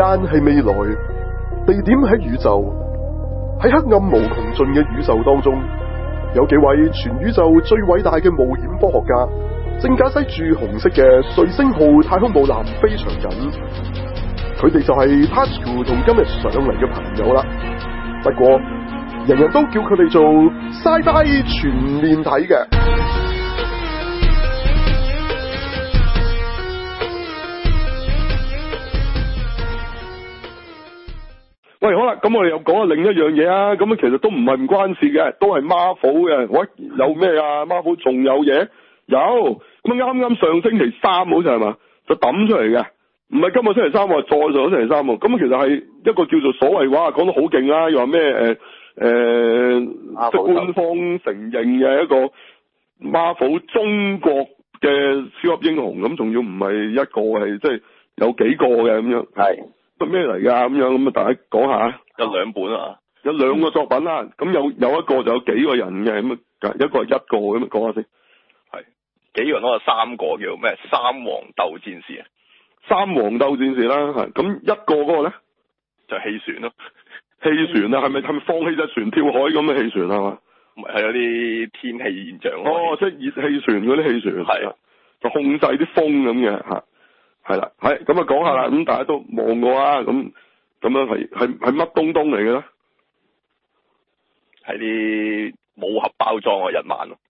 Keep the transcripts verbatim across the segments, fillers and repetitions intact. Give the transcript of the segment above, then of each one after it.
間係未來，地點喺宇宙，喺黑暗無窮盡嘅宇宙當中，有幾位全宇宙最偉大嘅冒險科學家，正駕駛住紅色嘅瑞星號太空母艦飛翔緊。佢哋就係 Tasuku 同今日上嚟嘅朋友啦。不過，人人都叫佢哋做 Sci-Fi 全面睇嘅。喂，好啦，咁我哋又講下另一樣嘢啊。咁其實都唔係唔關事嘅，都係 Marvel 嘅。喂，有咩啊 Marvel 仲有嘢？有咁啱啱上星期三好似係嘛，就抌出嚟嘅。唔係今個星期三喎，再上星期三喎。咁其實係一個叫做所謂話講得好勁啊，又話咩誒誒，即係官方承認嘅一個 Marvel 中國嘅超級英雄。咁仲要唔係一個，係即係有幾個嘅咁樣。係。咩嚟噶咁樣，咁啊大家講下。 有兩本啊， 有兩個作品啦。咁有有一個就有幾個人嘅，咁啊一個係一個咁啊講下先。 係幾個人都係三個，叫咩？三皇鬥戰士啊。 三皇鬥戰士啦，係咁一個嗰個咧就係氣船咯。 氣船啊，係咪係咪放氣隻船跳海咁嘅氣船係嘛？ 唔係，係有啲天氣現象。 哦，即係熱氣船嗰啲氣船。係啊，就控制啲風咁嘅吓。係啦，係咁啊，講下啦，咁大家都望過啊，咁咁樣係係係乜東東嚟嘅咧？ 係啲武俠包裝啊，日漫咯。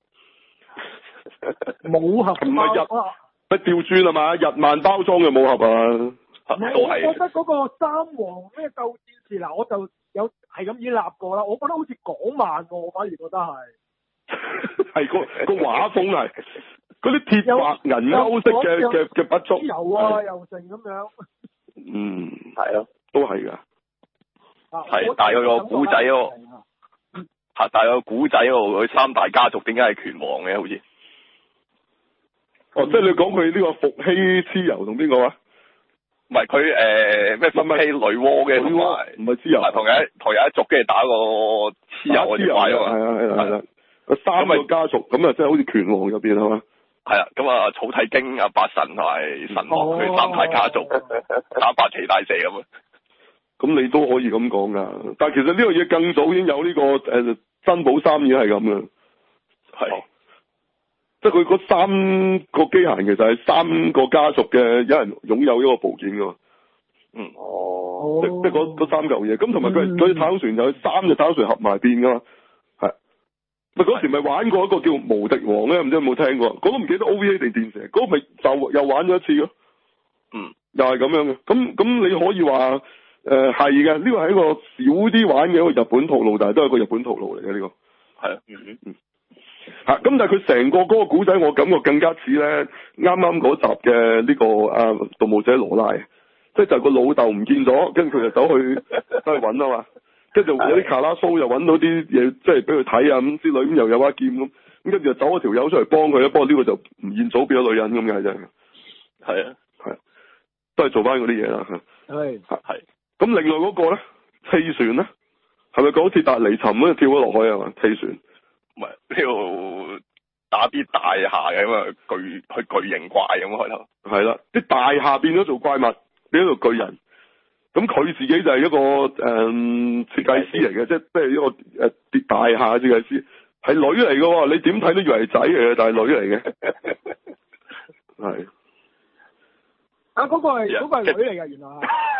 武俠唔係日，咪調轉啊嘛？日漫包裝嘅武俠啊， 都係。 我覺得嗰個三皇咩鬥戰士嗱，我就有係咁已經立過啦。我覺得好似港漫喎，我反而覺得係。 係個個畫風係。嗰啲鐵畫銀鈎式嘅嘅嘅筆觸， 有啊，又成咁樣。 嗯，係咯，都係噶。 係，但係佢個古仔喎，嚇！但係個古仔喎，佢三大家族點解係拳王嘅？好似。 哦，即係你講佢呢個伏羲蚩尤同邊個啊？ 唔係佢誒咩？伏羲女媧嘅，同埋唔係蚩尤， 同一同有一族嘅打個蚩尤嗰啲怪啊嘛。 係啊係啊係啦，三個家族咁啊，即係好似拳王入邊係嘛？ 係啊，咁啊，草薙京啊，八神同埋神樂佢、哦、三大家族打八岐大蛇咁啊。 咁你都可以咁講噶，但係其實呢樣嘢更早已經有呢、這個誒、呃、珍寶三已經係咁嘅。係、哦，即係佢嗰三個機械人其實係三個家族嘅有人擁有一個部件噶嘛。嗯。哦。即即係嗰嗰三嚿嘢，咁同埋佢嗰隻太空船就係三隻太空船合埋變噶嘛。咪嗰時咪玩過一個叫無敵王咧，唔知有冇聽過？嗰個唔記得 O V A 定電視，嗰個咪就又玩咗一次咯。嗯，又係咁樣嘅。咁咁你可以話誒係嘅，呢個係一個少啲玩嘅一個日本套路，但係都係一個日本套路嚟嘅呢個。係啊，嗯嗯。嚇！咁但係佢成個嗰個古仔，我感覺更加似咧啱啱嗰集嘅呢個啊盜墓者羅拉，即係就係個老豆唔見咗，跟住佢就走去走去揾啊嘛。跟住有啲卡拉蘇又揾到啲嘢，即係俾佢睇啊咁之類，咁又有把劍咁，咁跟住就走咗條友出嚟幫佢，不過呢個就吳彥祖變咗女人咁嘅啫。係啊，係，都係做翻嗰啲嘢啦。係係。咁另外嗰個咧，氣船咧，係咪講鐵達尼沉嗰度跳咗落去啊嘛？氣船， 唔係呢度打啲大廈嘅咁啊，巨佢巨型怪咁開頭。係啦，啲大廈變咗做怪物，變咗做巨人。咁佢自己就係一個誒、嗯、設計師嚟嘅，即係即係一個誒跌、呃、大廈設計師，係女嚟嘅喎。你點睇都以為係仔嚟嘅，但係女嚟嘅。係。 啊，嗰、嗰個係嗰、嗰個係女嚟嘅，原來。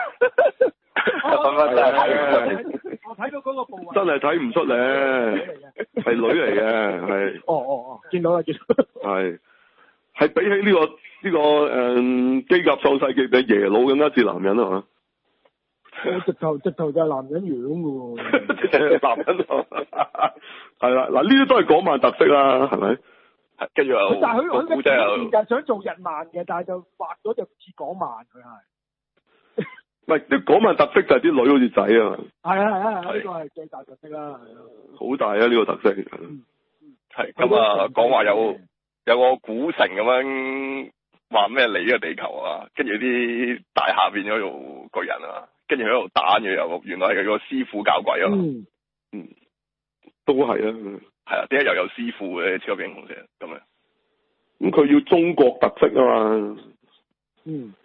我睇到嗰個部位。真係睇唔出咧。係女嚟嘅，係。哦哦哦，見到啦，見到。 係。係比起呢、呢個呢、呢個誒、嗯、機甲創世記嘅耶魯更加似男人啊嘛。 我直頭直頭就係男人樣嘅喎， 男人係啦，嗱呢啲都係港漫特色啦，係咪？跟住又， 但係佢佢嘅表現就係想做日漫嘅，但係就畫咗就似港漫，佢係。 唔係啲港漫特色就係啲女好似仔啊嘛。 係啊係啊係，呢個係最大特色啦。 好大啊！呢、呢個特色。 係咁啊，講話有有個古城咁樣話咩嚟呢個地球啊，跟住啲大廈變咗做巨人啊。跟住喺度打嘅又，原來係佢個師傅搞鬼啊嘛。嗯，嗯，都係啊。係啊，點解又有師傅嘅超級英雄啫？咁樣。咁佢要中國特色啊嘛。 嗯。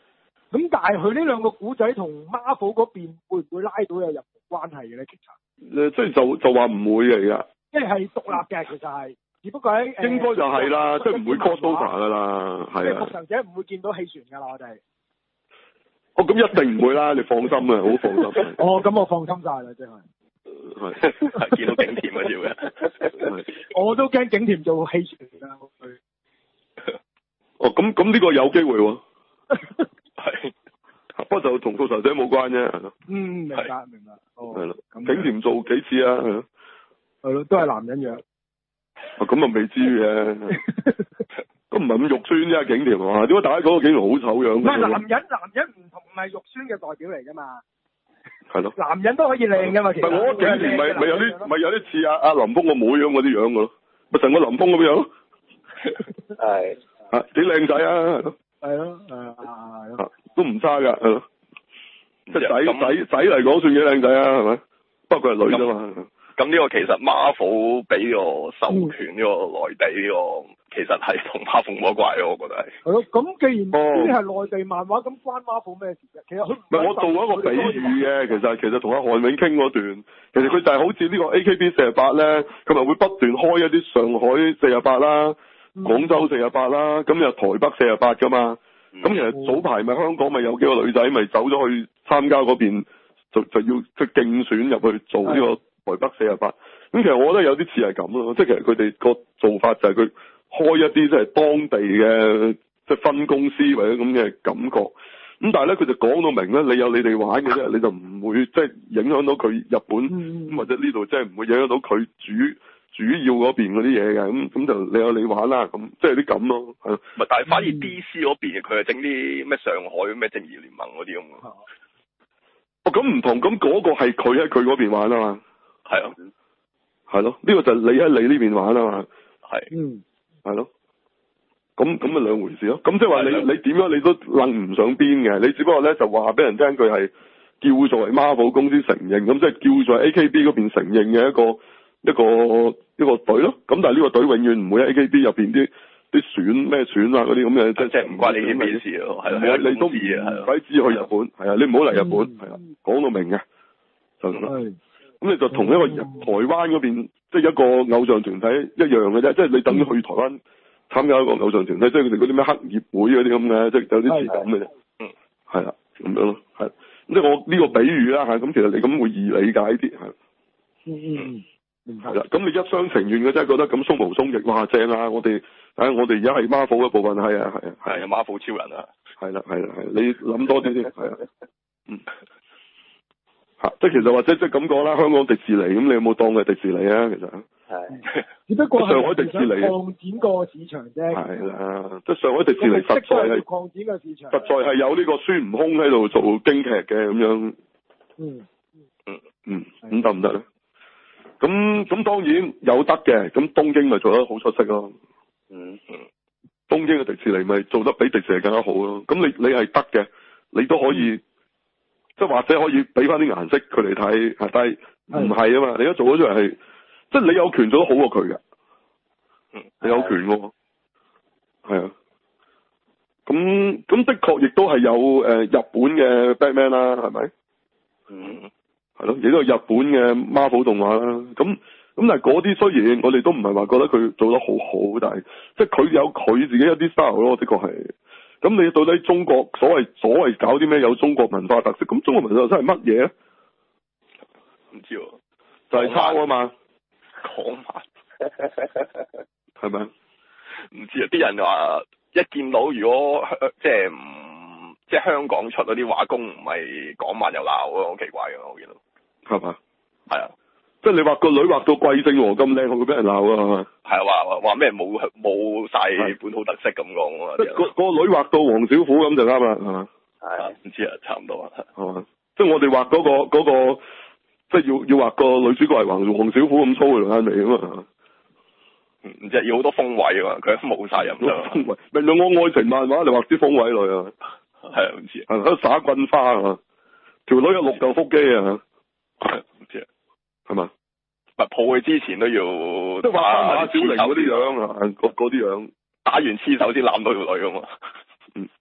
咁但係佢呢兩個古仔同 Marvel 嗰邊會唔會拉到有任何關係嘅咧？其實誒，即係就就話唔會嚟噶， 即係係獨立嘅，其實係，只不過喺誒應該就係啦，即係唔會 crossover 噶啦，係啊。 即係復仇者唔會見到氣船噶啦，我哋。 哦，咁一定唔會啦，你放心啊，好放心。 哦，咁我放心晒啦，真係。 係係見到景甜嗰條嘅。 我都驚景甜做氣船啊！佢。 哦，咁咁呢個有機會喎。 係。 不過就同復仇者冇關啫。 嗯，明白明白。哦。 係咯。景甜做幾次啊？係咯。 係咯，都係男人樣。 哦，咁啊未知嘅。都唔係咁肉酸啫，景甜啊！點解大家講個景甜好醜樣？ 唔係男人，男人唔同，唔係肉酸嘅代表嚟噶嘛。 係咯。 男人都可以靚噶嘛，其實。 唔係我景甜咪咪有啲咪有啲似阿阿林峰個妹樣嗰啲樣嘅咯，咪成個林峰咁樣。 係。 啊，幾靚仔啊！ 係咯，係係咯。 都唔差噶，係咯。即係仔仔仔嚟講算幾靚仔啊，係咪？不過佢係女啫嘛。 咁呢個其實 Marvel 俾個授權呢個內地呢個，其實係同 Marvel 冇關嘅，我覺得係。係咯，咁既然呢啲係內地漫畫，咁關 Marvel 咩事啫？其實佢唔係我做一個比喻嘅，其實其實同阿韓永傾嗰段，其實佢就係好似呢個 A K B 四十八咧，佢咪會不斷開一啲上海四十八啦、廣州四十八啦，咁又台北四十八噶嘛。咁、嗯、其實早排咪香港咪有幾個女仔咪走咗去參加嗰邊，就就要即係競選入去做呢個台北四十八。咁其實我覺得有啲似係咁咯，即係其實佢哋個做法就係佢開一啲即係當地嘅即係分公司或者咁嘅感覺。咁但係咧佢就講到明咧，你有你哋玩嘅啫，你就唔會即係影響到佢日本、嗯、或者呢度即係唔會影響到佢主主要嗰邊嗰啲嘢嘅。咁咁就你有你玩啦，咁即係啲咁咯，係。唔係， 但係反而 D C 嗰邊佢係整啲咩上海咩正義聯盟嗰啲咁。 哦，咁唔同，咁嗰個係佢喺佢嗰邊玩啊嘛。 係啊。 係咯，呢、這個就係你喺你呢邊玩啊嘛。 係。 嗯。 係咯。咁咁咪兩回事咯。咁即係話你你點樣你都楞唔上邊嘅，你只不過咧就話俾人聽佢係叫做為 Marvel 公司承認，咁即係叫做 A K B 嗰邊承認嘅一個一個一個隊咯。咁但係呢個隊永遠唔會喺 A K B 入邊啲啲選咩選啊嗰啲咁嘅，即係即係唔關你咩事咯。係啊，你都唔使知去日本，係啊，你唔好嚟日本，係啊，講到明嘅就咁啦。咁你就同一個台灣嗰邊，即係一個偶像團體一樣嘅啫，即係你等於去台灣參加一個偶像團體，即係佢哋嗰啲咩黑協會嗰啲咁嘅，即係有啲似咁嘅啫。嗯，係啦，咁樣咯，係。咁即係我呢個比喻啦，嚇，咁其實你咁會易理解啲，係。 嗯嗯，明白。 係啦，咁你一廂情願嘅真係覺得咁鬆毛鬆翼，哇正啊！我哋啊，我哋而家係 Marvel 嘅部分，係啊係啊， 係啊 Marvel 超人啊， 係啦係啦係，你諗多啲先，係啊，嗯。嚇！即係其實或者即係咁講啦，香港迪士尼咁，你有冇當佢係迪士尼啊？其實係，只不過上海迪士尼擴展個市場啫。係啦，即係上海迪士尼實在係擴展個市場， 實在係有呢個孫悟空喺度做京劇嘅咁樣。 嗯嗯嗯，咁得唔得咧？咁咁當然有得嘅，咁東京咪做得好出色咯。 嗯嗯， 東京嘅迪士尼咪做得比迪士尼更加好咯。咁你你係得嘅，你都可以。即係或者可以俾翻啲顏色佢嚟睇，但係唔係啊嘛？你而家做咗出嚟係，即係你有權做得好過佢嘅，嗯，你有權喎，係啊，咁咁的確亦都係有誒、呃、日本嘅 Batman 啦，係咪？ 嗯， 係咯，亦都有日本嘅 Marvel 動畫啦，咁咁但係嗰啲雖然我哋都唔係話覺得佢做得好好，但係即係佢有佢自己一啲 style 咯，的確係。咁你到底中國所謂所謂搞啲咩有中國文化特色？咁中國文化特色係乜嘢咧？ 唔知喎， 就係抄啊嘛， 講埋， 係咪？ 唔知啊！啲人話一見到如果即係唔即係香港出嗰啲畫工唔係港漫又鬧咯，好奇怪嘅我見到， 係嘛？ 係啊。 即係你畫個女畫到桂勝和咁靚，會俾人鬧啊？係嘛？ 係啊，話話咩冇冇晒本土特色咁講啊！ 即係個個女畫到黃小虎咁就啱啦，係嘛？ 係唔知啊，差唔多啊， 係嘛？即係我哋畫嗰個嗰個，即係要要畫個女主角係黃黃小虎咁粗嘅眼眉啊嘛？ 唔知要好多風位啊嘛，佢冇晒人風位，明明我愛情漫畫，你畫啲風位落去啊？ 係啊，唔知啊， 係喺度耍棍花啊嘛？條女有六嚿腹肌啊？ 係唔知啊？係嘛？ 咪抱佢之前都要， 即係畫翻馬小玲嗰啲樣啊，嗰啲樣， 打完黐手先攬到條女噶嘛。 嗯，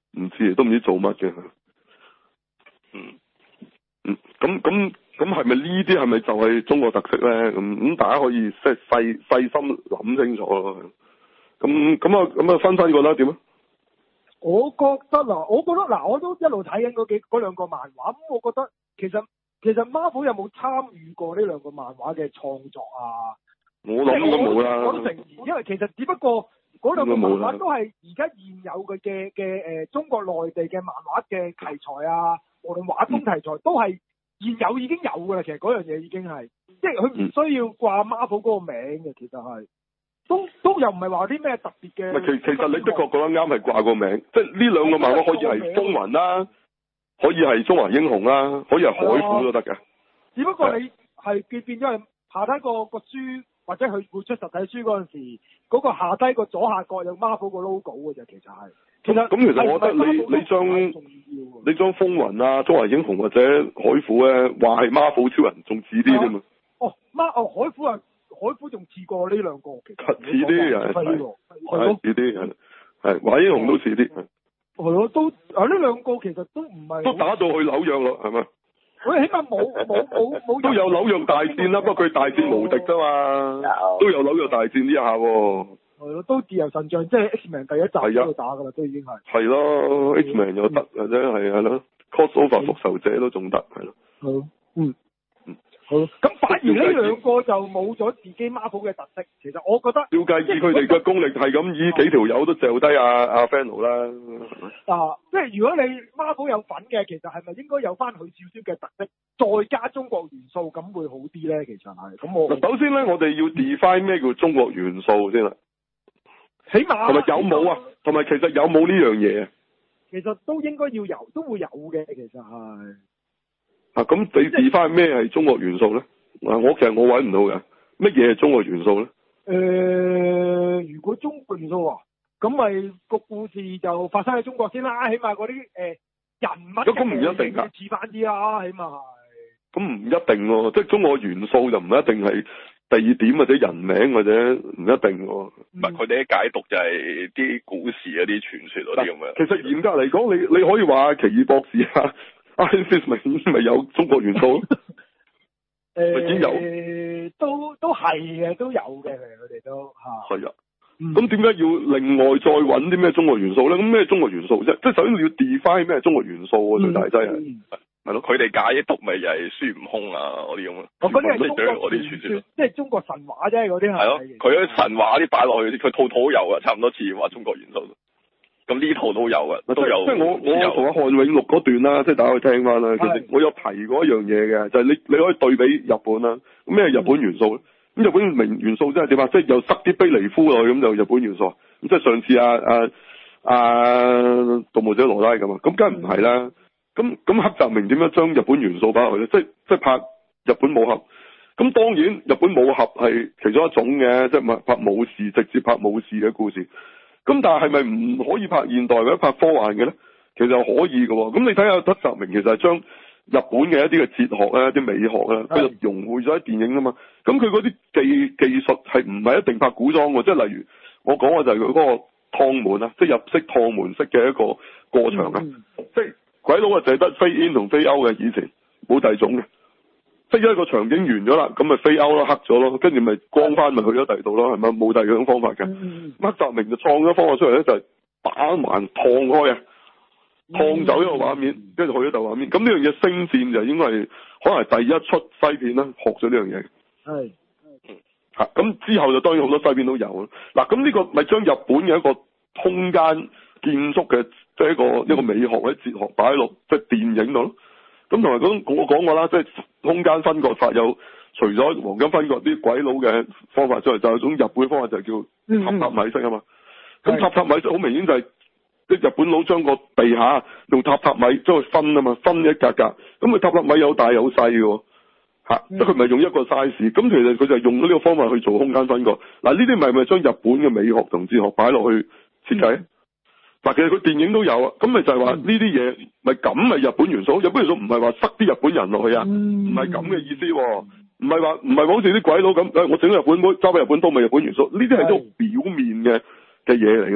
唔知都唔知做乜嘅。 嗯嗯，咁咁咁係咪呢啲係咪就係中國特色咧？咁咁大家可以即係細細心諗清楚咯。咁咁啊咁啊，分分覺得點啊？ 我覺得嗱，我覺得嗱，我都一路睇緊嗰幾嗰兩個漫畫，咁我覺得其實其實 Marvel 有冇參與過呢兩個漫畫嘅創作啊？ 我諗應該冇啦。 我都承認，因為其實只不過嗰兩個漫畫都係而家現有嘅嘅嘅誒中國內地嘅漫畫嘅題材啊，無論畫風題材都係現有已經有㗎啦。其實嗰樣嘢已經係，即係佢唔需要掛 Marvel 嗰個名嘅，其實係。都都又唔係話啲咩特別嘅。 唔係，其其實你的確覺得啱，係掛個名，即係呢兩個漫畫可以係風雲啦，可以係中華英雄啦，可以係海虎都得㗎。 只不過你係變變咗係下低個個書，或者佢會出實體書嗰陣時，嗰、嗰個下低個左下角有 Marvel 個 logo 嘅啫，其實係。其實咁其實我覺得你你將你將風雲啊、中華英雄或者海虎咧話係 Marvel 超人，仲似啲添嘛。 哦，孖哦海虎啊！海虎仲似過呢兩個，其實似啲係係似啲係係華英雄都似啲係咯，都啊呢兩個其實都唔係都打到去紐約咯，係咪？ 佢起碼冇冇冇冇都有紐約大戰啦，不過佢大戰無敵啫嘛，都有紐約大戰呢下喎。 係咯，都自由神像即係 X-Men 第一集喺度打㗎啦，都已經係。係咯 ，X-Men 又得或者係係咯 ，Crossover 復仇者都仲得係咯。 係咯，嗯。好，咁反而呢兩個就冇咗自己 Marvel 嘅特色。其實我覺得， 照計以佢哋嘅功力係咁，以幾條友都掉低阿阿 Fennel 啦。 啊，即係如果你 Marvel 有份嘅，其實係咪應該有翻佢少少嘅特色，再加中國元素，咁會好啲咧？其實係。咁我嗱，首先咧，我哋要 define 咩叫中國元素先啦。 起碼同埋有冇啊？同埋其實有冇呢樣嘢啊？ 其實都應該要有，都會有嘅。其實係。 啊，咁你 define 咩係中國元素咧？啊，我其實我搵唔到嘅，乜嘢係中國元素咧？ 誒、呃，如果中國元素啊，咁咪個故事就發生喺中國先啦，起碼嗰啲誒人物咁唔一定噶，似翻啲啦，起碼係。 咁唔一定喎，即係中國元素就唔一定係地點或者人名或者唔一定喎。 唔係佢哋啲解讀就係啲古事啊、啲傳說嗰啲咁樣。 其實嚴格嚟講，你你可以話奇異博士啊。Iron Fist 咪咪有中國元素咯？誒，已經有， 都都係嘅，都有嘅，佢哋都嚇。係啊， 咁點解要另外再揾啲咩中國元素咧？咁咩中國元素啫？即係首先你要 define 咩中國元素喎，最大劑係係咯。 佢哋解讀咪又係孫悟空啊嗰啲咁啊。 哦，嗰啲係中國啲傳說， 即係中國神話啫，嗰啲係。係咯， 佢啲神話啲擺落去，佢套套都有啊，差唔多似話中國元素。咁呢套都有嘅，都有。 即係我我同阿漢永錄嗰段啦，即係大家去聽翻啦。其實我有提過一樣嘢嘅，就係、是、你你可以對比日本啦。咩係日本元素咧？咁、嗯、日本名元素即係點啊？即係又塞啲卑尼夫落去，咁就日本元素。咁即係上次啊啊啊盜墓者羅拉咁啊，咁梗係唔係啦？咁咁黑澤明點樣將日本元素擺落去咧？即係即係拍日本武俠。咁當然日本武俠係其中一種嘅，即係拍武士，直接拍武士嘅故事。咁但係係咪唔可以拍現代或者拍科幻嘅咧？其實可以嘅喎。咁你睇下黑澤明其實係將日本嘅一啲嘅哲學咧、一啲美學咧，佢就融匯咗喺電影啊嘛。咁佢嗰啲技技術係唔係一定拍古裝嘅？即係例如我講嘅就係佢嗰個趟門啊，即係入式趟門式嘅一個過場啊。嗯、即係鬼佬啊，淨係得飛 in 同飛 out 嘅，以前冇第二種嘅。即係一個場景完咗啦，咁咪飛歐咯，黑咗咯，跟住咪光翻咪去咗第二度咯，係咪？冇第二種方法嘅。 嗯、 黑澤明就創咗方法出嚟咧，就係、是、打橫燙開啊，燙走一個畫面，跟住去咗第二畫面。咁呢樣嘢星戰就應該係可能係第一出西片啦，學咗呢樣嘢。係。嚇！咁之後就當然好多西片都有啦。嗱，咁呢個咪將日本嘅一個空間建築嘅即係一個一個美學或者哲學擺喺度，即係電影度咯。咁同埋嗰種我講過啦，即係空間分割法有，除咗黃金分割啲鬼佬嘅方法之外，就有種日本方法就係叫榻榻米式啊嘛。咁榻榻米式好明顯就係即係日本佬將個地下用榻榻米將佢分啊嘛，分一格格。咁佢榻榻米有大有細嘅喎，嚇，即係佢唔係用一個 size。咁其實佢就用咗呢個方法去做空間分割。嗱，呢啲咪咪將日本嘅美學同哲學擺落去設計？嗯嗱，其實佢電影都有啊，咁咪就係話呢啲嘢咪咁咪日本元素？日本元素唔係話塞啲日本人落去啊，唔係咁嘅意思，唔係話唔係好似啲鬼佬咁，誒我整日本妹揸俾日本刀咪日本元素？呢啲係都表面嘅嘅嘢嚟嘅啫，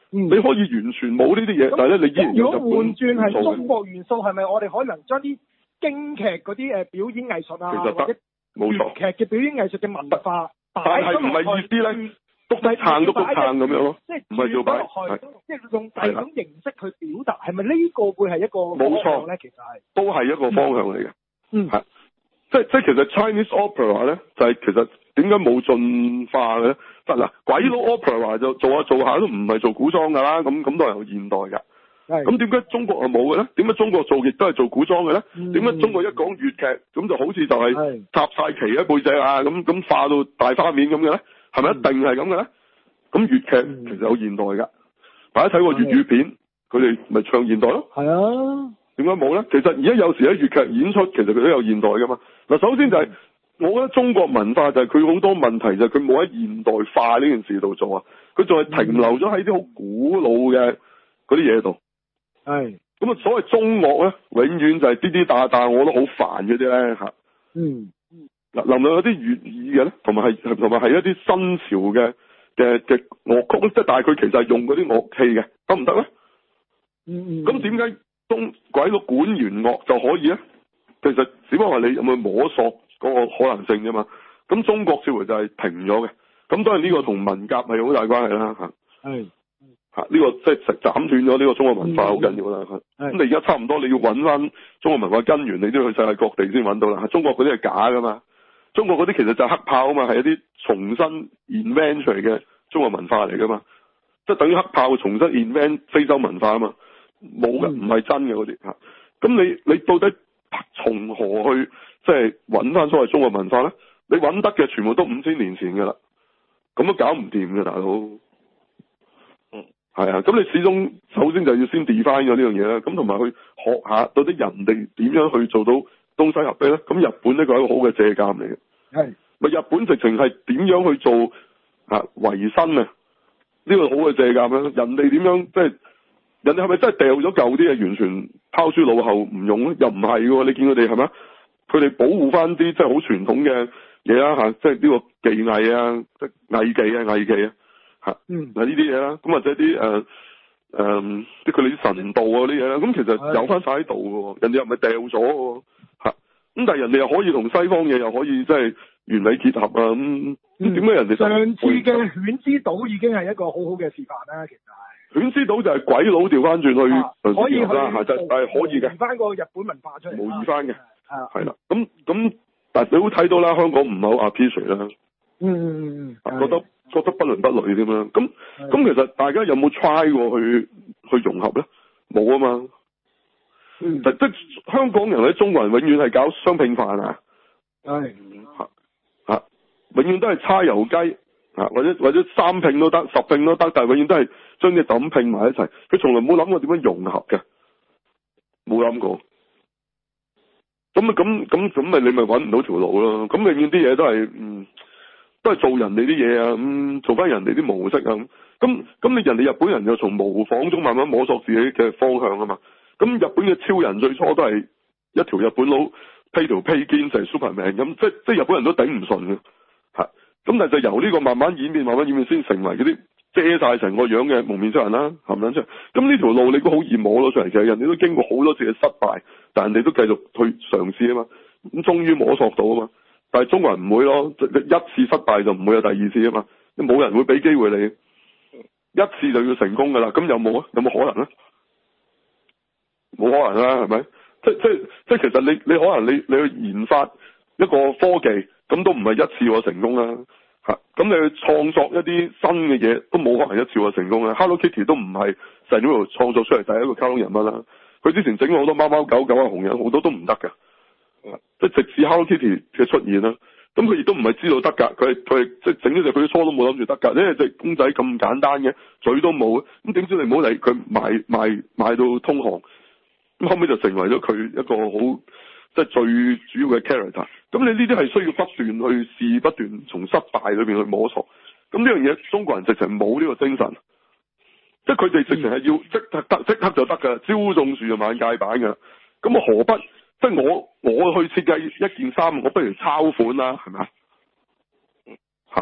你可以完全冇呢啲嘢，但係咧你依然有日本如果換轉係元素中國元素，係咪我哋可能將啲京劇嗰啲誒表演藝術啊， 其實或者冇錯粵劇嘅表演藝術嘅文化， 但係唔係意思咧，篤得撐篤篤撐咁樣咯， 即係唔係做擺， 即係用第二種形式去表達，係咪呢個會係一個冇錯咧？其實係都係一個方向嚟嘅， 嗯， 係即係即係其實 Chinese opera 咧就係、是、其實點解冇進化嘅咧？得嗱，鬼佬 opera 就做下做下都唔係做古裝㗎啦，咁咁都係有現代㗎。咁點解中國係冇嘅咧？點解中國做亦都係做古裝嘅咧？點解、嗯、中國一講粵劇咁就好似就係插晒旗喺背脊啊咁咁化到大花面咁嘅咧？係咪一定係咁嘅咧？咁粵劇其實有現代㗎，大家睇過粵語片，佢哋咪唱現代咯。係啊。點解冇咧？其實而家有時喺粵劇演出，其實佢都有現代㗎嘛。嗱，首先就係、是、我覺得中國文化就係佢好多問題就係佢冇喺現代化呢件事度做啊，佢仲係停留咗喺啲好古老嘅嗰啲嘢度。係，咁啊，所謂中樂咧，永遠就係啲啲打打，我覺得好煩嗰啲咧吓。嗯，嗱，能唔能有啲粵語嘅咧？同埋係同埋係一啲新潮嘅嘅嘅樂曲咧，即係但係佢其實係用嗰啲樂器嘅，得唔得咧？嗯嗯。咁點解中鬼佬管弦樂就可以咧？其實只不過係你有冇摸索嗰個可能性啫嘛。咁中國似乎就係停咗嘅。咁當然呢個同文革係好大關係啦吓。係。吓、這、呢個即係斬斷咗呢個中國文化好緊要啦。咁、嗯、你而家差唔多你要揾翻中國文化根源，你都要去世界各地先揾到啦。中國嗰啲係假噶嘛，中國嗰啲其實就係黑炮啊嘛，係一啲重新 invent 出嚟嘅中國文化嚟噶嘛，即係等於黑炮重新 invent 非洲文化啊嘛，冇嘅，唔係真嘅嗰啲吓。咁你你到底從何去即係揾翻所謂中國文化咧？你揾得嘅全部都五千年前噶啦，咁都搞唔掂嘅大佬。係啊，咁你始終首先就要先 define 咗呢樣嘢啦，咁同埋去學下到底人哋點樣去做到東西合璧咧？咁日本呢個係一個好嘅借鑑嚟嘅。係咪日本直情係點樣去做啊維新啊？呢個好嘅借鑑啦。人哋點樣即係人哋係咪真係掉咗舊啲嘢，完全拋諸腦後唔用咧？又唔係喎，你見佢哋係咪？佢哋保護翻啲即係好傳統嘅嘢啦吓，即係呢個技藝啊，即係藝伎啊，藝伎啊。吓，嗯，嗱呢啲嘢啦，咁或者啲誒誒，即係佢哋啲神道啊啲嘢啦，咁其實有翻晒喺度嘅，人哋又唔係掉咗嘅，吓，咁但係人哋又可以同西方嘢又可以即係完美結合啊，咁點解人哋上次嘅犬之島已經係一個好好嘅示範啦，其實係犬之島就係鬼佬調翻轉去、啊、 可以啦，係就係可以嘅， 移翻個日本文化出嚟， 模擬翻嘅，係啦，咁咁但係你會睇到啦，香港唔係好 appreciate 啦，嗯嗯嗯，覺得。覺得不倫不類咁樣，咁咁其實大家有冇 try 過去去融合咧？冇啊嘛，嗯、即係香港人或者中國人永遠係搞雙拼飯啊，係吓吓，永遠都係叉油雞啊，或者或者三拼都得，十拼都得，但係永遠都係將啲抌拼埋一齊，佢從來冇諗過點樣融合嘅，冇諗過。咁啊咁咁咁咪你咪搵唔到條路咯？咁永遠啲嘢都係嗯。都係做人哋啲嘢啊，咁、嗯、做翻人哋啲模式啊，咁咁咁你人哋日本人就從模仿中慢慢摸索自己嘅方向啊嘛。咁日本嘅超人最初都係一條日本佬披條披肩就係 Superman 咁，即即日本人都頂唔順嘅，吓。咁但係就由呢個慢慢演變，慢慢演變先成為嗰啲遮晒成個樣嘅蒙面超人啦，係咪先？咁呢條路你都好易摸到出嚟，其實人哋都經過好多次嘅失敗，但人哋都繼續去嘗試啊嘛，咁終於摸索到啊嘛。但係中國人唔會咯，一次失敗就唔會有第二次啊嘛，冇人會俾機會你，一次就要成功噶啦，咁有冇啊？有冇可能咧？冇可能啦，係咪？即即即其實你你可能你你去研發一個科技，咁都唔係一次過成功啦，吓，咁你去創作一啲新嘅嘢，都冇可能一次過成功啦。Hello Kitty 都唔係成呢度創作出嚟第一個卡通人物啦，佢之前整咗好多貓貓狗狗啊、紅人好多都唔得噶。即係直至 Hello Kitty 嘅出現啦，咁佢亦都唔係知道得㗎，佢係佢係即係整咗隻佢初都冇諗住得㗎，因為隻公仔咁簡單嘅，嘴都冇，咁點知你唔好理佢賣賣賣到通航，咁後尾就成為咗佢一個好即係最主要嘅 character。咁你呢啲係需要不斷去試，不斷從失敗裏邊去摸索。咁呢樣嘢中國人直情冇呢個精神，即係佢哋直情係要即刻得即刻就得㗎，朝種樹就晚戒板㗎。咁我何不？即係我我去設計一件衫，我不如抄款啦，係咪啊？吓，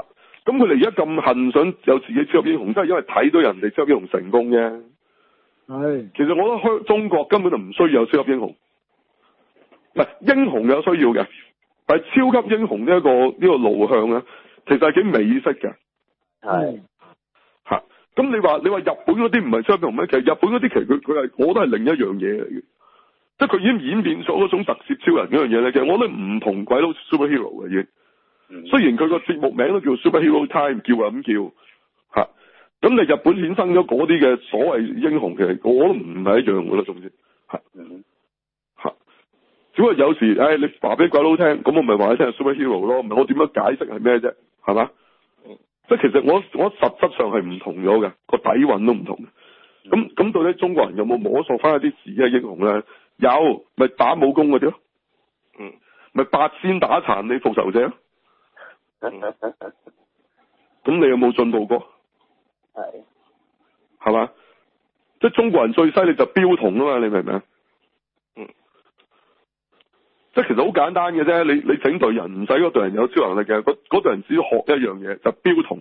咁佢哋而家咁恨想有自己超級英雄，都係因為睇到人哋超級英雄成功啫。 係。 其實我覺得香中國根本就唔需要有超級英雄，唔係英雄有需要嘅，但係超級英雄呢一個呢個路向咧，其實係幾美式嘅。 係。 吓，咁你話你話日本嗰啲唔係超級英雄咩？其實日本嗰啲其實佢佢係，我覺得係另一樣嘢嚟嘅，即係佢已經演變咗嗰種特攝超人嗰樣嘢咧。其實我覺得唔同鬼佬 superhero 嘅已經。雖然佢個節目名都叫 Superhero Time， 叫啊咁叫吓，咁你日本衍生咗嗰啲嘅所謂英雄，其實我都唔係一樣噶啦，總之係吓，只不過有時，唉、哎，你話俾鬼佬聽，咁我咪話你聽係 Superhero 咯，唔係我點樣解釋係咩啫，係嘛？即係其實我我實質上係唔同咗嘅，個底蘊都唔同。咁咁到底中國人有冇摸索翻一啲自己嘅英雄咧？有，咪打武功嗰啲咯，嗯，咪八仙打殘你復仇者。咁、嗯、你有冇進步過？係，係嘛？即係中國人最犀利就標童啊嘛，你明唔明？嗯，即係其實好簡單嘅啫，你你整隊人唔使嗰隊人有超能力嘅，嗰嗰隊人只要學一樣嘢就標童。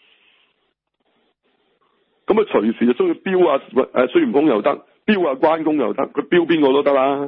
咁啊隨時就需要標啊誒孫悟空又得，標啊關公又得，佢標邊個都得啦。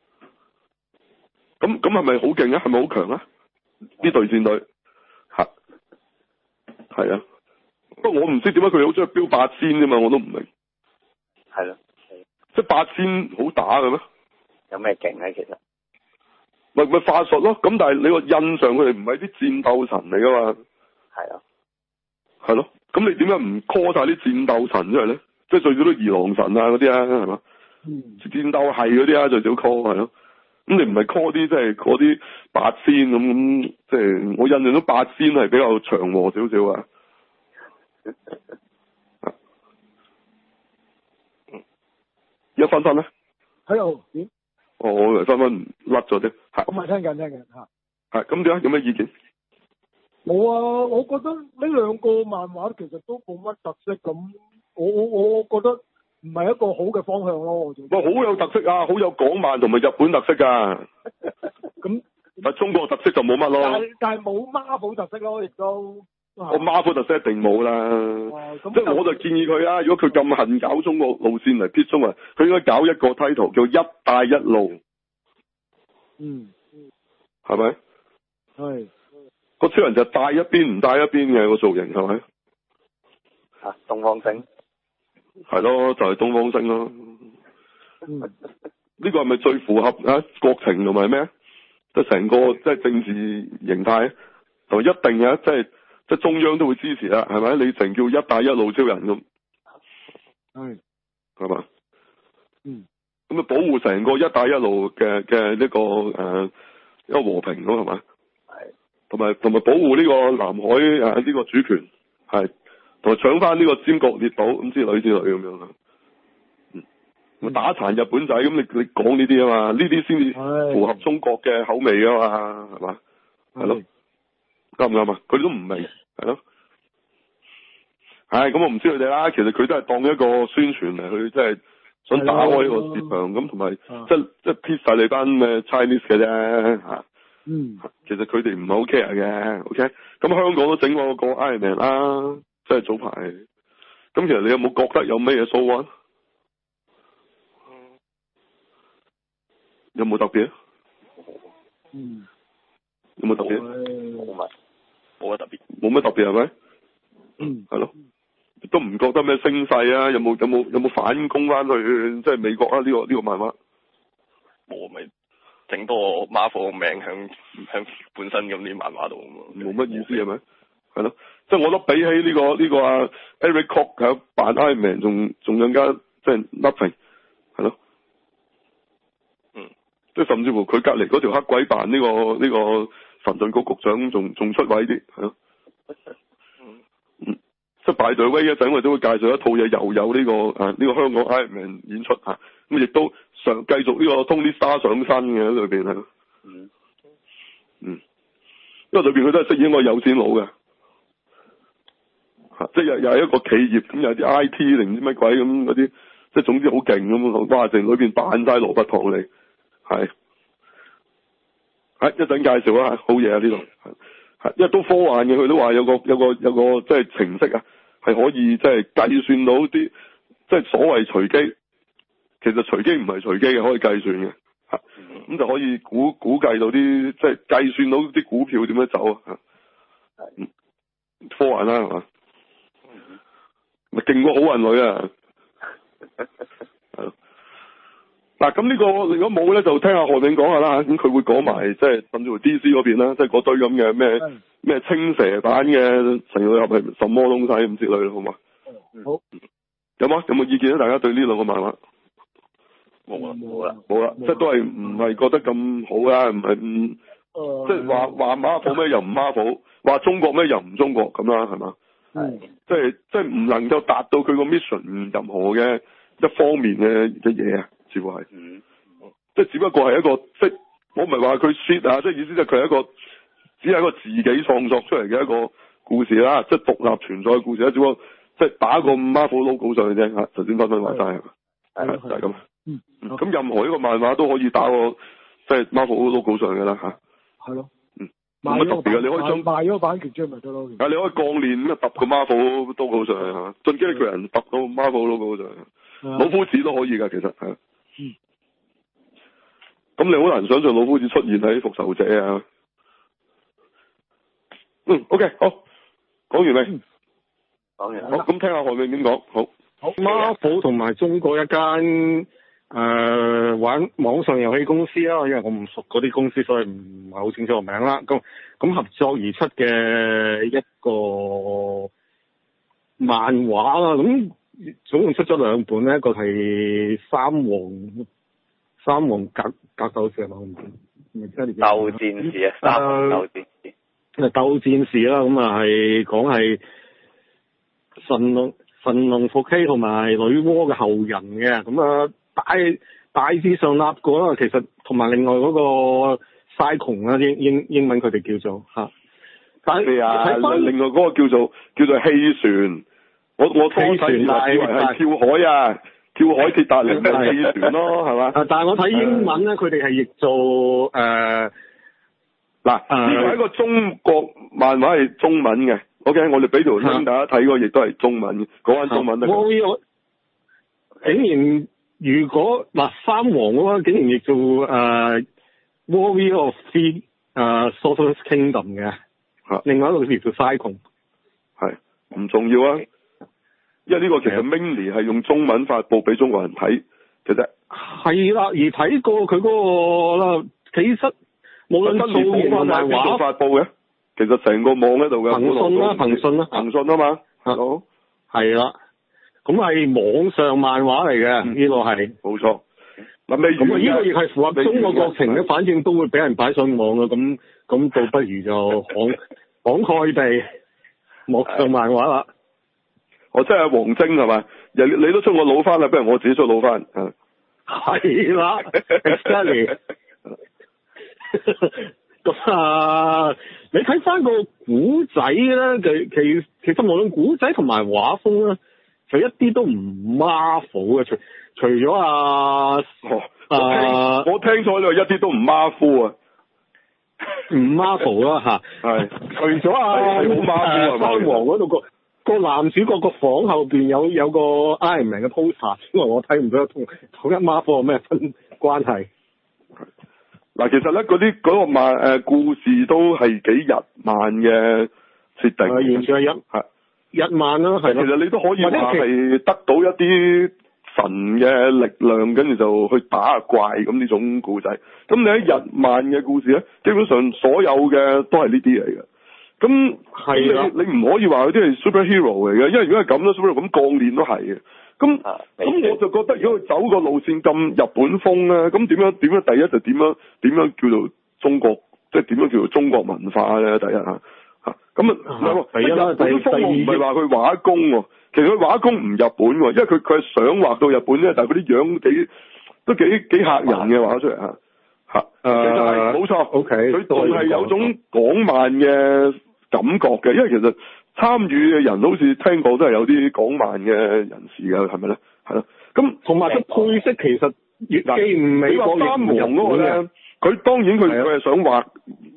咁咁係咪好勁啊？係咪好強啊？呢隊戰隊？係，係啊，不過我唔知點解佢哋好中意標八仙啫嘛，我都唔明。係咯，即係八仙好打嘅咩？有咩勁咧？其實咪咪法術咯，咁但係你個印象佢哋唔係啲戰鬥神嚟噶嘛？係啊，係咯，咁你點解唔 call 晒啲戰鬥神出嚟咧？即係最少都二郎神啊嗰啲啊，係嘛？嗯，戰鬥係嗰啲啊，最少 call 係咯。咁你唔係 call 啲即係嗰啲八仙咁咁，即係我印象中八仙係比較祥和少少啊。一分分咧？喺度點？哦，我以為分分甩咗啫。係。咁咪聽緊聽緊嚇。係，咁點啊？有咩意見？冇啊，我覺得呢兩個漫畫其實都冇乜特色咁，我我我覺得唔係一個好嘅方向咯。我覺得。哇，好有特色啊！好有港漫同埋日本特色㗎。咁，但中國特色就冇乜咯。但係但係冇 Marvel 特色咯，亦都。我 Marvel 特色一定冇啦。即係我就建議佢啊，如果佢咁恨搞中國路線嚟撇中啊，佢應該搞一個 title 叫一帶一路。嗯。係咪？係。個超人就帶一邊唔帶一邊嘅個造型係咪？啊，東方星。係咯，就係、是、東方星咯。嗯。呢個係咪最符合啊國情同埋咩？即係成個即係、就是、政治形態，同埋一定嘅即係即係中央都會支持啦，係咪？你成叫一帶一路超人咁。係。係嘛？嗯。咁啊，保護成個一帶一路嘅嘅呢個誒、呃、一個和平咯，係嘛？同埋同埋保護呢個南海啊呢、這個主權，係同埋搶翻呢個尖閣列島咁之類之類咁樣啊，嗯，嗯打殘日本仔咁你你講呢啲啊嘛，呢啲先至符合中國嘅口味啊嘛，係嘛，係咯，啱唔啱啊？佢哋都唔明，係咯，係咁我唔知佢哋啦，其實佢都係當一個宣傳嚟，去即係想打開呢個市場咁，同埋即係即係撇晒你班咩 Chinese 嘅啫吓。嗯，其實佢哋唔係好 care 嘅 ，OK，咁香港都整過個 Iron Man 啦，即係早排。咁其實你有冇覺得有咩嘢 show one？有冇特別？嗯，有冇特別？冇乜，冇乜特別，冇乜特別係咪？嗯，係咯，都唔覺得咩聲勢啊？有冇有冇有冇反攻翻去即係美國啊？呢個呢個漫畫冇咪？整多個 Marvel 名響響本身咁啲漫畫度咁冇乜意思係咪？係咯，即係我覺得比起呢、這個呢、這個啊 Eric Cook 喺扮 Iron Man 仲仲更加即係 nothing 係咯，嗯，即係甚至乎佢隔籬嗰條黑鬼扮呢、這個呢、這個神盾局局長仲仲出位啲係咯，嗯嗯，即係擺隊威一陣我哋都會介紹一套嘢又有呢、這個誒呢、啊這個香港 Iron Man 演出吓，咁亦都。上繼續呢個 Tony Stark 上身嘅喺裏邊係，嗯嗯，因為裏邊佢都係飾演一個有錢佬嘅，吓即係又又係一個企業咁，有啲 I T 定唔知乜鬼咁嗰啲，即係總之好勁咁，哇！成裏邊扮晒蘿蔔糖嚟，係，係一陣介紹啊，好嘢啊呢度， 係因為都科幻嘅，佢都話有個有個有個即係程式啊，係可以即係計算到啲即係所謂隨機，其實隨機唔係隨機嘅，可以計算嘅嚇，咁就可以估估計到啲即係計算到啲股票點樣走啊，嗯，科幻啦係嘛，咪勁過好運女啊，係咯。嗱，咁呢個如果冇咧，就聽下何永講下啦。咁佢會講埋即係甚至乎 D C 嗰邊啦，即係嗰堆咁嘅咩咩青蛇版嘅神奇女俠係什麼東西咁之類咯，好嘛？ 好。 有冇有冇意見咧？大家對呢兩個漫畫？ 冇啦，冇啦， 冇啦，即係都係唔係覺得咁好啊？唔係唔，即係話話Marvel咩又唔Marvel，話中國咩又唔中國咁啦，係嘛？ 係。 即係即係唔能夠達到佢個 mission 任何嘅一方面嘅嘅嘢啊！似乎係，嗯，即係只不過係一個，即係我唔係話佢 shit 啊，即係意思就佢係一個，只係一個自己創作出嚟嘅一個故事啦，即係獨立存在嘅故事啦，只不過即係打個 Marvel logo 上去啫嚇，頭先分分話齋係嘛，係就係咁，嗯，咁任何一個漫畫都可以打個即係 Marvel logo 上嘅啦嚇，係咯，嗯，冇乜特別嘅，你可以將賣咗個版權出咪得咯， 啊，你可以鋼鍊咁啊揼個 Marvel logo 上去係嘛，進擊的巨人揼到 Marvel logo 上去，老夫子都可以㗎，其實係。嗯，咁你好難想象老夫子出現喺復仇者啊。嗯 ，OK， 好，講完未？ 講完。 好，咁聽下何永點講。好。 好 Marvel 同埋中國一間誒、呃、玩網上遊戲公司啦，因為我唔熟嗰啲公司，所以唔係好清楚個名啦。咁咁合作而出嘅一個漫畫啦，咁。總共出咗兩本咧，一個係三王三王格格鬥士係嘛？我唔知。 鬥戰士啊，三王鬥戰士。誒， 鬥戰士啦，咁啊係講係神龍神龍伏羲同埋女媧嘅後人嘅，咁啊大大致上立過啦。其實同埋另外嗰個 Cyclone 啦，英英英文佢哋叫做嚇。但係啊，另外嗰個叫做叫做氣船。我我當睇以為係跳海啊，跳海鐵達尼嘅氣船咯，係嘛？ 啊！但係我睇英文咧，佢哋係譯做誒嗱，呢個係一個中國漫畫係中文嘅。OK，我哋俾條 link 大家睇個，亦都係中文嘅，講緊中文得。 我竟然如果嗱三王嘅話，竟然譯做誒 Warrior of Three 誒 Sorcerers Kingdom 嘅，另外一個叫做 Cyclone，係唔重要啊。因為呢個其實 mainly 係用中文發佈俾中國人睇嘅啫。係啦，而睇過佢嗰個啦，其實無論造型同埋畫發佈嘅，其實成個網喺度嘅。 騰訊啦，騰訊啦， 騰訊啊嘛。好。 係啦，咁係網上漫畫嚟嘅，呢個係。 冇錯。嗱，未咁啊，呢個亦係符合中國國情嘅，反正都會俾人擺上網嘅，咁咁倒不如就慷慷慨地網上漫畫啦。 我真係黃晶係嘛？你你都出我腦翻啦，不如我自己出腦翻。係。 係啦，exactly。咁啊，你睇翻個古仔咧，其其其實無論古仔同埋畫風咧，就一啲都唔 Marvel 嘅，除除咗啊， 哦、 啊， 我聽錯咗，一啲都唔 Marvel 啊， 唔 Marvel 啦吓，係，除咗啊， 好 Marvel 啊， 三王嗰度個。個男主角個房後邊有有個 Iron Man 嘅 poster，因為我睇唔到同同一 Marvel 有咩分關係。 嗱，其實咧嗰啲嗰個漫誒、呃、故事都係幾日漫嘅設定， 係完全係日係日漫啦，係。其實你都可以話係得到一啲神嘅力量，跟住就去打下怪咁呢種故仔。咁你喺日漫嘅故事咧，基本上所有嘅都係呢啲嚟嘅。咁係你你唔可以話嗰啲係 superhero 嚟嘅，因為如果係咁咧 superhero 咁鋼鍊都係嘅。咁咁、啊、我就覺得如果佢走個路線咁日本風咧，咁點樣點樣第一就點樣點樣叫做中國，即係點樣叫做中國文化咧？第一嚇嚇咁啊，第一啦，日本風唔係話佢畫工喎，其實佢畫工唔日本喎，因為佢佢係想畫到日本啫，但係嗰啲樣幾都幾幾嚇人嘅畫出嚟嚇嚇。誒、啊，冇錯 ，OK，佢仲係有種港漫嘅感覺嘅，因為其實參與嘅人好似聽過都係有啲港漫嘅人士嘅，係咪咧？係咯，咁同埋個配色其實越既唔美國， 三王嗰個咧，佢當然佢佢係想畫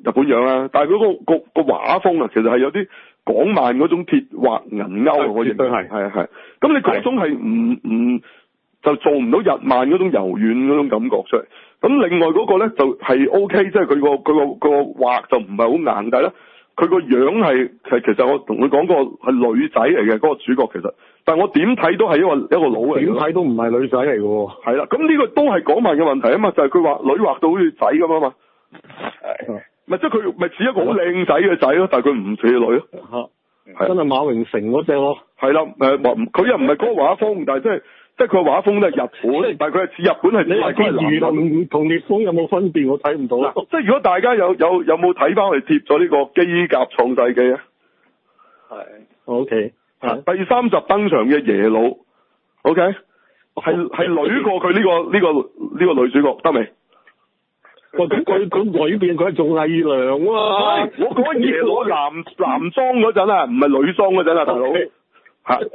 日本樣啦，但係佢個個個畫風啊，其實係有啲港漫嗰種鐵畫銀鈎，我認為係係係。咁你嗰種係唔唔就做唔到日漫嗰種柔軟嗰種感覺出嚟。咁另外嗰個咧就係 O K，即係佢個佢個個畫就唔係好硬，但係咧佢個樣係係其實我同佢講過係女仔嚟嘅嗰個主角其實，但係我點睇都係一個一個佬嚟，點睇都唔係女仔嚟嘅喎。係啦，咁呢個都係港漫嘅問題啊嘛，就係佢畫女畫到好似仔咁啊嘛。係。咪即係佢咪似一個好靚仔嘅仔咯，但係佢唔似女咯。嚇，真係馬榮成嗰隻咯。係啦，誒佢又唔係嗰個畫風，但係即係即係佢畫風都係日本，但係佢係似日本係。你話啲魚同同烈風有冇分別？我睇唔到。即係如果大家有有有冇睇翻我哋貼咗呢個機甲創世紀啊？係。O K。第三集登場嘅耶魯 ，O K，係係女過佢呢個呢個呢個女主角得未？喂，咁佢佢裏邊佢係做偽娘啊！我講耶魯男男裝嗰陣啊，唔係女裝嗰陣啊，大佬吓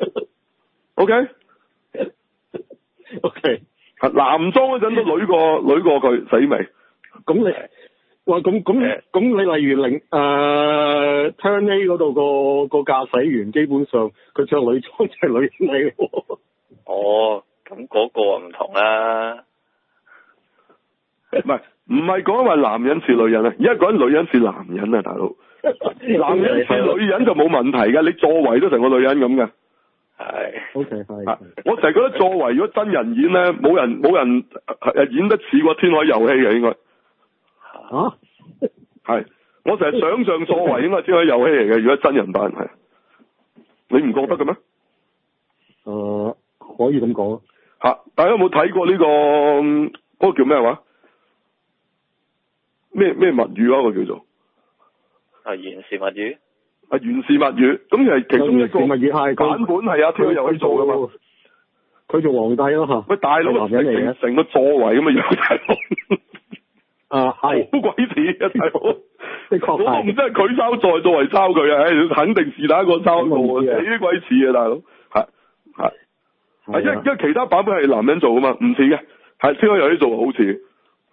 ，OK，OK， 男裝嗰陣都女過女過佢死未？咁你哇咁咁咁你例如零誒 Turn A 嗰度個個駕駛員，基本上佢着女裝就係女嚟喎。哦，咁嗰個唔同啦，唔係。唔係講話男人似女人啊，而家講女人似男人啊，大佬。男人似女人就冇問題㗎，你作為都成個女人咁嘅。係。O K 係。我成日覺得作為如果真人演咧，冇人冇人誒演得似過天海遊戲嘅應該。嚇、啊？係。我成日想像作為應該係天海遊戲嚟嘅，如果真人扮係。你唔覺得嘅咩？誒、呃，可以咁講。嚇！大家有冇睇過呢、呢個嗰、嗰個叫咩話？咩咩物語啊？個叫做啊，源氏物語啊，源氏物語咁係其中一個物語係版本係阿天海遊戲做噶嘛？佢做皇帝咯吓。喂，大佬成成成個座位咁嘅樣，大佬啊係好鬼似啊，大佬。我唔知係佢抄在作為抄佢啊，唉，肯定是但一個抄過，死鬼似啊，大佬。係係係，因為因為其他版本係男人做噶嘛，唔似嘅，係天海遊戲做好似。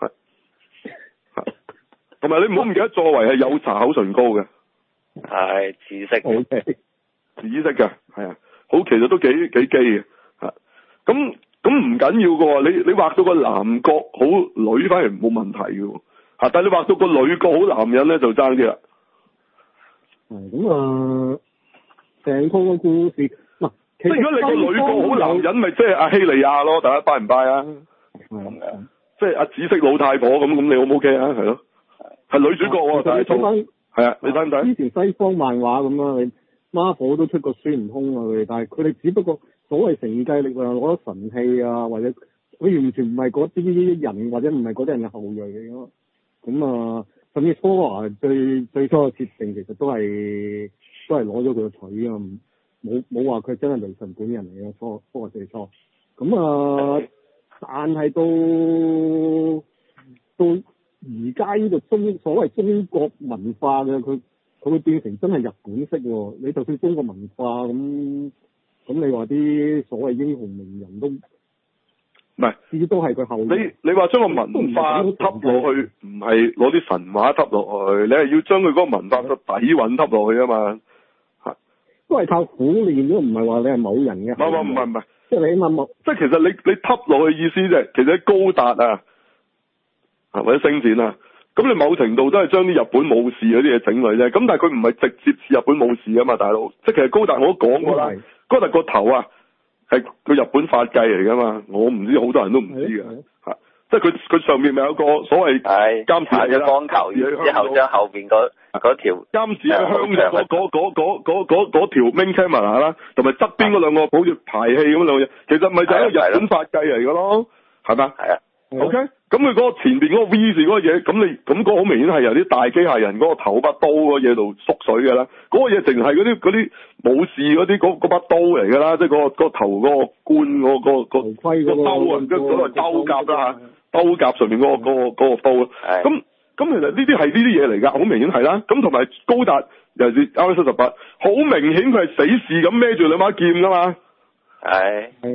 同埋你唔好唔記得，作為係有搽口唇膏嘅，係紫色，好嘅，紫色嘅，係啊，好其實都幾幾基嘅，吓，咁咁唔緊要嘅，你你畫到個男角好女反而冇問題嘅，吓，但係你畫到個女角好男人咧就爭啲啦。係咁啊，成套嘅故事嗱，即係如果你個女角好男人，咪即係阿希利亞咯，大家拜唔拜啊？咁嘅，即係阿紫色老太婆咁，咁你 O 唔 OK 啊？係咯。係女主角喎，但係睇翻係啊，你睇唔睇？之前西方漫畫咁啊，你 Marvel 都出過孫悟空啊，佢哋，但係佢哋只不過所謂承繼力量攞咗神器啊，或者佢完全唔係嗰啲人，或者唔係嗰啲人嘅後裔嚟咯。咁啊，甚至科華最最初嘅設定其實都係都係攞咗佢個腿啊，冇冇話佢真係雷神本人嚟嘅。科科華最初咁啊，但係到到。而家呢個中所謂中國文化嘅佢佢會變成真係日本式喎。你就算中國文化咁咁，你話啲所謂英雄名人都唔係，至都係佢後。你你話將個文化揼落去，唔係攞啲神話揼落去，你係要將佢嗰個文化個底蘊揼落去啊嘛。係都係靠苦練咯，唔係話你係某人嘅。唔係唔係唔係，即係你起碼即係其實你你揼落去意思即係，其實高達啊。或者星戰啊，咁你某程度都係將啲日本武士嗰啲嘢整落啫，咁但係佢唔係直接似日本武士啊嘛，大佬，即係其實高達我都講過啦，高達個頭啊係個日本髮髻嚟噶嘛，我唔知好多人都唔知㗎。吓，即係佢佢上面咪有個所謂監視嘅光球，之後將後邊嗰嗰條監視嘅香嗰嗰嗰嗰嗰嗰嗰條 main camera 啦，同埋側邊嗰兩個好似排氣咁兩嘢，其實咪就係一個日本髮髻嚟噶咯，係咪？係啊。O K，咁佢嗰個前邊嗰個 V 字嗰個嘢，咁你咁嗰個好明顯係由啲大機械人嗰個頭把刀嗰嘢度縮水㗎啦，嗰、嗰個嘢淨係嗰啲嗰啲武士嗰啲嗰把刀嚟㗎啦，即係、嗰個、嗰個頭嗰個冠嗰、嗰個、嗰個頭盔嗰個兜啊，即係嗰個兜甲啦嚇，兜甲上面嗰、嗰個嗰、嗰個嗰個刀啊，咁咁其實呢啲係呢啲嘢嚟㗎，好明顯係啦，咁同埋高達尤其是 R 七十八，好明顯佢係死士咁孭住兩把劍㗎嘛，係係。即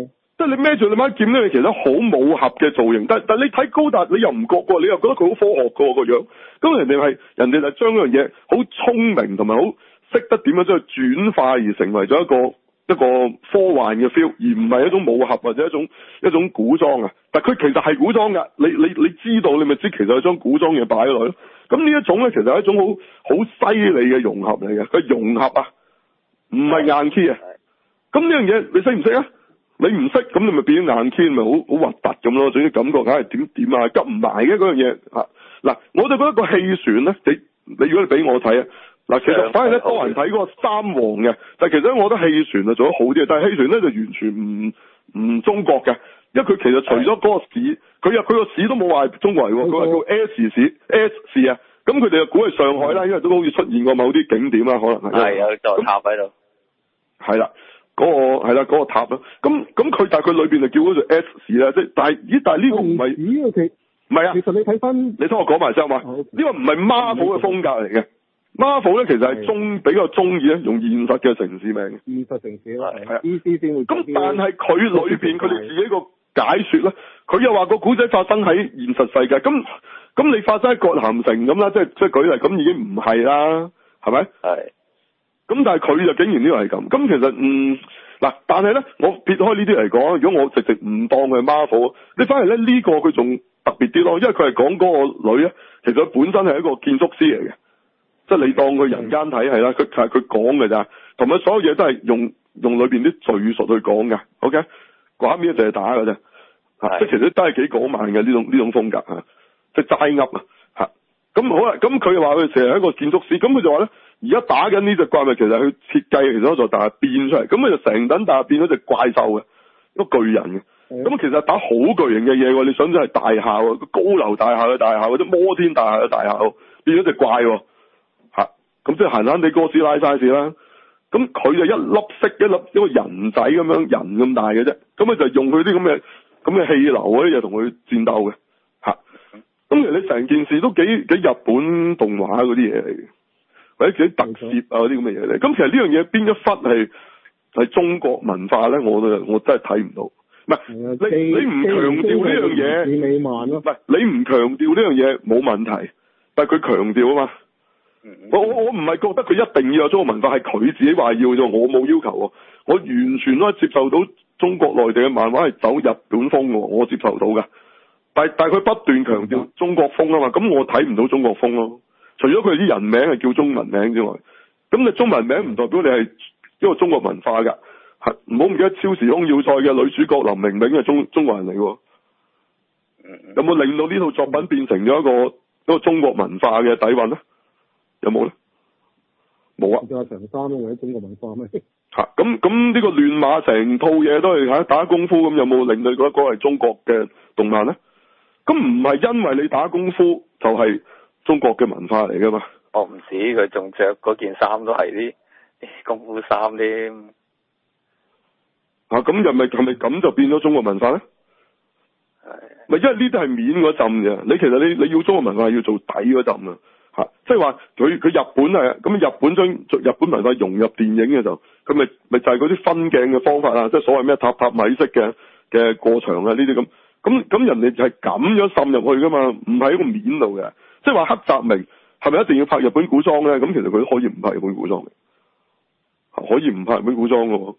即係你孭住你把劍咧，其實好武俠嘅造型，但但你睇高達，你又唔覺喎，你又覺得佢好科學噶個樣。咁人哋係人哋就將嗰樣嘢好聰明同埋好識得點樣將佢轉化而成為咗一個一個科幻嘅 feel，而唔係一種武俠或者一種一種古裝啊。但佢其實係古裝噶，你你你知道你咪知，其實係將古裝嘢擺咗落去咯。咁呢一種咧，其實係一種好好犀利嘅融合嚟嘅，佢融合啊，唔係硬 key 啊。咁呢樣嘢你識唔識啊？你唔識，咁你咪變咗硬 key，咪好好核突咁咯。總之感覺梗係點點啊，急唔埋嘅嗰樣嘢嚇。嗱，我就覺得個氣旋咧，你你如果你俾我睇啊，嗱，其實反而咧多人睇嗰個三王嘅，但係其實我覺得氣旋就做得好啲，但係氣旋咧就完全唔唔中國嘅，因為佢其實除咗嗰個市，佢又佢個市都冇話中國嚟喎，佢話叫 S 市 S 市啊。咁佢哋又估係上海啦，因為都好似出現過某啲景點啦，可能係。係有座塔喺度。係啦。嗰、那個係啦，嗰、那個塔啦，咁咁佢但係佢裏邊就叫嗰做 S 市啦，即係但係咦，但係呢個唔係，唔係啊，其實你睇翻，你聽我講埋先嘛，呢個唔係 Marvel 嘅風格嚟嘅 ，Marvel 咧其實係中比較中意咧用現實嘅城市名嘅，現實城市啦，係啊 ，D C 先會。咁但係佢裏邊佢哋自己個解說咧，佢又話個古仔發生喺現實世界，咁咁你發生喺葛咸城咁啦，即係即係舉例，咁已經唔係啦，係咪？係。咁但係佢就竟然呢個係咁，咁其實嗯嗱，但係咧，我撇開呢啲嚟講，如果我直直唔當佢係 Marvel，你反而咧呢個佢仲特別啲咯，因為佢係講嗰個女咧，其實佢本身係一個建築師嚟嘅，即係你當佢人間體係啦，佢係佢講嘅咋，同埋所有嘢都係用用裏邊啲敘述去講嘅 ，OK， 畫面就係打嘅啫，即係其實都係幾講慢嘅呢種呢種風格嚇，即係齋噏啊嚇，咁好啦，咁佢話佢成日係一個建築師，咁佢就話咧。而家打緊呢隻怪物，其實佢設計其實一座大廈變出嚟，咁佢就成等大廈變咗隻怪獸嘅，一個巨人嘅。咁、嗯、其實打好巨型嘅嘢喎，你想真係大廈喎，高樓大廈嘅大廈或者摩天大廈嘅大廈，變咗隻怪喎，嚇、啊！咁即係閒閒地哥斯拉 size 啦。咁佢就一粒色一粒一個人仔咁樣人咁大嘅啫，咁佢就用佢啲咁嘅咁嘅氣流嗰啲嘢同佢戰鬥嘅，嚇、啊！咁其實你成件事都幾幾日本動畫嗰啲嘢嚟嘅。或者自己特攝啊嗰啲咁嘅嘢咧，咁其實呢樣嘢邊一忽係係中國文化咧？我都我真係睇唔到。唔係你你唔強調呢樣嘢，你美漫咯。唔係你唔強調呢樣嘢冇問題，但係佢強調啊嘛。我我我唔係覺得佢一定要有中國文化，係佢自己話要啫，我冇要求喎。我完全都係接受到中國內地嘅漫畫係走日本風喎，我接受到㗎。但係但係佢不斷強調中國風啊嘛，咁我睇唔到中國風咯。除咗佢啲人名係叫中文名之外，咁你中文名唔代表你係一個中國文化㗎，係唔好唔記得超時空要塞嘅女主角林明明係中中國人嚟喎，有冇令到呢套作品變成咗一個一個中國文化嘅底蘊咧？有冇咧？冇啊！阿陳生都係中國文化咩？嚇咁咁呢個亂馬成套嘢都係嚇打功夫，咁有冇令到你覺得嗰個係中國嘅動漫咧？咁唔係因為你打功夫就係、是。中國嘅文化嚟噶嘛？我唔止，佢仲着嗰件衫都係啲功夫衫添。啊，咁又咪係咪咁就變咗中國文化咧？係。咪因為呢啲係面嗰陣嘅，你其實你你要中國文化係要做底嗰陣啊，嚇！即係話佢佢日本係咁，日本將日本文化融入電影嘅時候，佢咪咪就係嗰啲分鏡嘅方法啊，即係所謂咩塔塔米式嘅嘅過場啊呢啲咁，咁咁人哋就係咁樣滲入去噶嘛，唔係喺個面度嘅。即係話黑澤明係咪一定要拍日本古裝咧？咁其實佢都可以唔拍日本古裝嘅，可以唔拍日本古裝嘅喎。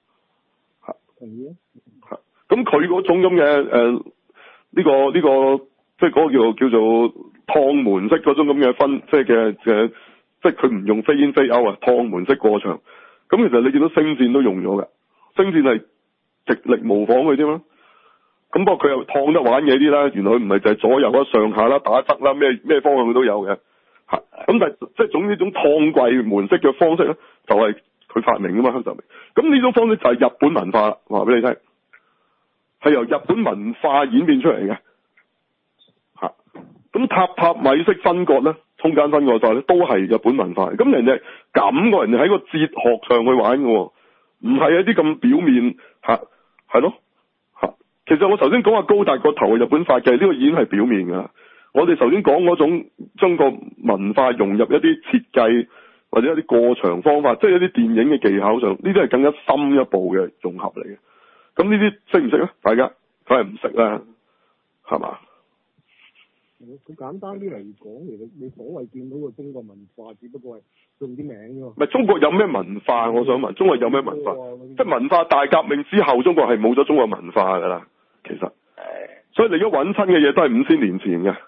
係咁佢嗰種咁嘅誒呢個呢、呢個即係嗰個叫叫做趟門式嗰種咁嘅分，即係嘅嘅，即係佢唔用飛煙飛歐啊，趟門式過場。咁其實你見到星戰都用咗嘅，星戰係極力模仿佢啫嘛。咁不過佢又燙得玩嘢啲啦，原來佢唔係就係左右啦、上下啦、打側啦，咩咩方向佢都有嘅。嚇，咁但係即係總之種燙櫃門式嘅方式咧，就係佢發明㗎嘛，黑澤明。咁呢種方式就係日本文化啦，話俾你聽，係由日本文化演變出嚟嘅。嚇，咁塔塔米式分割咧，空間分割晒咧，都係日本文化。咁人哋咁個人哋喺個哲學上去玩嘅喎，唔係一啲咁表面嚇，係咯。其實我頭先講話高達個頭係日本發嘅，呢、這個已經係表面㗎。我哋頭先講嗰種將個文化融入一啲設計或者一啲過場方法，即係一啲電影嘅技巧上，呢啲係更加深一步嘅融合嚟嘅。 咁呢啲識唔識啊？大家梗係唔識啦，係嘛？ 咁簡單啲嚟講，其實你所謂見到個中國文化，只不過係用啲名啫。 唔係中國有咩文化？我想問，中國有咩文化？即係文化大革命之後，中國係冇咗中國文化㗎啦。其實，所以你而家揾親嘅嘢都係五千年前嘅。誒、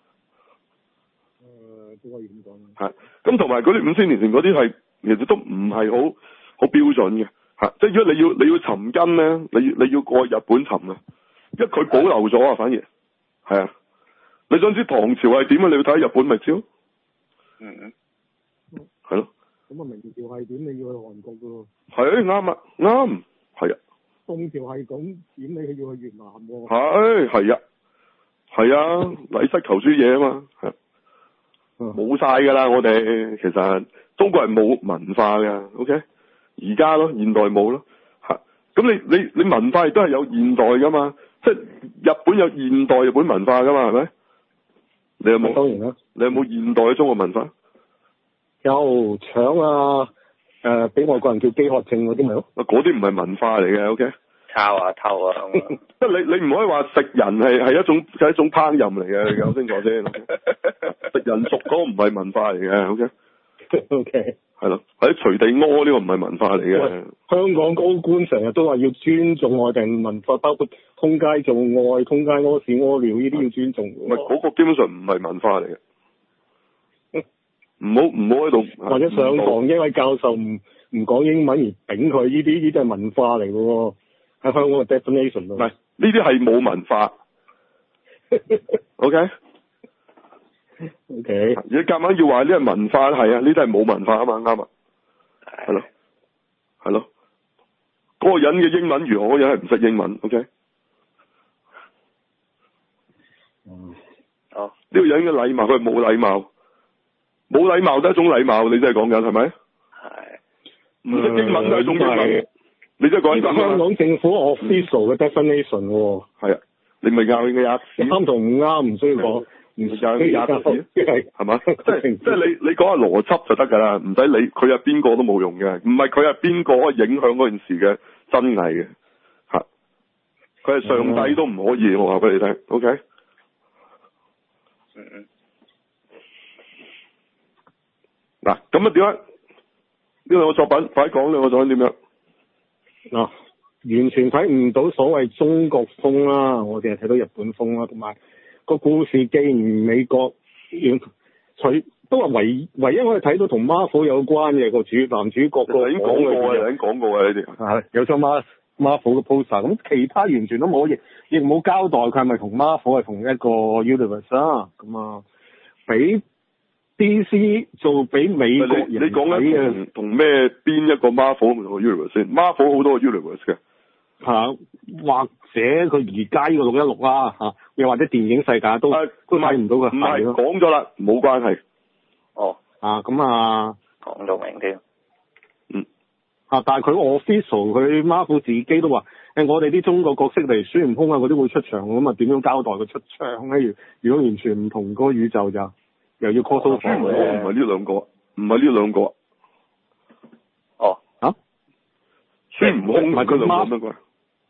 呃，都可以咁講。 係，咁同埋嗰啲五千年前嗰啲係，其實都唔係好好標準嘅。嚇，即係如果你要你要尋根咧，你要你要過日本尋啊，因為佢保留咗啊，反而係啊。你想知唐朝係點啊？你要睇日本咪知咯。嗯嗯。係咯。 咁啊，明朝係點？你要去韓國噶咯。 係啱啊，啱。係啊。 宋朝係咁點？你係要去越南喎。 係係啊。係啊，禮失求諸野啊嘛。係。冇晒噶啦，我哋其實中國係冇文化嘅。O K。而家咯，現代冇咯。嚇。咁你你你文化亦都係有現代噶嘛？即係日本有現代日本文化噶嘛？係咪？你有冇？ 當然啦。 你有冇現代嘅中國文化？ 有搶啊！誒、呃，俾外國人叫飢渴症嗰啲咪咯？ 啊，嗰啲唔係文化嚟嘅 ，OK？ 抄啊偷啊！ 即係你你唔可以話食人係係一種係一種烹飪嚟嘅，你講清楚先。食人族嗰個唔係文化嚟嘅 ，OK？OK。係咯，喺隨地屙呢個唔係文化嚟嘅。 香港高官成日都話要尊重外地文化，包括通街做愛、通街屙屎屙尿呢啲要尊重。 唔係嗰個基本上唔係文化嚟嘅。唔好唔好喺度。 或者上堂因為教授唔唔講英文而頂佢，呢啲呢啲係文化嚟嘅喎。喺香港嘅 definition 度。唔係， 呢啲係冇文化。OK。 O K， 你夾硬要話呢係文化，係啊，呢啲係冇文化啊嘛，啱啊，係咯，係咯，嗰、嗰個人嘅英文如何？嗰個人係唔識英文 ，O K， 嗯，好， 呢個人嘅禮貌，佢係冇禮貌，冇禮貌都係一種禮貌，你真係講緊係咪？係，唔識英文都係一種英文，嗯、你真係講緊香港政府 official 嘅 definition 喎， 係啊，你咪拗嘅呀， 啱同唔啱唔需要講。 唔就係廿個字，係嘛？即係即係你你講下邏輯就得㗎啦，唔使理佢係邊個都冇用嘅，唔係佢係邊個可以影響嗰件事嘅真偽嘅嚇。佢係上帝都唔可以，我話俾你聽 ，OK？嗯嗯。嗱咁啊點啊？呢兩個作品快講，呢兩個作品點樣？ 嗱、啊，完全睇唔到所謂中國風啦，我淨係睇到日本風啦，同埋。個故事既然美國，除都話唯唯一可以睇到同 Marvel 有關嘅個主男主角個， 已經講過嘅，已經講過嘅呢啲係有張 Mar Marvel 嘅 poster，咁其他完全都冇，亦亦冇交代佢係咪同 Marvel 係同一個 universe 啊？咁啊，俾 D C 做俾美國人睇嘅。你講緊同咩邊一個 Marvel 同個 universe 先 ？Marvel 好多個 universe 嘅。嚇、啊， 或者佢而家呢個六一六啦嚇，又或者電影世界都、啊、都睇唔到佢。唔係講咗啦，冇關係。 哦， 啊咁啊， 講到明添。 嗯。 啊，但係佢 official 佢 Marvel 自己都話，誒我哋啲中國角色嚟孫悟空啊嗰啲會出場，咁啊點樣交代佢出場咧？如如果完全唔同個宇宙就又要 call 蘇唔係呢兩個，唔係呢兩個。 哦。 啊？ 孫悟空唔係佢兩個咩鬼？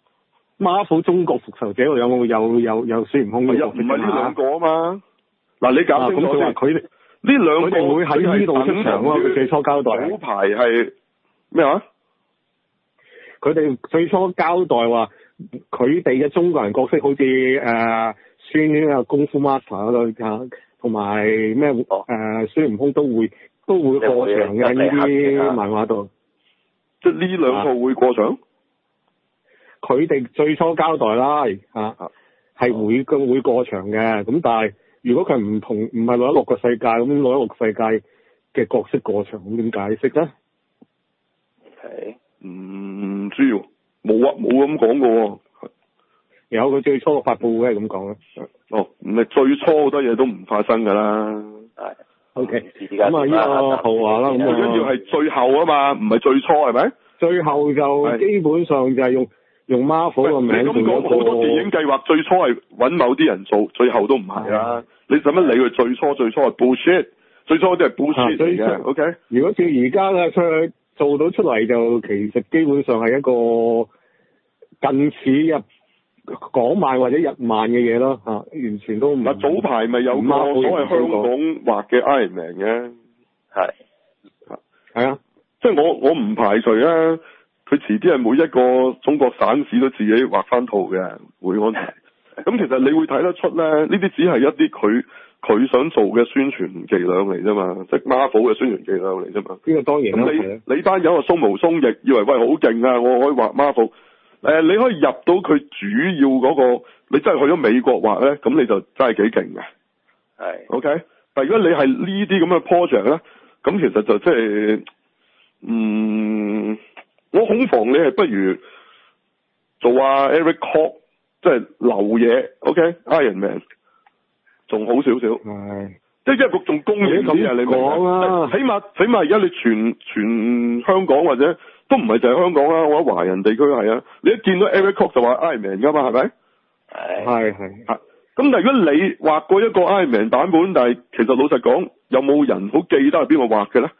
Marvel 中國復仇者有冇有有有孫悟空嘅？ 唔係呢兩個啊嘛。嗱，你搞清楚先。 佢哋呢兩個佢哋會喺呢度出場咯。佢最初交代。 好牌係咩話？ 佢哋最初交代話，佢哋嘅中國人角色好似誒孫啊功夫 master 嗰度同埋咩誒孫悟空都會都會過場嘅喺呢啲漫畫度。 即係呢兩套會過場？ 佢哋最初交代啦，嚇係會嘅會過場嘅，咁但係如果佢唔同唔係六一六個世界咁，六一六世界嘅角色過場，咁點解釋咧？ 係唔知喎，冇啊，冇咁講過喎。 有佢最初嘅發佈會係咁講啦。 哦，唔係最初好多嘢都唔發生㗎啦。 係。 O K，咁啊呢個後話啦，咁最緊要係最後啊嘛，唔係最初係咪？ 最後就基本上就係用。用 Marvel 個名， 你咁講好多電影計劃最初係揾某啲人做，最後都唔係啦。你使乜理佢最初？最初係 bullshit，最初啲係 bullshit 嚟嘅。O K， 如果照而家嘅出去做到出嚟，就其實基本上係一個近似日港漫或者日漫嘅嘢咯嚇，完全都唔。 嗱早排咪有個所謂香港畫嘅 Iron Man 嘅， 係係啊，即係我我唔排除啊，佢遲啲係每一個中國省市都自己畫翻套嘅，會安排。咁其實你會睇得出咧，呢啲只係一啲佢佢想做嘅宣傳伎倆嚟啫嘛，即係 Marvel 嘅宣傳伎倆嚟啫嘛。 呢個當然啦。 咁你你班友啊鬆毛鬆翼，以為喂好勁啊，我可以畫 Marvel。誒，你可以入到佢主要嗰個，你真係去咗美國畫咧，咁你就真係幾勁嘅。 係。 OK，但如果你係呢啲咁嘅 project 咧，咁其實就即係，嗯，我恐防你係不如做阿 Eric Kwok，即係流嘢 ，OK，Iron Man，仲好少少。 係。 即係因為佢仲公認啲啊，你明唔明？起碼起碼而家你全全香港或者。都唔係就係香港啦，我覺得華人地區係啊。你一見到 Eric Kwok 就話 Iron Man 噶嘛，係咪？ 係係係。咁但係如果你畫過一個 Iron Man 版本，但係其實老實講，有冇人好記得係邊個畫嘅咧？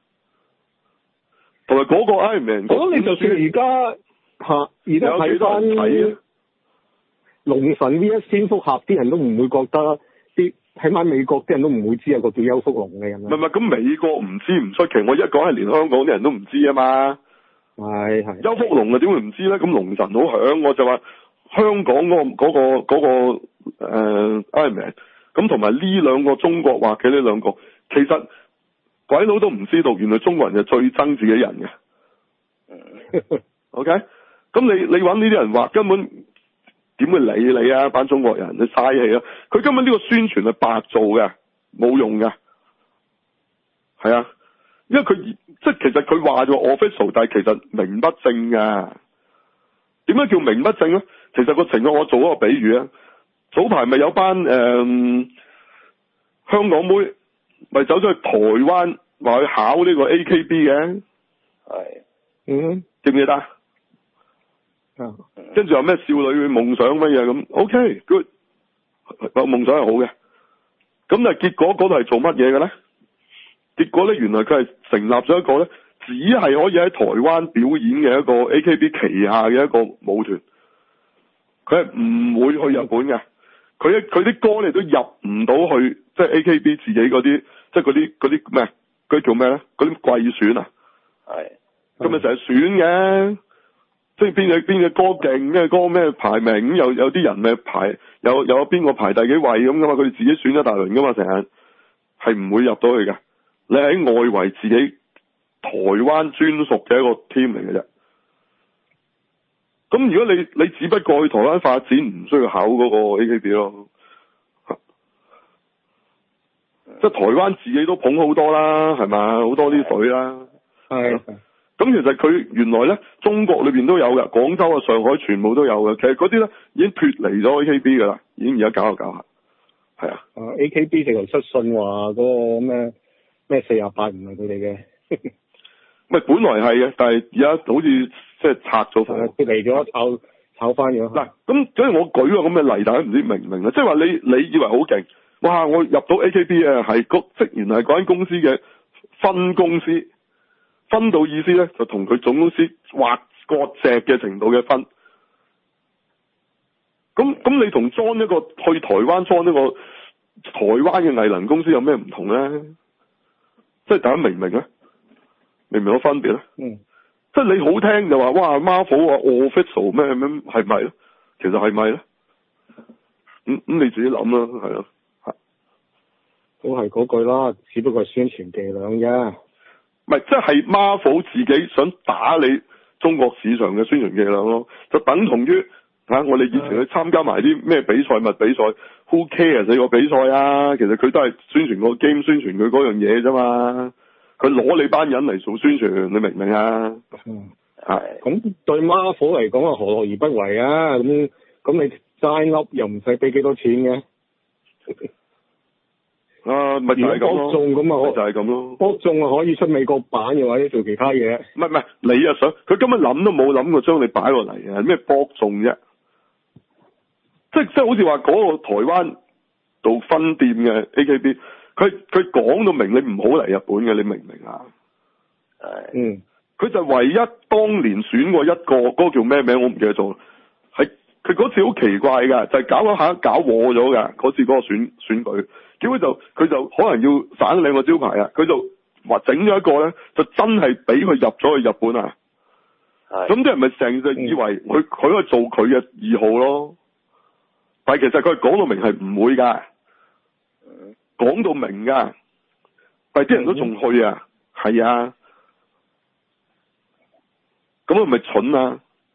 同埋嗰個 Iron Man， 我諗你就算而家嚇，而家睇翻《龍神 V S 蝙蝠俠》，啲人都唔會覺得啲，起碼美國啲人都唔會知有個叫邱福龍嘅人。唔係唔係，咁美國唔知唔出奇，我一講係連香港啲人都唔知啊嘛。 係係。 邱福龍啊，點會唔知咧？咁龍神好響，我就話香港嗰、嗰個嗰、嗰個嗰、嗰個誒、呃、Iron Man，咁同埋呢兩個中國畫嘅呢兩個，其實鬼佬都唔知道，原來中國人就最憎自己人嘅。OK，咁你你揾呢啲人畫，根本點會理你啊？班中國人，你嘥氣啊！佢根本呢個宣傳係白做嘅，冇用嘅。係啊。因為佢即係其實佢話咗 official， 但係其實名不正㗎。點解叫名不正咧？其實個情況我做一個比喻啊。早排咪有班誒、嗯、香港妹咪走咗去台灣話去考呢個 A K B 嘅。 係。 嗯。記唔記得？嗯。跟住話咩少女夢想乜嘢咁 ？OK，佢個夢想係好嘅。咁但係結果嗰度係做乜嘢嘅咧？結果咧，原來佢係成立咗一個咧，只係可以喺台灣表演嘅一個 A K B 旗下嘅一個舞團。佢係唔會去日本嘅。佢佢啲歌你都入唔到去，即係 A K B 自己嗰啲，即係嗰啲嗰啲咩？嗰啲叫咩咧？嗰啲季選啊。係。咁咪成日選嘅，即係邊隻邊隻歌勁，咩歌咩排名，有有啲人咪排，有有邊個排第幾位咁噶嘛？佢哋自己選一大輪噶嘛，成日係唔會入到去嘅。你喺外圍自己台灣專屬嘅一個 team 嚟嘅啫。咁如果你你只不過去台灣發展，唔需要考嗰個 A K B 咯。即係台灣自己都捧好多啦，係咪？好多啲水啦。係。咁其實佢原來咧，中國裏邊都有嘅，廣州啊、上海全部都有嘅。其實嗰啲咧已經脫離咗 A K B 噶啦，已經而家搞下搞下。係啊。啊 A K B 直頭出信話嗰個咩？咩四廿八唔係佢哋嘅， 咪本來係嘅，但係而家好似即係拆咗佢， 佢嚟咗炒炒翻咗。 嗱，咁所以我舉個咁嘅例，大家唔知明唔明啊？即係話你你以為好勁，哇！我入到 A K B 啊，係個即原來係嗰間公司嘅分公司，分到意思咧就同佢總公司劃割席嘅程度嘅分。咁咁你同裝一個去台灣裝一個台灣嘅藝能公司有咩唔同咧？即係大家明唔明咧？明唔明個分別咧？嗯。即係你好聽就話哇 Marvel 啊 official 咩咩係咪咧？其實係咪咧？咁咁你自己諗啦，係咯。 都係嗰句啦，只不過係宣傳伎倆啫。 唔係，即係 Marvel 自己想打你中國市場嘅宣傳伎倆咯，就等同於嚇、啊、我哋以前去參加埋啲咩比賽物比賽 ，Who cares 呢個比賽啊？其實佢都係宣傳個 game，宣傳佢嗰樣嘢啫嘛。佢攞你班人嚟做宣傳，你明唔明啊？嗯，係。咁對 Marvel 嚟講啊，何樂而不為啊？咁咁你齋噏又唔使俾幾多錢嘅。 啊，咪就係咁咯。 博中咁啊， 就係咁咯。 博中啊，可以出美國版，又或者做其他嘢。 唔係唔係，你啊想，佢根本諗都冇諗過將你擺落嚟嘅，咩博中啫？即即係好似話嗰個台灣度分店嘅 A K B。佢佢講到明，你唔好嚟日本嘅，你明唔明啊？係，嗯，佢就唯一當年選過一個，嗰、嗰個叫咩名我唔記得咗， 佢嗰次好奇怪㗎，就係、是、搞咗下搞禍咗㗎。嗰次嗰個選選舉，結果就佢就可能要省兩個招牌啊，佢就話整咗一個咧，就真係俾佢入咗去日本啊。咁啲人咪成日以為佢佢可以做佢嘅二號咯，但係其實佢係講到明係唔會㗎，講到明㗎，但係啲人都仲去啊，係啊，咁係咪蠢啊？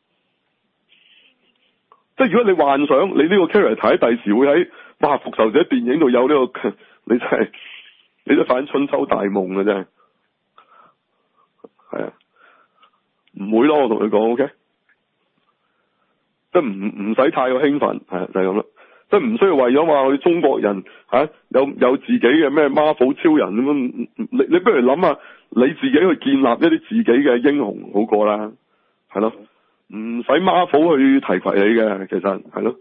即係如果你幻想你呢個 character 第時會喺哇復仇者電影度有呢、這個，你真係你都發緊春秋大夢嘅真係，係啊。唔會咯，我同佢講 OK，即係唔唔使太過興奮，係就係咁啦，即係唔需要為咗話我哋中國人吓、啊、有有自己嘅咩 Marvel 超人咁樣，你你不如諗下你自己去建立一啲自己嘅英雄好過啦，係咯，唔使 Marvel 去提攜你嘅，其實係咯，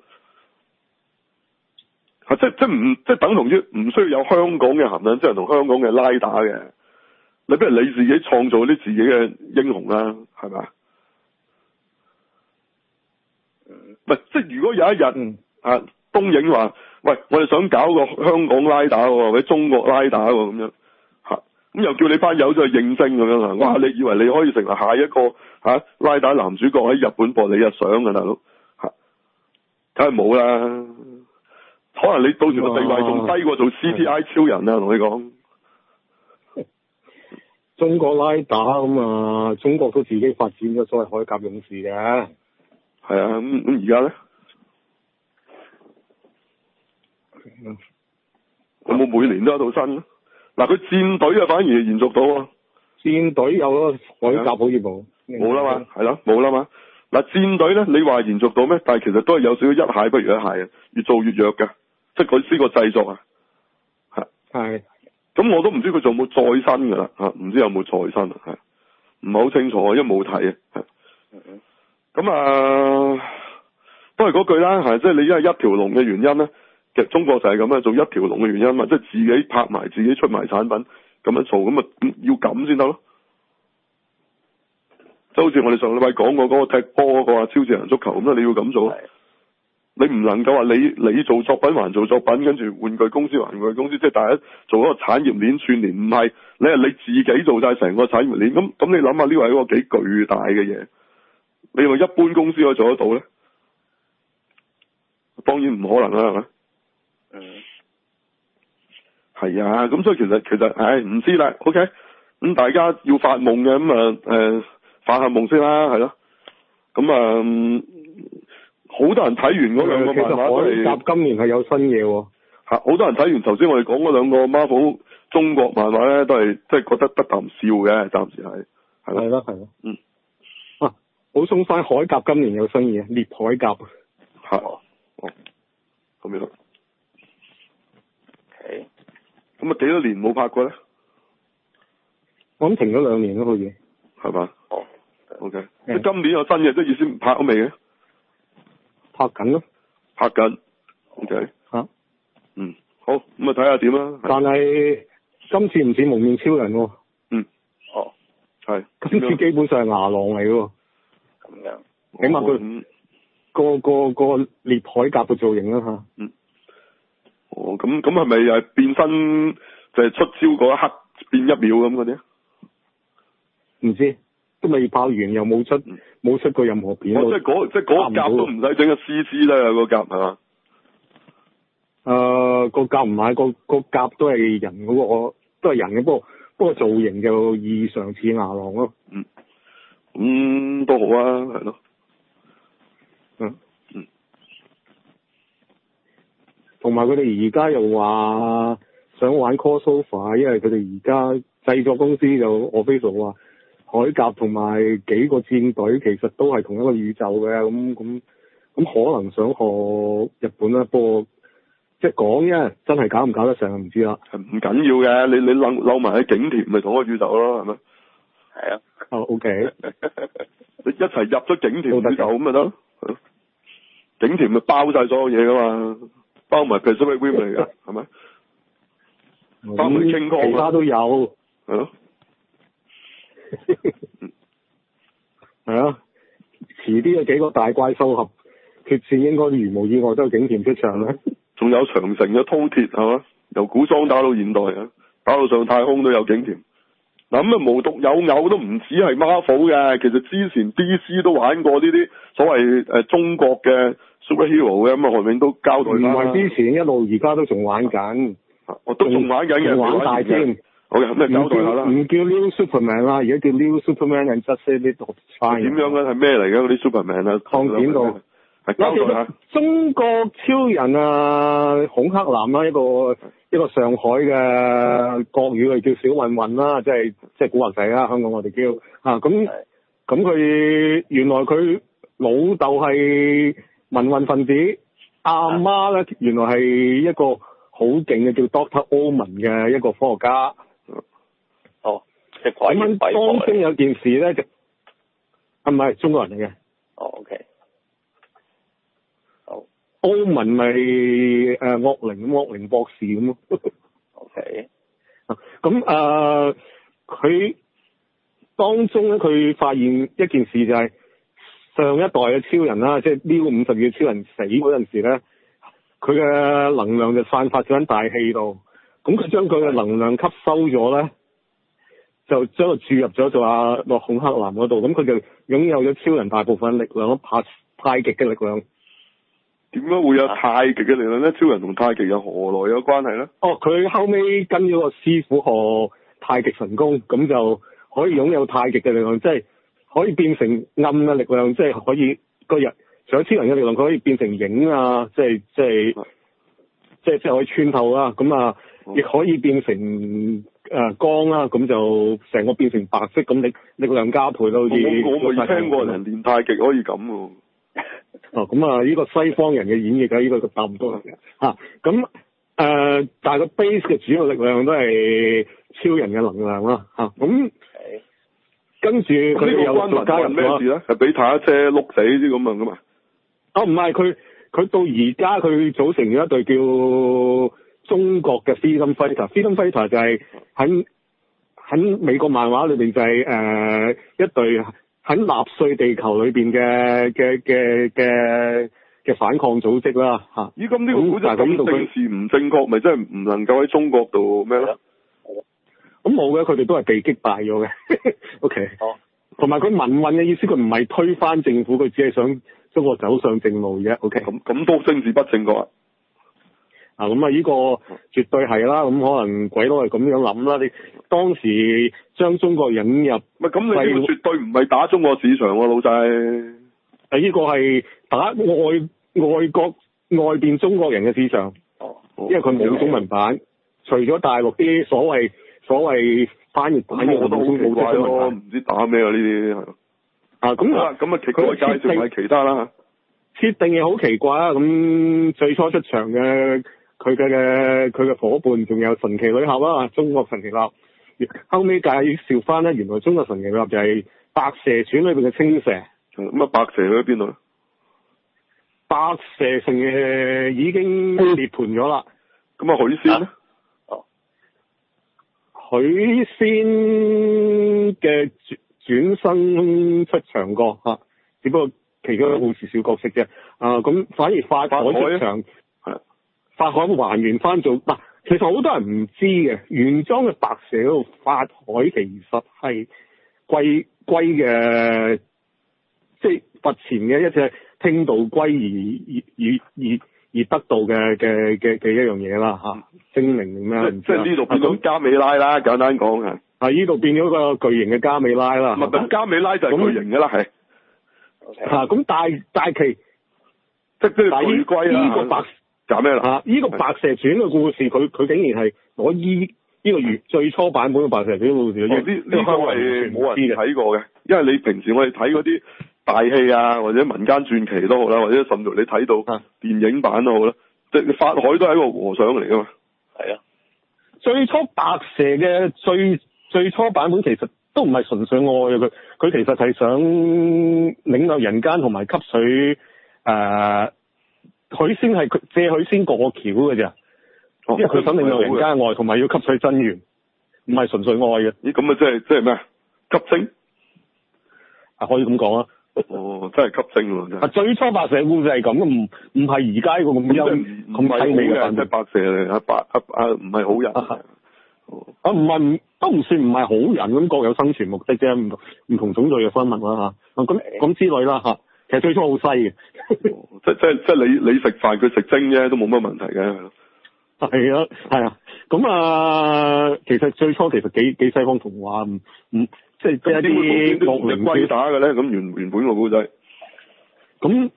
係即即唔即係等同於唔需要有香港嘅含量，即係同香港嘅拉打嘅。你不如你自己創造啲自己嘅英雄啦，係咪啊？唔係，即係如果有一日、嗯、啊，東映話，喂，我哋想搞個香港拉打喎，或者中國拉打喎，咁樣嚇，咁又叫你班友再去應徵咁樣啊？哇！你以為你可以成為下一個嚇、啊、拉打男主角喺日本播你日上嘅大佬嚇？梗係冇啦，可能你到時個地位仲低過做 C T I 超人啊！同你講。 中國拉打咁啊，中國都自己發展咗所謂海甲勇士嘅， 係啊，咁咁而家咧，有冇每年都有一套新？嗱，佢戰隊啊，反而延續到啊， 戰隊有咯，海甲好似冇， 冇啦嘛，係咯，冇啦嘛。嗱，戰隊咧，你話延續到咩？但係其實都係有少少一蟹不如一蟹啊，越做越弱㗎，即係佢呢個製作啊，係係。 咁我都唔知佢仲有冇再生㗎啦，嚇，唔知有冇再生啊，係唔係好清楚，因為冇睇啊，係。咁啊，都係嗰句啦，係即係你因為一條龍嘅原因咧，其實中國就係咁啊，做一條龍嘅原因嘛，即係自己拍埋自己出埋產品咁樣做，咁啊要咁先得咯。即係好似我哋上禮拜講過嗰個踢波嗰個啊，超智能足球咁啊，你要咁做。你唔能夠話你你做作品還做作品，跟住玩具公司還玩具公司，即係大家做一個產業鏈串聯，唔係你係你自己做晒成個產業鏈。咁咁你諗下呢個係一個幾巨大嘅嘢，你話一般公司可以做得到咧？當然唔可能啦，係咪？嗯。係啊，咁所以其實其實唉唔知啦 ，OK，咁大家要發夢嘅咁啊誒發下夢先啦，係咯，咁啊。嗯好多人睇完嗰兩個漫畫都係， 海甲今年係有新嘢喎。 嚇，好多人睇完頭先我哋講嗰兩個 Marvel 中國漫畫咧，都係即係覺得得啖笑嘅，暫時係係咯。 係咯係咯。 嗯。 啊，補充翻海甲今年有新嘢，裂海甲。 嚇。哦。咁樣。 係。 咁啊幾多年冇拍過咧？ 我諗停咗兩年咯，好似。 係嘛？ 哦。 O K。即係今年有新嘢，即係意思拍咗未嘅？ 拍緊咯， 拍緊，OK， 吓、啊， 嗯，好，咁啊睇下點啦。 但係今次唔似蒙面超人喎， 嗯，哦，係， 今次基本上係牙狼嚟嘅喎， 咁樣， 起碼佢個個個裂海甲嘅造型啦吓， 嗯，哦，咁咁係咪又係變身就係出招嗰一刻變一秒咁嗰啲？唔知。都未爆完，又冇出冇出過任何片。 哦，即係嗰即係嗰個甲都唔使整個 C C 啦，個甲係嘛？ 誒，個甲唔係個個甲都係人嗰個，都係人嘅，不過不過造型就異常似牙狼咯。 嗯，咁都好啊，係咯。嗯嗯。 同埋佢哋而家又話想玩 crossover，因為佢哋而家製作公司就 official 話。海甲同埋幾個戰隊其實都係同一個宇宙嘅，咁咁咁可能想學日本啦，不過即係講啫，真係搞唔搞得成唔知啦。唔緊要嘅，你你扭扭埋喺景田咪同一個宇宙咯，係咪？係啊。哦 ，OK。你一齊入咗景田宇宙咁咪得咯，景田咪包晒所有嘢噶嘛，包埋 Pacific Rim 嚟噶，係咪？包埋傾抗，其他都有。係咯。係啊，遲啲有幾個大怪獸合決戰應該如無意外都有景甜出場啦。 仲有長城嘅饕餮係嘛？由古裝打到現代啊，打到上太空都有景甜。嗱咁啊，無獨有偶都唔止係 Marvel 嘅，其實之前 D C 都玩過呢啲所謂誒、呃、中國嘅 superhero 嘅，咁啊韓永都交代啦。唔係之前一路而家都仲玩緊，我都仲玩緊嘅，玩大添。好嘅，咁你交代下啦。唔叫 New Superman 啦，而家叫 New Superman and Just a Little Fire。點樣嘅係咩嚟嘅嗰啲 Superman 啊？擴展到係交代下。中國超人啊，孔克南啦，一個一個上海嘅國語係叫小混混啦，即係即係古惑仔啦，香港我哋叫啊咁咁佢原來佢老豆係民運分子，阿媽咧原來係一個好勁嘅叫 Doctor Omen 嘅一個科學家。 哦，即係鬼鬼怪。 當中有件事咧就啊唔係中國人嚟嘅。 哦 ，OK。好。 歐文咪誒惡靈惡靈博士咁咯。 OK。 咁誒佢當中咧，佢發現一件事就係上一代嘅超人啦，即係 New 五十二嘅超人死嗰陣時咧，佢嘅能量就散發咗喺大氣度。咁佢將佢嘅能量吸收咗咧，就將佢注入咗就話落孔克南嗰度。咁佢就擁有咗超人大部分力量，派太極嘅力量。 點解會有太極嘅力量咧？超人同太極有何來有關係咧？ 哦，佢後尾跟咗個師傅學太極神功，咁就可以擁有太極嘅力量，即係可以變成暗嘅力量，即係可以個人除咗超人嘅力量，佢可以變成影啊，即係即係即係即係可以穿透啦。咁啊，亦可以變成誒、呃、光啦，咁就成個變成白色，咁力力量加倍咯。好似我我未聽過人練太極可以咁喎。 哦，咁啊，呢個西方人嘅演繹啊，呢、這個答唔到嘅嚇。咁誒、呃，但係個 base 嘅主要力量都係超人嘅能量啦嚇。咁、啊、跟住佢有關加入咩事咧？係俾坦克車碌死啲咁樣噶嘛？哦，唔係，佢佢到而家佢組成咗一隊叫中國嘅 Freedom Fighter。Freedom Fighter 就係喺喺美國漫畫裏邊就係、是、誒、呃、一隊。喺納粹地球裏邊嘅嘅嘅嘅嘅反抗組織啦嚇，咦咁呢個古仔咁政治唔正確，咪真係唔能夠喺中國度咩咧？咁冇嘅，佢哋都係被擊敗咗嘅。O K，好，同埋佢民運嘅意思，佢唔係推翻政府，佢只係想中國走上正路啫。O K，咁咁都政治不正確啊？啊，咁啊，呢個絕對係啦，咁可能鬼佬係咁樣諗啦。你當時將中國引入，咪咁你呢個絕對唔係打中國市場喎、啊，老細。啊，呢個係打外外國外邊中國人嘅市場。哦。因為佢冇中文版，除咗大陸啲所謂所謂翻譯版嘅，我都好奇怪咯，唔知打咩啊呢啲係。啊，咁啊，咁啊，其佢介紹係其他啦。設定又好奇怪啊！咁最初出場嘅。佢嘅嘅佢嘅夥伴仲有神奇女俠啦，中國神奇女俠。後尾介紹翻咧，原來中國神奇女俠就係白蛇傳裏邊嘅青蛇。咁啊，白蛇去咗邊度咧？白蛇成誒已經涅槃咗啦。咁啊，許仙咧？哦，許仙嘅轉轉身出場過嚇，只不過其中一個故事小角色啫。啊，咁反而法海出場。法海還原翻做嗱，其實好多人唔知嘅，原裝嘅白蛇嗰度法海其實係龜龜嘅，即係佛前嘅一隻聽道龜而而而而而得到嘅嘅嘅嘅一樣嘢啦嚇，精靈咁樣。即係呢度變咗加美拉啦，簡單講係。啊，呢度變咗個巨型嘅加美拉啦。咁加美拉就係巨型嘅啦，係。嚇，咁大大旗，即係巨龜啦。呢個白搞咩啦？嚇！依、這個白蛇傳嘅故事，佢佢竟然係攞依呢個原最初版本嘅白蛇傳嘅故事。呢呢、哦這個係冇人睇過嘅，因為你平時我哋睇嗰啲大戲啊，或者民間傳奇都好啦，或者甚至你睇到電影版都好啦，即係法海都係一個和尚嚟噶嘛。係啊，最初白蛇嘅最最初版本其實都唔係純粹愛嘅，佢佢其實係想領略人間同埋吸取誒。呃許仙係佢借許仙過橋嘅咋，因為佢想令到人家愛，同埋要吸取真緣，唔係純粹愛嘅。咦，咁啊，即係即係咩啊？吸星啊，可以咁講啊。 哦，真係吸睛喎，真係。 啊，最初白蛇故事係咁，唔唔係而家呢個咁優咁凄美嘅版本。即係白蛇嚟，啊白啊啊唔係好人。啊唔係唔都唔算唔係好人咁，各有生存目的啫，唔同唔同種類嘅生物啦嚇。咁咁之類啦嚇。其實最初好西嘅。即即即你你食飯佢食精啫，都冇乜問題嘅。 係啊，係啊。咁啊，其實最初其實幾幾西方童話，唔唔即係即係一啲惡靈龜打嘅咧。咁原原本個古仔， 咁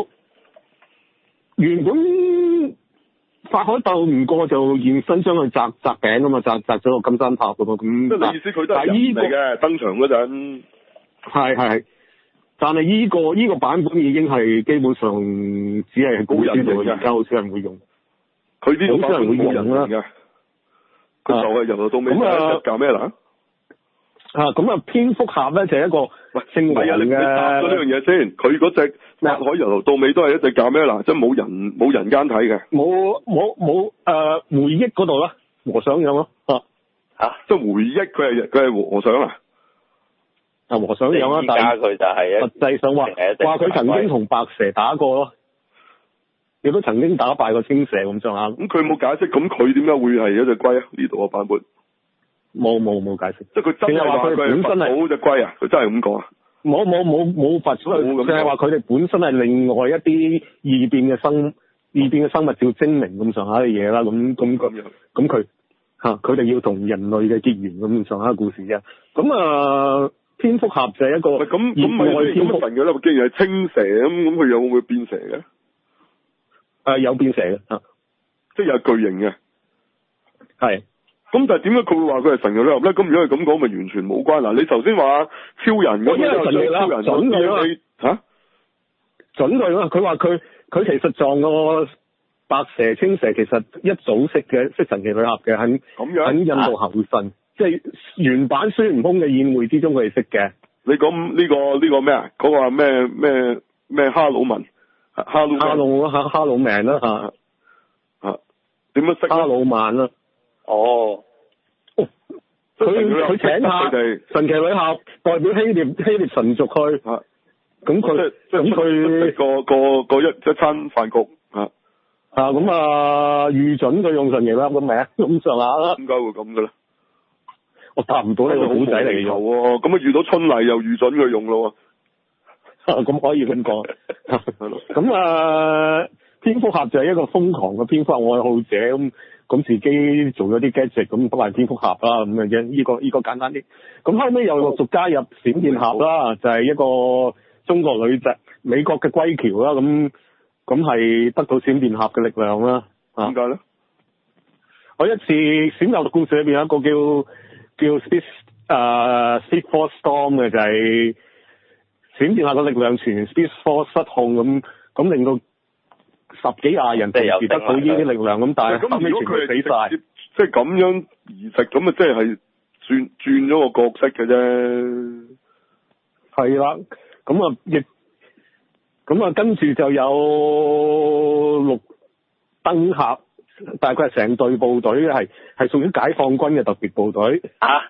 原本法海鬥唔過就現身將佢砸砸餅啊嘛，砸砸咗個金山塔㗎嘛。咁即係你意思佢都係人嚟嘅登場嗰陣。係係，但係依、這個依、這個版本已經係基本上只係高人嚟嘅，而家好少人會用。 佢呢個版本冇人嚟嘅。佢就係由頭到尾係教咩啦？ 啊，咁啊，蝙蝠俠咧就係一個喂姓王嘅。你答咗呢樣嘢先。佢嗰隻法海由頭到尾都係一隻教咩啦？即係冇人冇人間睇嘅。冇冇冇誒回憶嗰度啦，和尚樣咯。啊嚇！即係回憶，佢係佢係和尚啊？ 啊和尚樣啊，但係佢就係實際上話話佢曾經同白蛇打過咯。亦都曾經打敗過青蛇咁上下。咁佢冇解釋，咁佢點解會係一隻龜啊？呢度個版本冇冇冇解釋。即係佢真係話佢本身係冇隻龜啊？佢真係咁講啊？冇冇冇冇罰咗佢，就係話佢哋本身係另外一啲異變嘅生異變嘅生物叫精靈咁上下嘅嘢啦。咁咁咁咁佢嚇佢哋要同人類嘅結緣咁上下嘅故事啫。咁啊，蝙蝠俠就係一個咁咁咪咁神嘅啦。既然係青蛇咁，咁佢有冇會變蛇嘅？誒、呃，有變蛇嘅，啊，即係有巨型嘅，係。咁但係點解佢會話佢係神嘅女俠咧？咁如果係咁講，咪完全冇關嗱。你頭先話超人咁，因為神嘅超人準佢啊，吓，準佢啊。佢話佢佢其實撞個白蛇、青蛇，其實一早識嘅，識神奇女俠嘅，喺喺印度猴神，啊、即係原版孫悟空嘅宴會之中，佢哋識嘅。你講呢、這個呢、這個咩啊？嗰、那個咩咩咩哈魯文？哈魯哈魯哈哈魯名啦吓吓，點樣識哈魯曼啦？哦，佢佢請下神奇女俠代表希臘希臘神族去，咁佢咁佢個個個一一餐飯局啊啊咁啊預準佢用神奇女俠個名咁上下啦。點解會咁嘅咧？我答唔到呢個古仔嚟嘅喎，咁啊遇到春麗又預準佢用咯。咁、啊、可以咁講，咁啊，蝙蝠俠就係一個瘋狂嘅蝙蝠俠愛好者，咁咁自己做咗啲 gadget，咁都係蝙蝠俠啦，咁嘅啫。呢、這個呢、這個簡單啲。咁後尾又陸續加入閃電俠啦，就係、是、一個中國女仔，美國嘅歸僑啦，咁咁係得到閃電俠嘅力量啦。點解咧？我一次閃遊故事裏邊有一個叫叫 Speed 誒 Speed Force Storm 嘅，就係、是。閃電俠個力量全 Speed Force 失控咁，咁令到十幾廿人同時得到呢啲力量咁，但係後尾全部死晒，即係咁樣移植咁啊，即係轉轉咗個角色嘅啫。係啦，咁啊亦咁啊，跟住就有綠燈俠，但係佢係成隊部隊嘅，係係屬於解放軍嘅特別部隊。啊？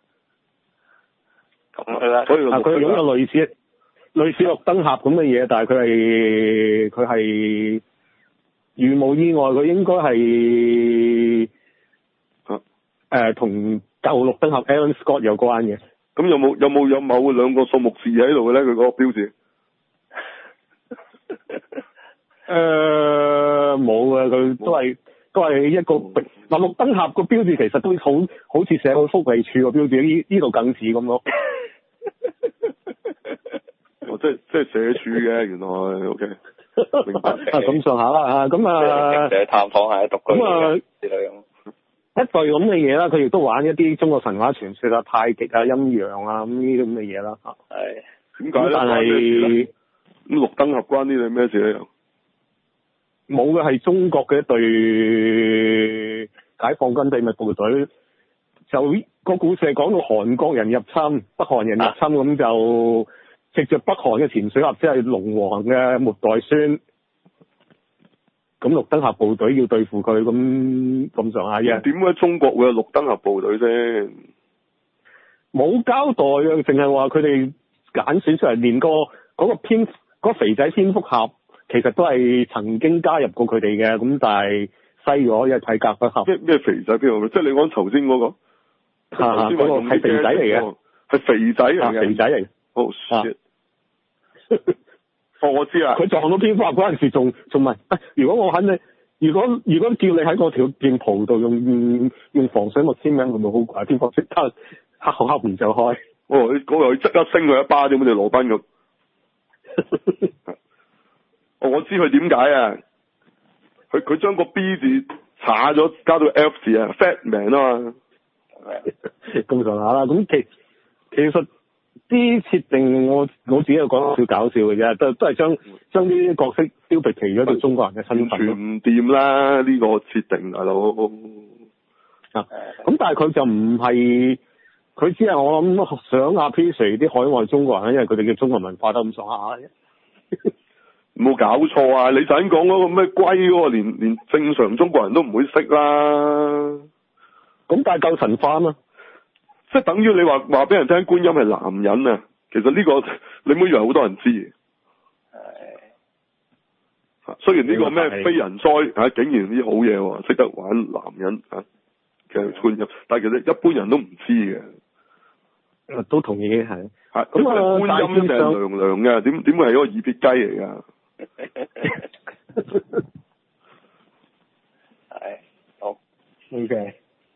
咁係啦，所以佢擁有類似。類似綠燈俠咁嘅嘢，但係佢係佢係如無意外，佢應該係誒同舊綠燈俠 Alan Scott 有關嘅。咁有冇有冇有某兩個數目字喺度嘅咧？佢嗰個標誌？誒冇嘅，佢都係都係一個嗱綠燈俠個標誌其實都好好似社會福利署個標誌，呢呢度更似咁咯。哦，即係即係社署嘅，原來 O K， 明白。啊，咁上下啦嚇，咁啊，成日探訪下獨居嘅之類咁。一隊咁嘅嘢啦，佢亦都玩一啲中國神話傳說啊、太極啊、陰陽啊咁呢啲咁嘅嘢啦嚇。係。點解咧？但係咁綠燈俠關呢啲咩事咧？冇嘅，係中國嘅一隊解放軍秘密部隊。就個故事係講到韓國人入侵，北韓人入侵咁、啊、就。藉著北韓嘅潛水俠，即係龍王嘅末代孫，咁綠燈俠部隊要對付佢，咁咁上下嘅。點解中國會有綠燈俠部隊先？冇交代啊，淨係話佢哋揀選出嚟，連個嗰個蝙嗰、嗰個肥仔蝙蝠俠其實都係曾經加入過佢哋嘅，咁但係篩咗，因為體格不合。 咩咩肥仔邊個？即係你講頭先嗰個。 啊，嗰、嗰個係肥仔嚟嘅。 係肥仔嚟嘅。 肥仔嚟。 Oh shit！哦，我知啦。 佢撞到蝙蝠俠嗰陣時，仲仲問，如果我肯你，如果如果叫你喺個條件袍度用用防水墨簽名，會唔會好怪？蝙蝠即刻黑口黑面就開。 哦，嗰個即刻升佢一巴點，好似羅賓咁。哦，我知佢點解啊？佢佢將個 B 字查咗，加到 F 字啊 ，Fat Man 啊嘛。 咁上下啦，咁其其實啲設定我我自己又講少搞笑嘅啫，都都係將將啲角色標皮奇咗做中國人嘅身份。完全唔掂啦！呢、呢個設定大佬。啊，咁但係佢就唔係，佢只係我諗想阿 P Sir 啲海外中國人，因為佢哋嘅中國文化得咁上下啫。冇搞錯啊！你頭先講嗰個咩龜嗰個，連連正常中國人都唔會識啦。咁但係夠神化啊嘛！即係等於你話話俾人聽觀音係男人啊，其實呢、呢個你唔好以為好多人知。係。雖然呢個咩非人哉嚇，竟然啲好嘢喎，識得玩男人嚇嘅觀音，但係其實一般人都唔知嘅。都同意嘅係。係。咁啊，觀音定係娘娘嘅？點點會係一個二撇雞嚟㗎？ 係。好。 O K。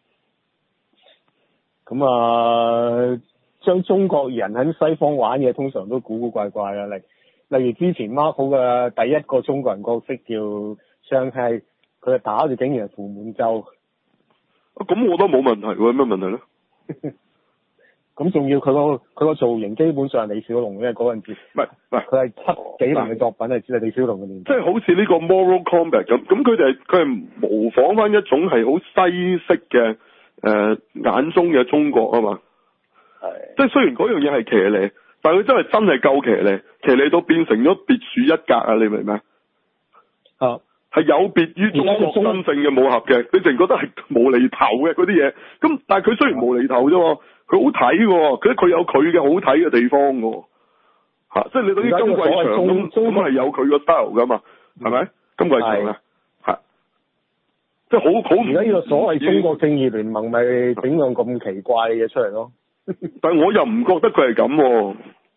咁啊，將中國人喺西方玩嘢，通常都古古怪怪啊。例例如之前 Marvel 嘅第一個中國人角色叫上帝，佢打住竟然係傅滿洲。咁我都冇問題喎，有咩問題咧？咁仲要佢個佢個造型基本上係李小龍嘅嗰陣時。唔係唔係，佢係七幾年嘅作品係只係李小龍嘅年代。即係好似呢個 Mortal Kombat 咁，咁佢哋佢係模仿翻一種係好西式嘅。誒、呃，眼中嘅中國啊嘛，係，即係雖然嗰樣嘢係騎呢，但係佢真係真係夠騎呢，騎呢到變成咗別樹一格啊！你明唔明？啊，係有別於中國真正嘅武俠嘅，你淨覺得係無厘頭嘅嗰啲嘢，咁但係佢雖然無厘頭啫，佢好睇嘅，佢佢有佢嘅好睇嘅地方嘅，吓、啊，即係你對啲金貴祥咁咁係有佢個 style 噶嘛，係咪？金貴祥啊。即係好好，而家呢個所謂中國正義聯盟咪整樣咁奇怪嘅嘢出嚟咯。但係我又唔覺得佢係咁，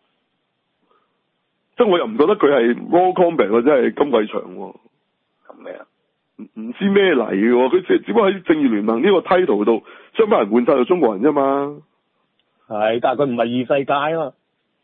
即係我又唔覺得佢係 Mortal Kombat 或者係金貴祥。咁咩啊？唔唔知咩嚟嘅，佢只只不過喺正義聯盟呢個 title 度將班人換晒做中國人啫嘛。係，但係佢唔係異世界啊嘛。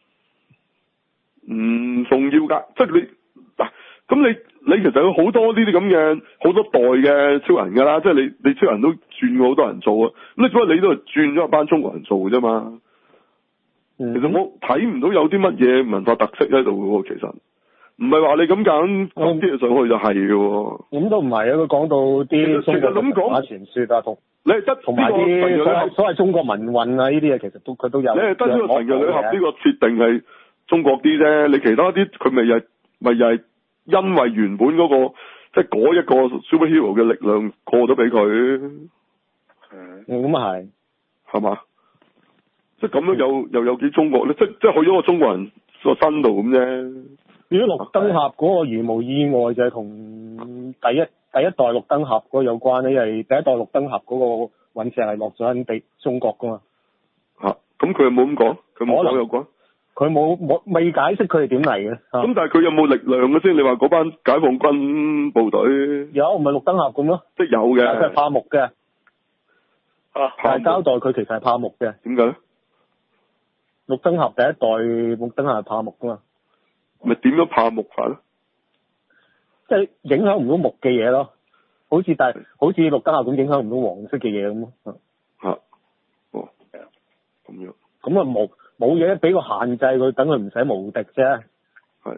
唔重要噶，即係你嗱，咁你。你其實有好多呢啲咁嘅好多代嘅超人㗎啦，即係你你超人都轉過好多人做啊，咁你只不過你都係轉咗一班中國人做嘅啫嘛。嗯、其實我睇唔到有啲乜嘢文化特色喺度嘅喎，其實唔係話你咁揀講啲嘢上去就係嘅喎。咁都唔係啊，佢講到啲中國神話傳說啊，同你係得同埋啲所謂所謂中國民運啊呢啲嘢，其實都佢都有。你係得呢個神奇女俠呢個設定係中國啲啫，你其他啲佢咪又咪又係。因為原本嗰、那個即係嗰一個 superhero 嘅力量過咗俾佢，嗯，咁啊係，係嘛？即係咁樣又又有幾中國咧？即即係去咗個中國人個身度咁啫。如果綠燈俠嗰個如無意外就係同第一第一代綠燈俠嗰個有關咧，因為第一代綠燈俠嗰個隕石係落咗喺地中國噶嘛。吓、啊，咁佢又冇咁講，佢冇講有關。佢冇冇未解釋佢係點嚟嘅，咁但係佢有冇力量嘅先？你話嗰班解放軍部隊有，唔係綠燈俠咁咯？即係有嘅，佢係怕木嘅。啊，但係交代佢其實係怕木嘅。點解咧？綠燈俠第一代綠燈俠係怕木噶嘛？咪點樣怕木法咧？即係影響唔到木嘅嘢咯，好似但係好似綠燈俠咁影響唔到黃色嘅嘢咁咯。吓、啊，哦，咁樣，咁啊木。冇嘢俾個限制佢，等佢唔使無敵啫。係，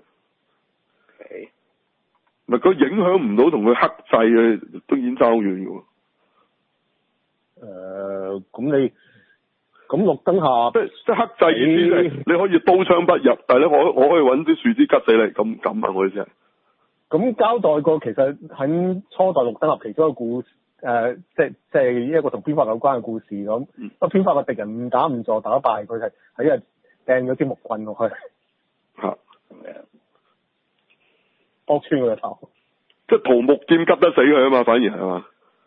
咪佢影響唔到同佢克制嘅，都已經爭好遠嘅喎。誒、呃，咁你咁綠燈俠，即即克制意思係你可以刀槍不入，但係咧我我可以揾啲樹枝吉死你，咁咁啊！我意思係。咁交代過，其實喺初代綠燈俠其中一個故事。誒、呃，即即係一個同蝙蝠俠有關嘅故事咁。個蝙蝠俠嘅敵人誤打誤撞打敗佢，係喺度掟咗支木棍落去。嚇、啊！ 咁樣剝穿佢個頭。 即係桃木劍急得死佢啊嘛，反而係嘛？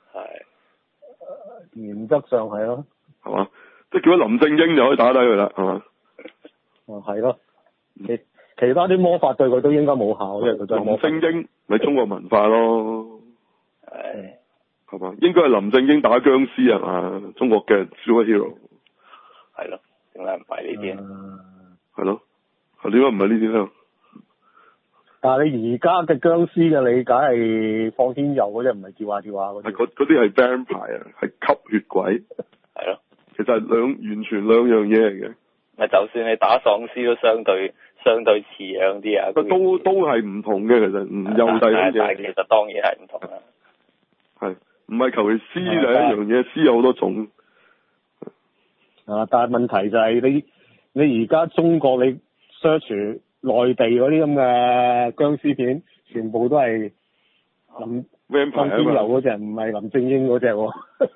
係。 原則上係咯。 係嘛？即係叫咗林正英就可以打低佢啦，係嘛？ 哦，係咯。其其他啲魔法對佢都應該冇效，因為佢都係魔法。 林正英咪中國文化咯。 係。 係嘛？應該係林正英打僵屍係嘛？中國嘅 superhero。 係咯，點解唔係呢啲？ 係咯，點解唔係呢啲咧？ 但係你而家嘅僵屍嘅理解係放天佑嗰隻，唔係跳下跳下嗰啲。 係嗰啲係 vampire 啊，係吸血鬼。 係咯。 其實係兩完全兩樣嘢嚟嘅。 咪就算你打喪屍都相對相對似樣啲啊。 都都係唔同嘅，其實唔幼細嘅。 但係其實當然係唔同啦。 係，唔係求其屍就係一樣嘢，屍有好多種。 啊！但係問題就係你你而家中國你 search 內地嗰啲咁嘅僵屍片，全部都係林放天佑嗰隻，唔係林正英嗰隻喎。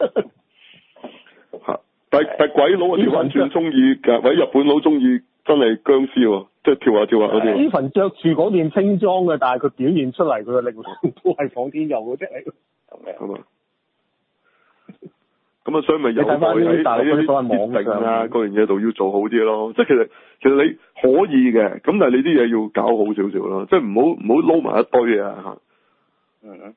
嚇！但但鬼佬啊，調翻轉中意㗎，或者日本佬中意真係僵屍喎，即係跳下跳下嗰啲。 呢份着住嗰件清裝嘅，但係佢表現出嚟佢嘅力量都係放天佑嗰隻嚟。 咁樣。 係嘛？咁啊，所以咪有待喺喺一啲設定啊，嗰樣嘢度要做好啲咯。即係其實其實你可以嘅，咁但係你啲嘢要搞好少少咯。即係唔好唔好撈埋一堆啊嚇。 嗯。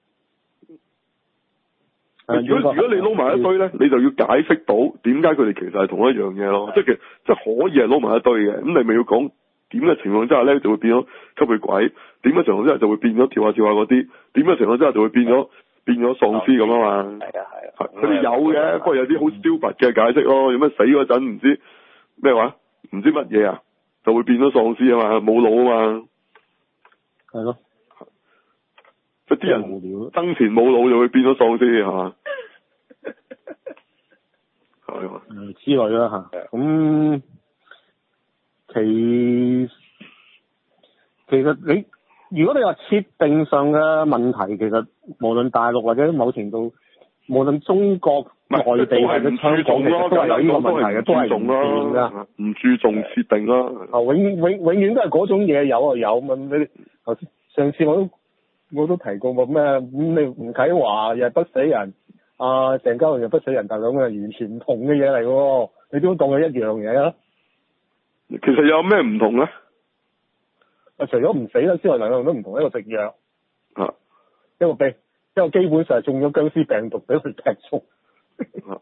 如果如果你撈埋一堆咧，你就要解釋到點解佢哋其實係同一樣嘢咯。即係其實即係可以係撈埋一堆嘅，咁你咪要講點嘅情況之下咧，就會變咗吸血鬼；點嘅情況之下就會變咗跳下跳下嗰啲；點嘅情況之下就會變咗。變咗喪屍咁啊嘛， 係啊係啊， 佢哋有嘅，不過有啲好 stupid 嘅解釋咯，有咩死嗰陣唔知咩話，唔知乜嘢啊，就會變咗喪屍啊嘛，冇腦啊嘛， 係咯， 即係啲人生前冇腦就會變咗喪屍係嘛，係嘛， 嗯之類啦吓，咁其其實你。如果你話設定上嘅問題，其實無論大陸或者某程度，無論中國內地或者香港，其實都係有呢個問題嘅，都係唔變㗎，唔注重設定啦。 啊，永永永遠都係嗰種嘢有啊有咁你頭先上次我都我都提過話咩咁你吳啟華又不死人，啊鄭嘉穎又不死人，但兩個係完全唔同嘅嘢嚟喎，你點當佢一樣嘢啊？ 其實有咩唔同咧？ 啊！除咗唔死啦之外，兩樣都唔同，一個食藥， 啊， 一個病，一個基本上係中咗僵屍病毒俾佢踢中。 啊，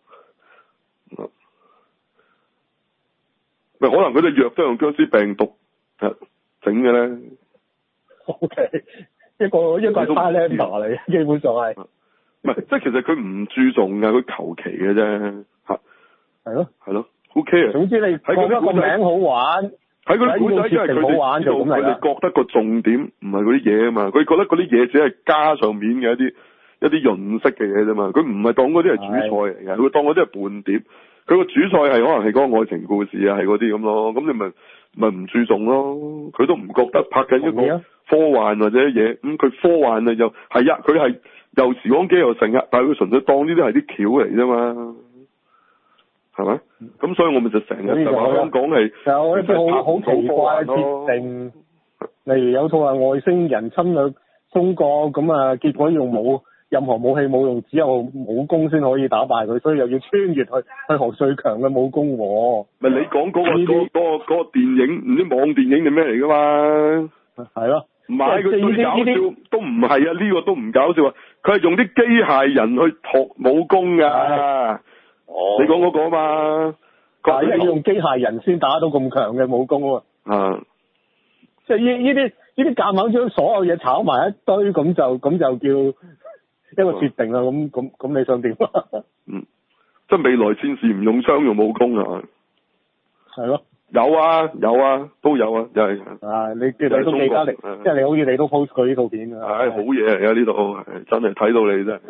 咪可能佢隻藥都用僵屍病毒整嘅咧。 O K，一個一個係 Highlander 嚟，基本上係。 唔係，即係其實佢唔注重㗎，佢求其嘅啫。嚇。係咯。係咯。O K 啊。 總之你覺得個名好玩。 喺嗰啲古仔，因為佢哋知道佢哋覺得個重點唔係嗰啲嘢啊嘛，佢覺得嗰啲嘢只係加上面嘅一啲一啲潤色嘅嘢啫嘛，佢唔係當嗰啲係主菜嚟嘅，佢當嗰啲係伴碟，佢個主菜係可能係嗰個愛情故事啊，係嗰啲咁咯，咁你咪咪唔注重咯，佢都唔覺得拍緊一個科幻或者嘢，咁佢科幻啊又係呀，佢係又時光機又成日，但係佢純粹當呢啲係啲橋嚟啫嘛。係咪？咁所以我咪就成日就話香港係有一啲好好奇怪嘅設定，例如有套係外星人侵略中國，咁啊結果用武任何武器冇用，只有武功先可以打敗佢，所以又要穿越去去學最強嘅武功喎。 咪你講嗰、嗰個嗰、嗰個嗰、嗰個嗰個電影唔知網電影定咩嚟噶嘛？係咯，唔係佢最搞笑都唔係啊！呢、呢個都唔搞笑啊！佢係用啲機械人去學武功噶。你講嗰個嘛？ 係要用機械人先打到咁強嘅武功啊！啊，即係呢呢啲呢啲夾硬將所有嘢炒埋一堆，咁就咁就叫一個設定啦。咁咁咁你想點啊？ 嗯，即係未來戰士唔用槍用武功啊？係咯，有啊有啊都有啊，又係啊！你你都記得你，即係你好似你都 post 過呢套片啊！唉，好嘢嚟啊！呢度真係睇到你真係。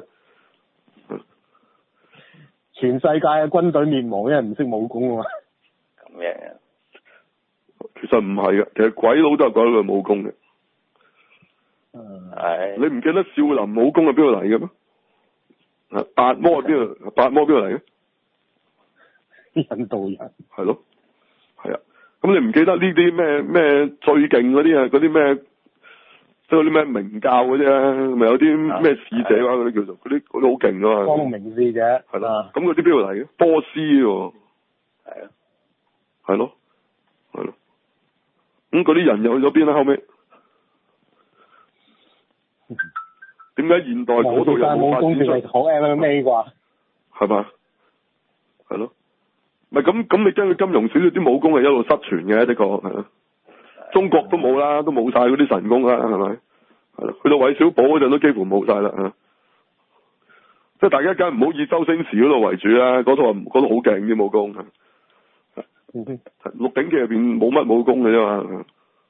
全世界嘅軍隊滅亡，因為唔識武功啊嘛。咁樣啊？其實唔係嘅，其實鬼佬都係鬼佬嘅武功嘅。係。你唔記得少林武功係邊度嚟嘅咩？啊，八魔係邊度？八魔邊度嚟嘅？印度人。係咯。係啊， 咁你唔記得呢啲咩咩最勁嗰啲啊？嗰啲咩即係嗰啲咩明教嗰啲啊？咪有啲咩使者啊？嗰啲叫做嗰啲嗰啲好勁噶嘛？ 光明使者係咯。咁嗰啲邊度嚟嘅？波斯喎。 係啊。 係咯。係咯。咁嗰啲人又去咗邊啦？後尾點解現代嗰度又冇發展出？ 好 M M A 啩？ 係嘛？係咯。咪咁咁，你將佢金庸小說啲武功係一路失傳嘅，的確係咯。中國都冇啦，都冇晒嗰啲神功啦，係咪？係咯。去到韋小寶嗰陣都幾乎冇晒啦，嚇。即係大家梗係唔好以周星馳嗰度為主啦，嗰度嗰度好勁啲武功。 嗯哼。 鹿鼎記入邊冇乜武功嘅啫嘛。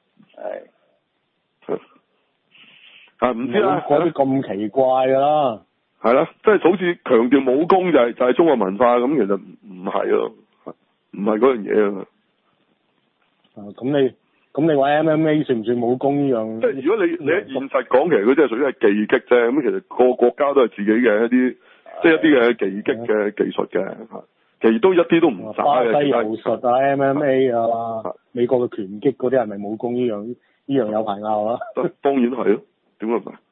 係。啊，唔知啦。 嗰啲咁奇怪㗎啦。 係啦，即係好似強調武功就係、是、就係、是、中國文化咁，其實唔唔係咯。唔係嗰樣嘢啊！ 啊，咁你咁你話 M M A 算唔算武功呢樣？ 即係如果你你喺現實講，其實佢真係屬於係技擊啫。咁其實個個國家都係自己嘅一啲，即係一啲嘅技擊嘅技術嘅。其實都一啲都唔渣嘅。巴西柔術啊 ，M M A 啊，美國嘅拳擊嗰啲係咪武功呢樣？呢樣有排拗啊！ 當然係咯，點解唔係？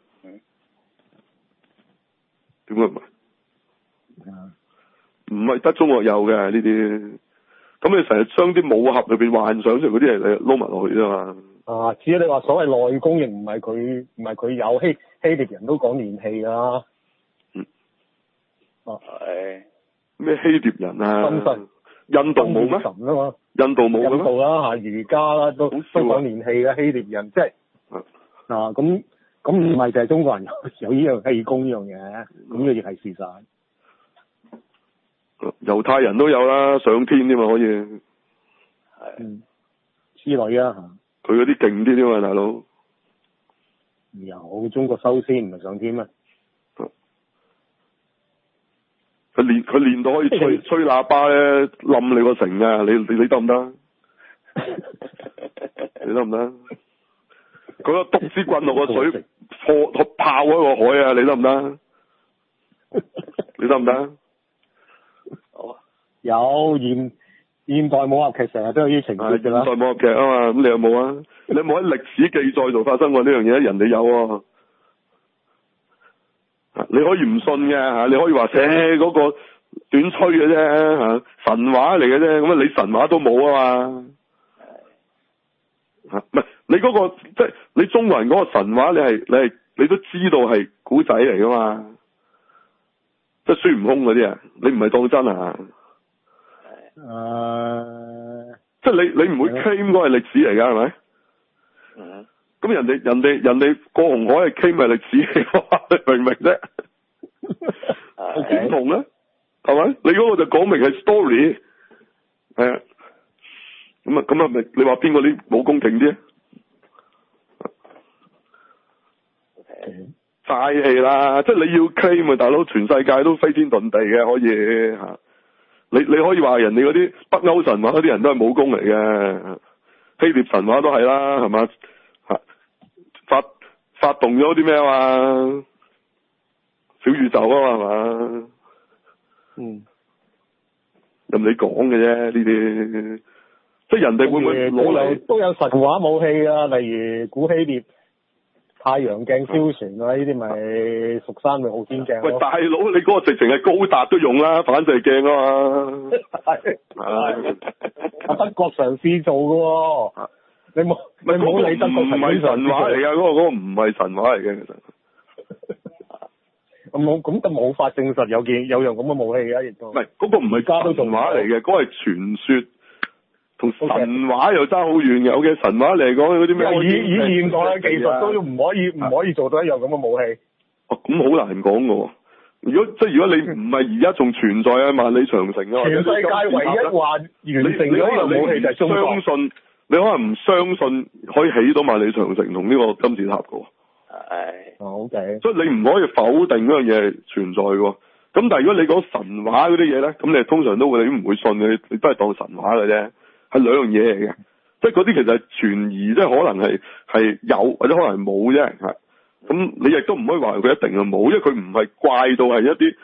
點解唔係？唔係得中國有嘅呢啲。咁你成日將啲武俠裏邊幻想出嗰啲嚟嚟撈埋落去啫嘛？ 啊，至於你話所謂內功，亦唔係佢唔係佢有希希臘人都講練氣㗎。嗯。哦、啊，係。咩希臘人啊？心神。印度冇咩？神啊嘛。印度冇嘅咩？印度啦嚇，儒家啦都都講練氣嘅希臘人，即係。啊。嗱咁咁唔係就係中國人有有呢樣氣功呢樣嘢，咁呢個亦係事實。 猶太人都有啦，上天添嘛可以，係， 嗯，之類啊， 佢嗰啲勁啲添嘛，大佬， 有中國修仙唔係上天咩？ 佢練佢練到可以吹吹喇叭咧，冧你個城啊！你你你得唔得？你得唔得？嗰個篤支棍落個水破泡開個海啊！你得唔得？你得唔得？ 有現現代武俠劇成日都有啲情節㗎啦。 現代武俠劇啊嘛，咁你有冇啊？你有冇喺歷史記載度發生過呢樣嘢？人哋有喎。你可以唔信嘅嚇，你可以話誒嗰個短吹嘅啫嚇，神話嚟嘅啫。咁啊，你神話都冇啊嘛。嚇，唔係你嗰個即係你中國人嗰個神話，你係你係你都知道係古仔嚟㗎嘛。即係孫悟空嗰啲啊，你唔係當真啊？誒、uh，即係你你唔會 claim 嗰係歷史嚟㗎係咪？嗯。咁人哋人哋人哋過紅海係 claim 係歷史嚟㗎，你明唔明啫？點同咧？係咪？你嗰個就講明係 story，係啊。咁啊咁啊，咪你話邊個啲武功勁啲？嘥氣啦！即係你要 claim 啊，大佬，全世界都飛天遁地嘅可以嚇。你你可以話人哋嗰啲北歐神話嗰啲人都係武功嚟嘅，希臘神話都係啦，係嘛？嚇發發動咗啲咩啊嘛？小宇宙啊嘛，係嘛？嗯，任你講嘅啫呢啲，即係人哋會唔會攞嚟都有神話武器啊？例如古希臘太陽鏡燒船啊，呢啲咪蜀山咪昊天鏡。 喂，大佬，你嗰個直情係高達都用啦，反射鏡啊嘛。係係。 阿德國嘗試做㗎喎，你冇你冇理德國唔係神話嚟㗎，嗰個嗰個唔係神話嚟嘅其實。 咁冇咁就冇法證實有件有樣咁嘅武器啊，亦都。 唔係嗰個唔係神話嚟嘅，嗰個係傳說。同神話又爭好遠嘅，有嘅神話嚟講嗰啲咩？ 以以現代嘅技術都唔可以唔可以做到一樣咁嘅武器。 哦，咁好難講嘅喎。如果即係如果你唔係而家仲存在啊萬里長城啊， 全世界唯一話完成咗呢個武器就係中國。 相信你可能唔相信可以起到萬里長城同呢個金字塔嘅喎。 係。O K。 所以你唔可以否定嗰樣嘢係存在嘅喎。咁但係如果你講神話嗰啲嘢咧，咁你通常都會你唔會信嘅，你都係當神話嘅啫。係兩樣嘢嚟嘅，即係嗰啲其實係存疑，即係可能係係有或者可能係冇啫，係咁你亦都唔可以話佢一定係冇，因為佢唔係怪到係一啲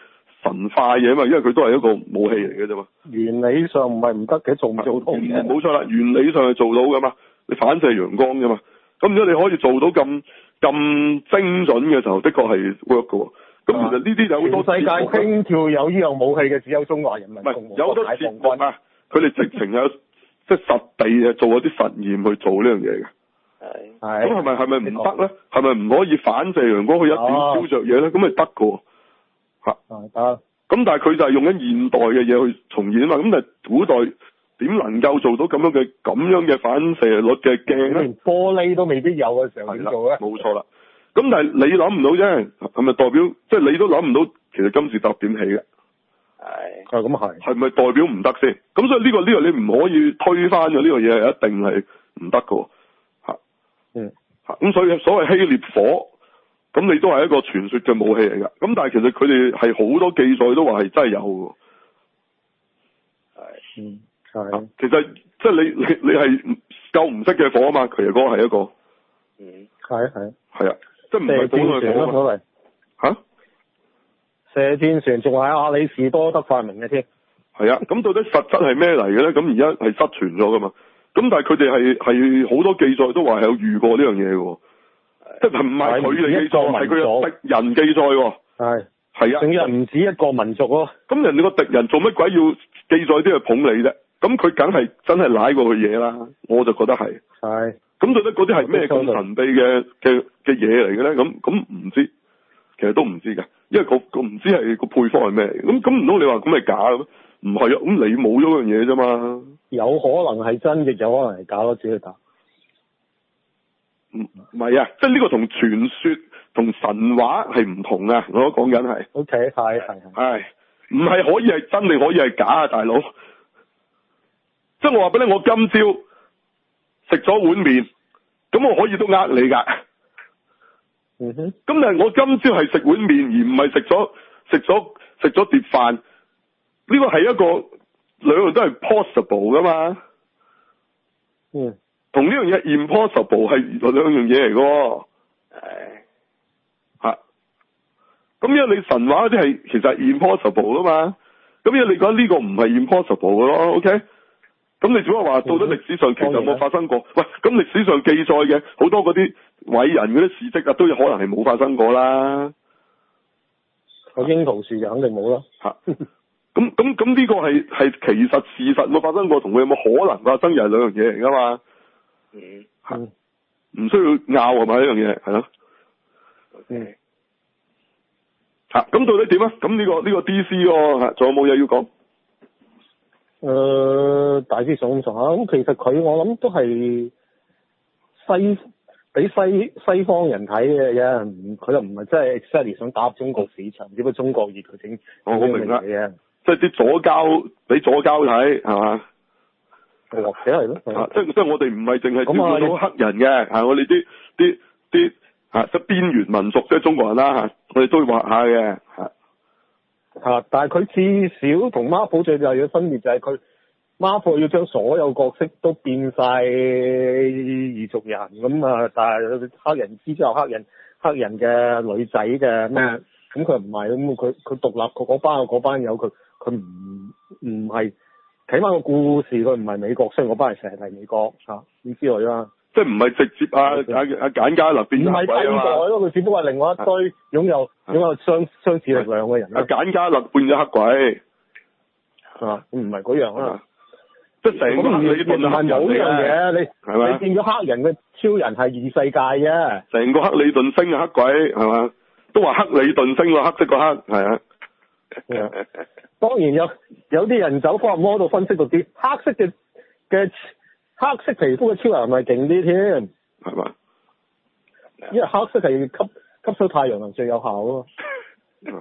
神化嘢啊嘛，因為佢都係一個武器嚟嘅啫嘛。 原理上唔係唔得嘅，做唔做到嘅？ 冇錯啦，原理上係做到噶嘛，你反射陽光噶嘛。咁如果你可以做到咁咁精準嘅時候，的確係 work 嘅喎。咁其實呢啲就好多世界輕跳有呢樣武器嘅只有中華人民共和國解放軍啊！佢哋直情有即係實地啊做嗰啲實驗去做呢樣嘢嘅。 係。 係。 咁係咪係咪唔得咧？係咪唔可以反射陽光去一點燒着嘢咧？咁咪得嘅喎。嚇。 得。 咁但係佢就係用緊現代嘅嘢去重現啊嘛。咁但係古代點能夠做到咁樣嘅咁樣嘅反射率嘅鏡咧？ 連玻璃都未必有嘅時候點做咧？ 冇錯啦。咁但係你諗唔到啫，係咪代表即係你都諗唔到其實金字塔點起嘅？ 係。 係咁係。 係咪代表唔得先？咁所以呢個呢個你唔可以推翻嘅，呢個嘢係一定係唔得嘅。嚇。 嗯。 嚇咁所以所謂希臘火，咁你都係一個傳說嘅武器嚟㗎。咁但係其實佢哋係好多記載都話係真係有嘅。 係。 嗯。係。 其實即係你你你係救唔熄嘅火啊嘛，其實嗰個係一個。 嗯。 係係。係啊。即係唔係普通嘅火所謂嚇？ 射箭船仲係亞里士多德發明嘅添。 係啊，咁到底實質係咩嚟嘅咧？咁而家係失傳咗噶嘛？咁但係佢哋係係好多記載都話係有遇過呢樣嘢嘅，即係唔係佢哋記載，係佢嘅敵人記載。 係係啊， 仲有唔止一個民族咯。 咁人哋個敵人做乜鬼要記載啲去捧你啫？咁佢梗係真係舐過佢嘢啦，我就覺得係。 係。 咁到底嗰啲係咩咁神秘嘅嘅嘅嘢嚟嘅咧？咁咁唔知，其實都唔知㗎，因為個個唔知係個配方係咩嚟。咁咁唔通你話咁係假嘅咩？唔係啊，咁你冇咗樣嘢啫嘛。 有可能係真，亦有可能係假咯，自己答。 唔唔係啊，即係呢個同傳說同神話係唔同啊！我講緊係。 O K，係係係。 係，唔係可以係真，定可以係假啊，大佬。即係我話俾你，我今朝食咗碗麵，咁我可以都呃你㗎。 嗯哼。咁但係我今朝係食碗麵，而唔係食咗食咗食咗碟飯，呢個係一個兩樣都係 possible 㗎嘛。 嗯。同呢樣嘢 impossible 係兩樣嘢嚟㗎。 係。 嚇。咁因為你神話嗰啲係其實係 impossible 㗎嘛，咁因為你講呢個唔係 impossible 㗎咯 ，OK？咁你只不過話到底歷史上其實有冇發生過？喂，咁歷史上記載嘅好多嗰啲偉人嗰啲事蹟啊，都有可能係冇發生過啦。 個櫻桃樹就肯定冇啦。 嚇！咁咁咁呢個係係其實事實冇發生過，同佢有冇可能發生又係兩樣嘢嚟㗎嘛？ 嗯。 嚇！唔需要拗係咪呢樣嘢？係咯。 嗯。 嚇！咁到底點啊？咁呢個呢個 D C 喎嚇，仲有冇嘢要講？ 誒、呃，大致上咁上下，咁其實佢我諗都係西俾西西方人睇嘅啫，佢又唔係真係 exactly 想打入中國市場，只不過中國熱佢整。我好明啦， 即係啲左膠俾左膠睇係嘛？ 或者係咯， 即係即係我哋唔係淨係照顧到黑人嘅，係我哋啲啲啲嚇即係邊緣民族，即係中國人啦嚇，我哋都會畫下嘅嚇。 啊！但係佢至少同 Marvel 最大嘅分別就係佢 Marvel 要將所有角色都變晒異族人咁啊，但係黑人之後黑人黑人嘅女仔嘅咩？咁佢唔係咁，佢佢獨立，佢嗰班嗰班友佢佢唔唔係睇翻個故事，佢唔係美國，雖然嗰班係成日係美國嚇咁之類啦。即係唔係直接啊啊啊簡家勒變咗黑鬼啊嘛？唔係替代咯，佢只不過係另外一堆擁有擁有相相似力量嘅人。啊簡家勒變咗黑鬼啊，唔係嗰樣啊！即係成個黑理頓係冇呢樣嘢，你係咪？你變咗黑人嘅超人係異世界啫。成個黑理頓星嘅黑鬼係嘛？都話黑理頓星喎，黑色個黑係啊。當然有有啲人走科學魔度分析到啲黑色嘅嘅。黑色皮膚嘅超人係勁啲添，係嘛？因為黑色係吸吸收太陽能最有效啊嘛。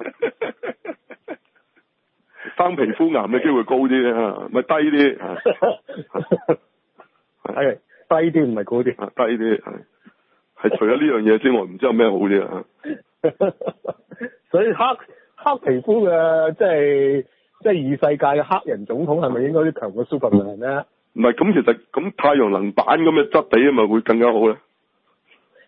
生皮膚癌嘅機會高啲啊，咪低啲。係低啲唔係高啲，低啲係。係除咗呢樣嘢之外，唔知有咩好啲啊？所以黑黑皮膚嘅即係即係異世界嘅黑人總統係咪應該啲強過 Superman 咧？唔係，咁其實咁太陽能板咁嘅質地啊，咪會更加好咧？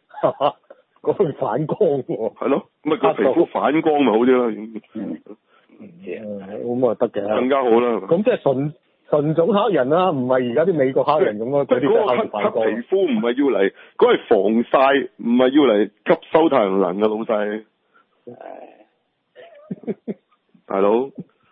嗰佢反光喎。係咯，咁咪個皮膚反光咪好啲咯。 唔知啊， 咁啊得嘅， 更加好啦。 咁即係純純種黑人啦，唔係而家啲美國黑人咁咯。 即係嗰個黑黑皮膚唔係要嚟，嗰係防曬，唔係要嚟吸收太陽能嘅老細。大佬。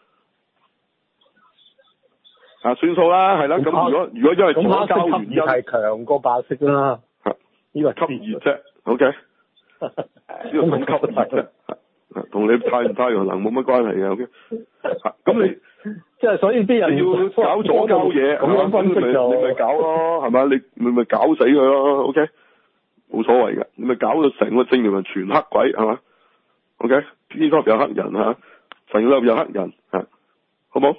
啊，算數啦，係啦。咁如果如果因為左膠原因係強過白色啦，呢個吸熱啫。O K。呢個咁吸熱啫，同你太唔太陽能冇乜關係嘅。O K。咁你即係所以啲人要搞左膠嘢， 咁樣分析就你咪搞咯，係咪？你咪咪搞死佢咯。O K。冇所謂嘅，你咪搞到成個正義人全黑鬼係嘛 ？O K。呢個有黑人嚇，成個有黑人嚇，好冇？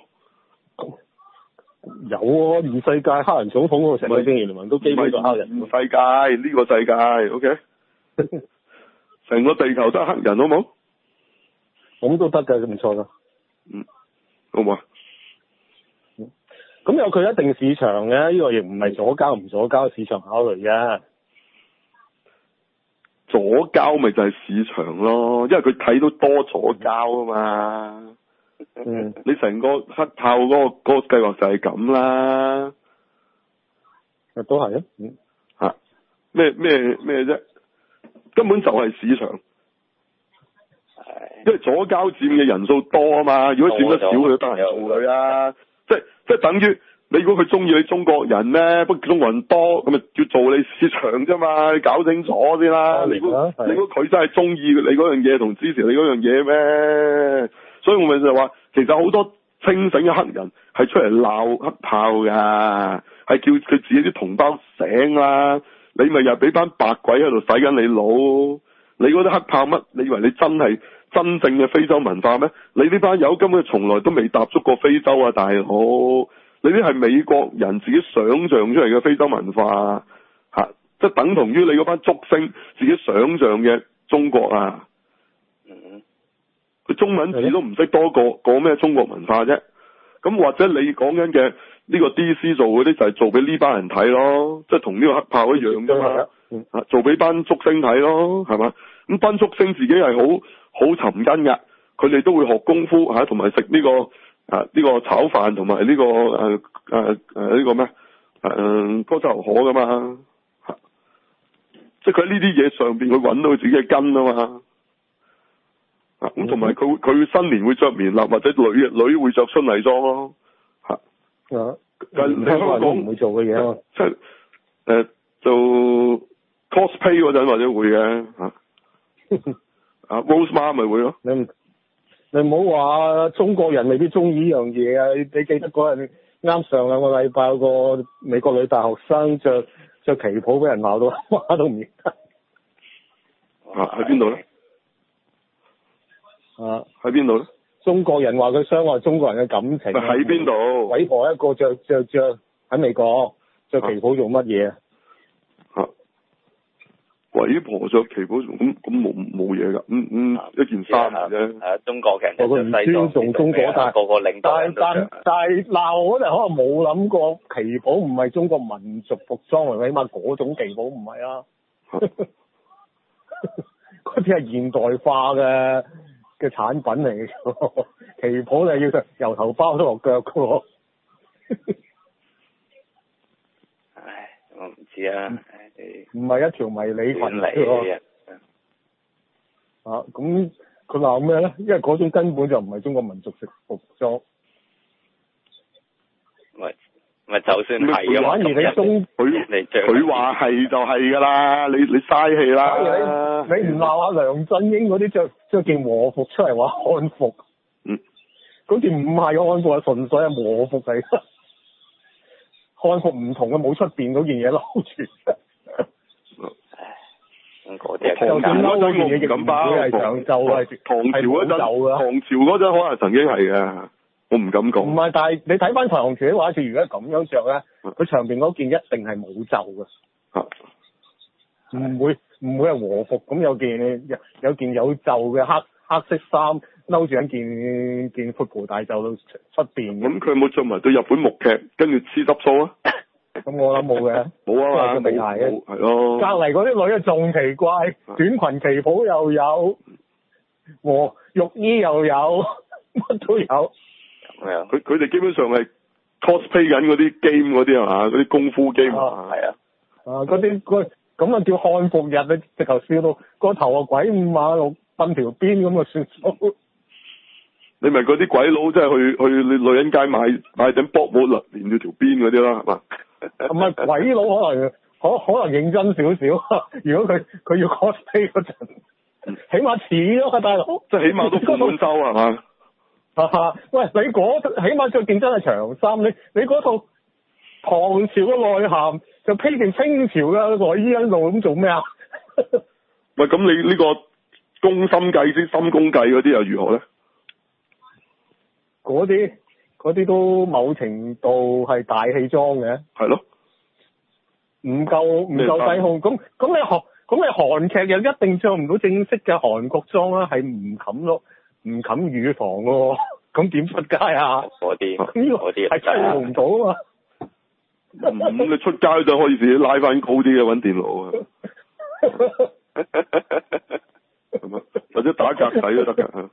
有啊，全世界黑人總統嗰個成個正義聯盟都基本上黑人。 世界呢、這個世界 ，O K， 成個地球都係黑人，好冇？ 咁都得嘅，唔錯噶。 嗯，好唔好啊？ 咁有佢一定市場嘅，呢、這個亦唔係左膠唔左膠市場考慮嘅。 左膠咪就係市場咯，因為佢睇到多左膠啊嘛。 嗯， 你成個黑豹嗰、那個嗰、那個計劃就係咁啦， 都係啊，嗯， 吓咩咩咩啫，根本就係市場，因為左膠佔嘅人數多啊嘛，如果佔得少佢都得閒做佢啊，即係即係等於你如果佢中意你中國人咧，不過中國人多咁咪要做你市場啫嘛，你搞清楚先啦，你估你估佢真係中意你嗰樣嘢同支持你嗰樣嘢咩？所以我咪就話，其實好多清醒嘅黑人係出嚟鬧黑豹㗎，係叫佢自己啲同胞醒啦。你咪又俾班白鬼喺度洗緊你腦，你嗰啲黑豹乜？你以為你真係真正嘅非洲文化咩？你呢班友根本從來都未踏足過非洲啊，大佬！你啲係美國人自己想像出嚟嘅非洲文化嚇，即係等同於你嗰班竹星自己想像嘅中國啊！佢中文字都唔識多個講咩中國文化啫，咁或者你講緊嘅呢個 D C 做嗰啲就係做俾呢班人睇咯，即係同呢個黑豹一樣啫嘛，啊做俾班竹星睇咯，係嘛？咁班竹星自己係好好尋根㗎，佢哋都會學功夫嚇，同埋食呢個啊呢、呢個炒飯同埋呢個誒誒誒呢個咩誒歌州牛河㗎嘛，嚇，即係佢喺呢啲嘢上邊佢揾到佢自己嘅根啊嘛。啊咁同埋佢佢新年會着棉衲或者女女會着春麗裝咯，吓、啊，但係香港唔會做嘅嘢咯，即係誒做 cosplay 嗰陣或者會嘅吓，啊 Rose 媽咪會咯， 你唔你唔好話中國人未必中意呢樣嘢啊！你你記得嗰日啱上兩個禮拜有個美國女大學生着着旗袍俾人鬧到話都唔認得， 啊喺邊度咧？ 啊， 喺邊度咧？ 中國人話佢傷害中國人嘅感情。 喺邊度？ 鬼婆一個着着着喺美國着旗袍做乜嘢啊？ 吓，鬼婆着旗袍做咁咁冇冇嘢噶？咁咁一件衫啫。 係啊，中國人佢唔尊重中國，但係個個領導人都着。 但但係鬧嗰陣可能冇諗過旗袍唔係中國民族服裝嚟，起碼嗰種旗袍唔係啊。嗰啲係現代化嘅。嘅產品嚟嘅，旗袍就要由頭包到落腳嘅喎。 唉，我唔知啊。 唔係一條迷你裙嚟嘅。 啊，咁佢鬧咩咧？因為嗰種根本就唔係中國民族食服裝。 咪咪就算係反而你中佢佢話係就係㗎啦，你你嘥氣啦。 你唔鬧下梁振英嗰啲着着件和服出嚟話漢服， 嗯， 嗰件唔係漢服，係純粹係和服嚟。漢服唔同嘅，冇出邊嗰件嘢撈住。 咁嗰啲唐朝嗰陣我唔敢包， 係長袖係唐朝嗰陣，唐朝嗰陣可能曾經係嘅。我唔敢講。唔係，但係你睇翻唐朝啲畫冊，如果咁樣着咧，佢上邊嗰件一定係冇袖嘅，唔、啊、會唔會係和服咁有件有有件有袖嘅黑黑色衫摟住一件件闊袍大袖到出邊。咁佢有冇着埋對日本木屐跟住黐執鬚啊？ 咁我諗冇嘅， 冇啊嘛， 冇嘅， 係咯。 隔離嗰啲女啊仲奇怪，短裙旗袍又有，和浴衣又有。 乜都有。 咁樣。 佢佢哋基本上係 cosplay 緊嗰啲 game 嗰啲係嘛？嗰啲功夫 game 啊， 係啊。 啊，嗰啲嗰咁啊叫漢服日啊，直頭笑到個頭啊鬼五馬六瞓條邊咁啊算數。 你咪嗰啲鬼佬真係去去女人街買買頂波帽連住條邊嗰啲啦，係嘛？ 唔係鬼佬可能可可能認真少少，如果佢佢要 cosplay 嗰陣，起碼似咯，大佬。 即係起碼都半滿洲係嘛？ 啊喂，你嗰起碼着件真係長衫，你你嗰套唐朝嘅內涵就披件清朝嘅內衣喺度咁做咩啊？ 喂，咁你呢個宮心計啲心宮計嗰啲又如何咧？ 嗰啲嗰啲都某程度係大戲裝嘅。係咯。 唔夠唔夠底控，咁咁你韓咁你韓劇又一定着唔到正式嘅韓國裝啦，係唔冚咯，唔冚乳房喎，咁點出街啊？ 嗰啲呢個係真係做唔到啊嘛。 咁你出街就可以自己拉翻高啲嘅揾電腦啊，或者打格仔都得㗎。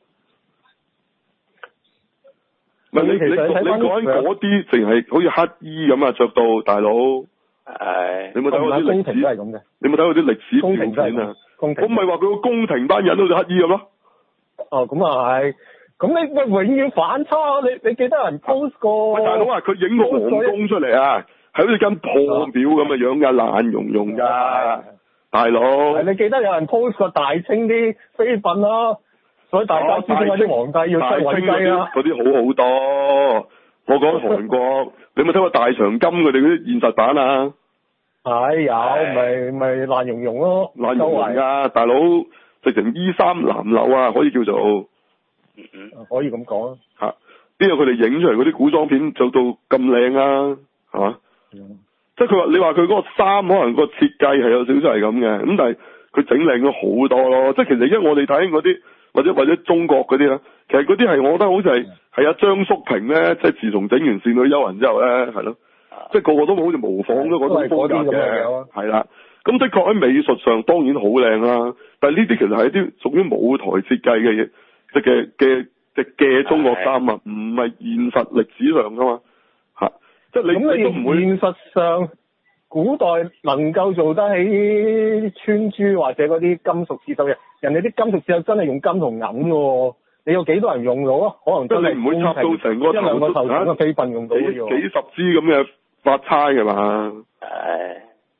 唔係你你你講緊嗰啲，淨係好似乞衣咁啊，着到大佬。 係。 你冇睇過啲歷史？ 都係咁嘅。 你冇睇過啲歷史片片啊？我唔係話佢個宮廷班人好似乞衣咁咯。 哦，咁啊係。咁你咪永遠反差，你你記得人 post 過？ 喂，大佬啊，佢影個皇宮出嚟啊，係好似間破廟咁嘅樣㗎，爛溶溶㗎，大佬。 你記得有人 post 過大清啲妃嬪啦，所以大家知點解啲皇帝要出位雞啦。 嗰啲好好多。我講韓國，你有冇睇過大長今佢哋嗰啲現實版啊？ 係有，咪咪爛溶溶咯， 爛溶溶㗎，大佬直情衣衫襤褸啊，可以叫做。 嗯，可以咁講啊。 嚇，邊有佢哋影出嚟嗰啲古裝片做到咁靚啊？係嘛？ 嗯、 即係佢話你話佢嗰個衫可能個設計係有少少係咁嘅，咁但係佢整靚咗好多咯。即係其實因為我哋睇嗰啲或者或者中國嗰啲咧，其實嗰啲係我覺得好似係係阿張叔平咧，即係自從整完《倩女幽魂》之後咧，係咯，即係個個都好似模仿咗嗰種風格嘅，係啦。咁的確喺美術上當然好靚啦，但係呢啲其實係一啲屬於舞台設計嘅嘢。即嘅嘅即嘅中國衫啊，唔係現實歷史上噶嘛嚇，即係你咁你都唔會現實上古代能夠做得起穿珠或者嗰啲金屬刺繡嘅，人哋啲金屬刺繡真係用金同銀喎，你有幾多人用到啊？可能真係你唔會插到成個一兩個頭像嘅飛棍用到嘅幾幾十支咁嘅發釵嘅嘛？ 係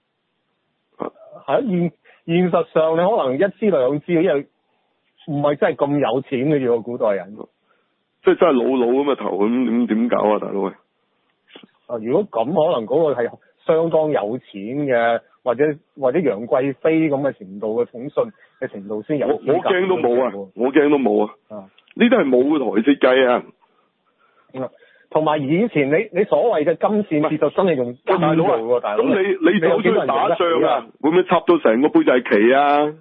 係現現實上你可能一支兩支，因為唔係真係咁有錢嘅啫喎，古代人。 即係真係老老咁嘅頭咁點點搞啊，大佬啊！ 啊，如果咁可能嗰個係相當有錢嘅，或者或者楊貴妃咁嘅程度嘅寵信嘅程度先有。我我驚都冇啊！我驚都冇啊！ 啊， 呢啲係舞台設計啊！ 同埋以前你你所謂嘅金線刺就真係用金做喎，大佬。 咁你你走出去打仗啊，會唔會插到成個背脊旗啊？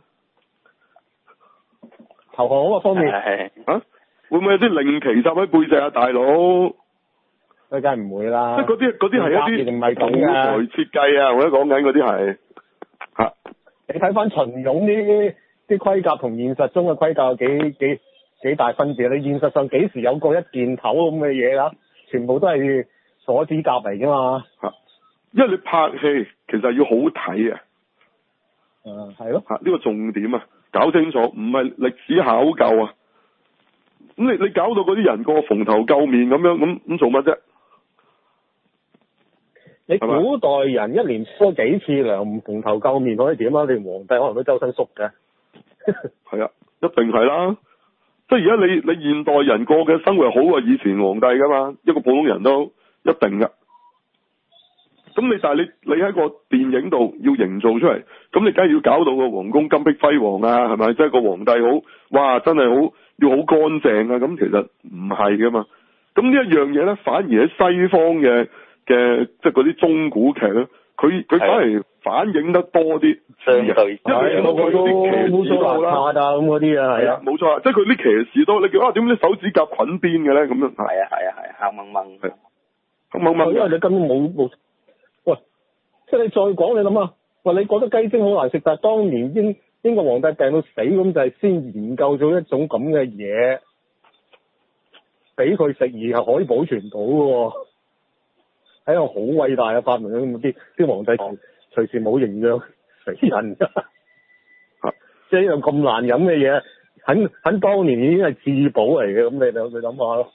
投降嗰個方面， 啊，會唔會有啲令旗插喺背脊啊，大佬？佢梗係唔會啦。 即係嗰啲嗰啲係一啲舞台設計啊，我而家講緊嗰啲係嚇。 你睇翻秦俑啲啲盔甲同現實中嘅盔甲有幾幾幾大分別？你現實上幾時有過一件頭咁嘅嘢啦？全部都係鎖指甲嚟㗎嘛。 嚇，因為你拍戲其實要好睇啊。 誒係咯。嚇， 呢個重點啊！搞清楚，唔係歷史考究啊！咁你你搞到嗰啲人個蓬頭垢面咁樣，咁咁做乜啫？ 你古代人一年梳幾次涼，唔蓬頭垢面可以點啊？你皇帝可能都周身縮嘅。 係啊，一定係啦。即係而家你你現代人過嘅生活好過以前皇帝噶嘛？一個普通人都一定噶。咁你但係你你喺個電影度要營造出嚟，咁你梗係要搞到個皇宮金碧輝煌啊，係咪？即係個皇帝好，哇，真係好要好乾淨啊！咁其實唔係噶嘛。咁呢一樣嘢咧，反而喺西方嘅嘅即係嗰啲中古劇咧，佢佢反而反映得多啲， 相對因為個個都污糟邋遢啊咁嗰啲啊，係啊， 冇錯啊，即係佢啲騎士多，你叫啊點解啲手指甲捆邊嘅咧？咁樣係啊係啊係黑掹掹， 係黑掹掹， 因為你根本冇冇。即係你再講，你諗下，話你覺得雞精好難食，但係當年英英國皇帝病到死咁，就係先研究咗一種咁嘅嘢， 俾佢食而係可以保存到嘅喎，係一個好偉大嘅發明。咁啲啲皇帝隨隨時冇營養死人㗎，即係一樣咁難飲嘅嘢，喺喺當年已經係至寶嚟嘅。咁你你你諗下咯。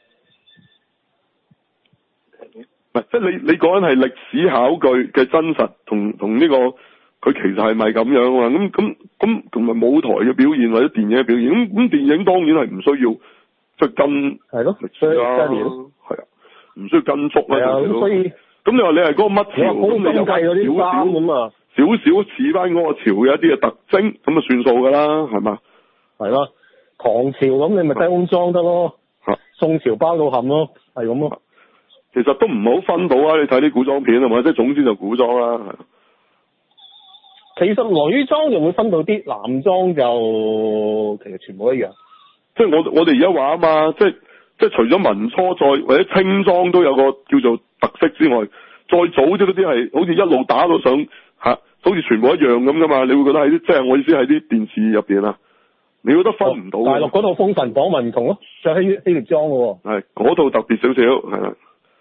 唔係，即係你你講緊係歷史考據嘅真實，同同呢個佢其實係咪咁樣啊？咁咁咁同埋舞台嘅表現或者電影嘅表現，咁咁電影當然係唔需要即係跟係咯， 歷史啦，係啊，唔需要跟足啦。 咁所以咁你話你係嗰個乜朝，咁你有啲少少咁啊， 少少似翻嗰個朝嘅一啲嘅特徵，咁啊算數㗎啦，係嘛？ 係啦，唐朝咁你咪低空裝得咯，宋朝包到冚咯，係咁咯。 其實都唔好分到啊！你睇啲古裝片係嘛，即係總之就古裝啦。 其實女裝就會分到啲，男裝就其實全部一樣。 即係我我哋而家話啊嘛，即係即係除咗民初再或者清裝都有個叫做特色之外，再早啲嗰啲係好似一路打到上吓、啊，好似全部一樣咁噶嘛？你會覺得喺啲即係我意思喺啲電視入邊啊，你覺得分唔到、哦？ 大陸嗰套《封神榜》咪唔同咯，着希希臘裝嘅喎。係嗰套特別少少，係啦。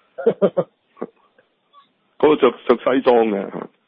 嗰個着着西裝嘅，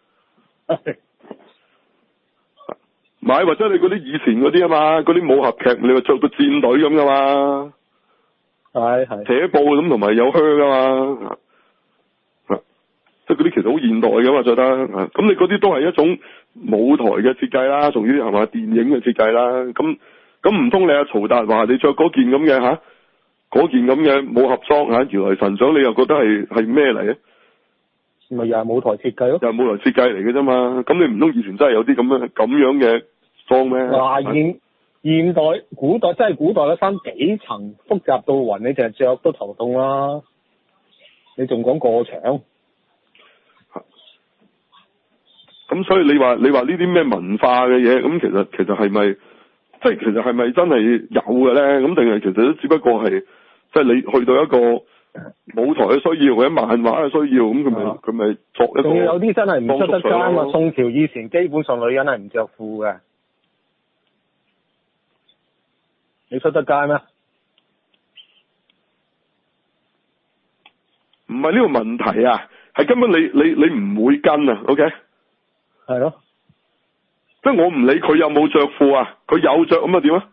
買或者你嗰啲以前嗰啲啊嘛，嗰啲武俠劇你話着到戰隊咁噶嘛， 係係扯布咁同埋有靴噶嘛，即係嗰啲其實好現代噶嘛着得，咁你嗰啲都係一種舞台嘅設計啦，從呢啲係嘛電影嘅設計啦，咁咁唔通你阿曹達華你着嗰件咁嘅吓？嗰件咁嘅武俠裝吓，如來神掌你又覺得係係咩嚟咧？ 咪又係舞台設計咯， 又係舞台設計嚟嘅啫嘛。咁你唔通以前真係有啲咁樣咁樣嘅裝咩？ 嗱，現現代古代真係古代嘅衫幾層複雜到暈，你淨係着都頭痛啦。你仲講過場？ 咁所以你話你話呢啲咩文化嘅嘢，咁其實其實係咪即係其實係咪真係有嘅咧？咁定係其實都只不過係？即係你去到一個舞台嘅需要或者漫畫嘅需要，咁佢咪佢咪作一個。仲要有啲真係唔出得街啊嘛！ 宋朝以前基本上女人係唔着褲嘅，你出得街咩？ 唔係呢個問題啊，係根本你你你唔會跟啊 ，OK？ 係咯， 即係我唔理佢有冇着褲啊，佢有着咁啊點啊？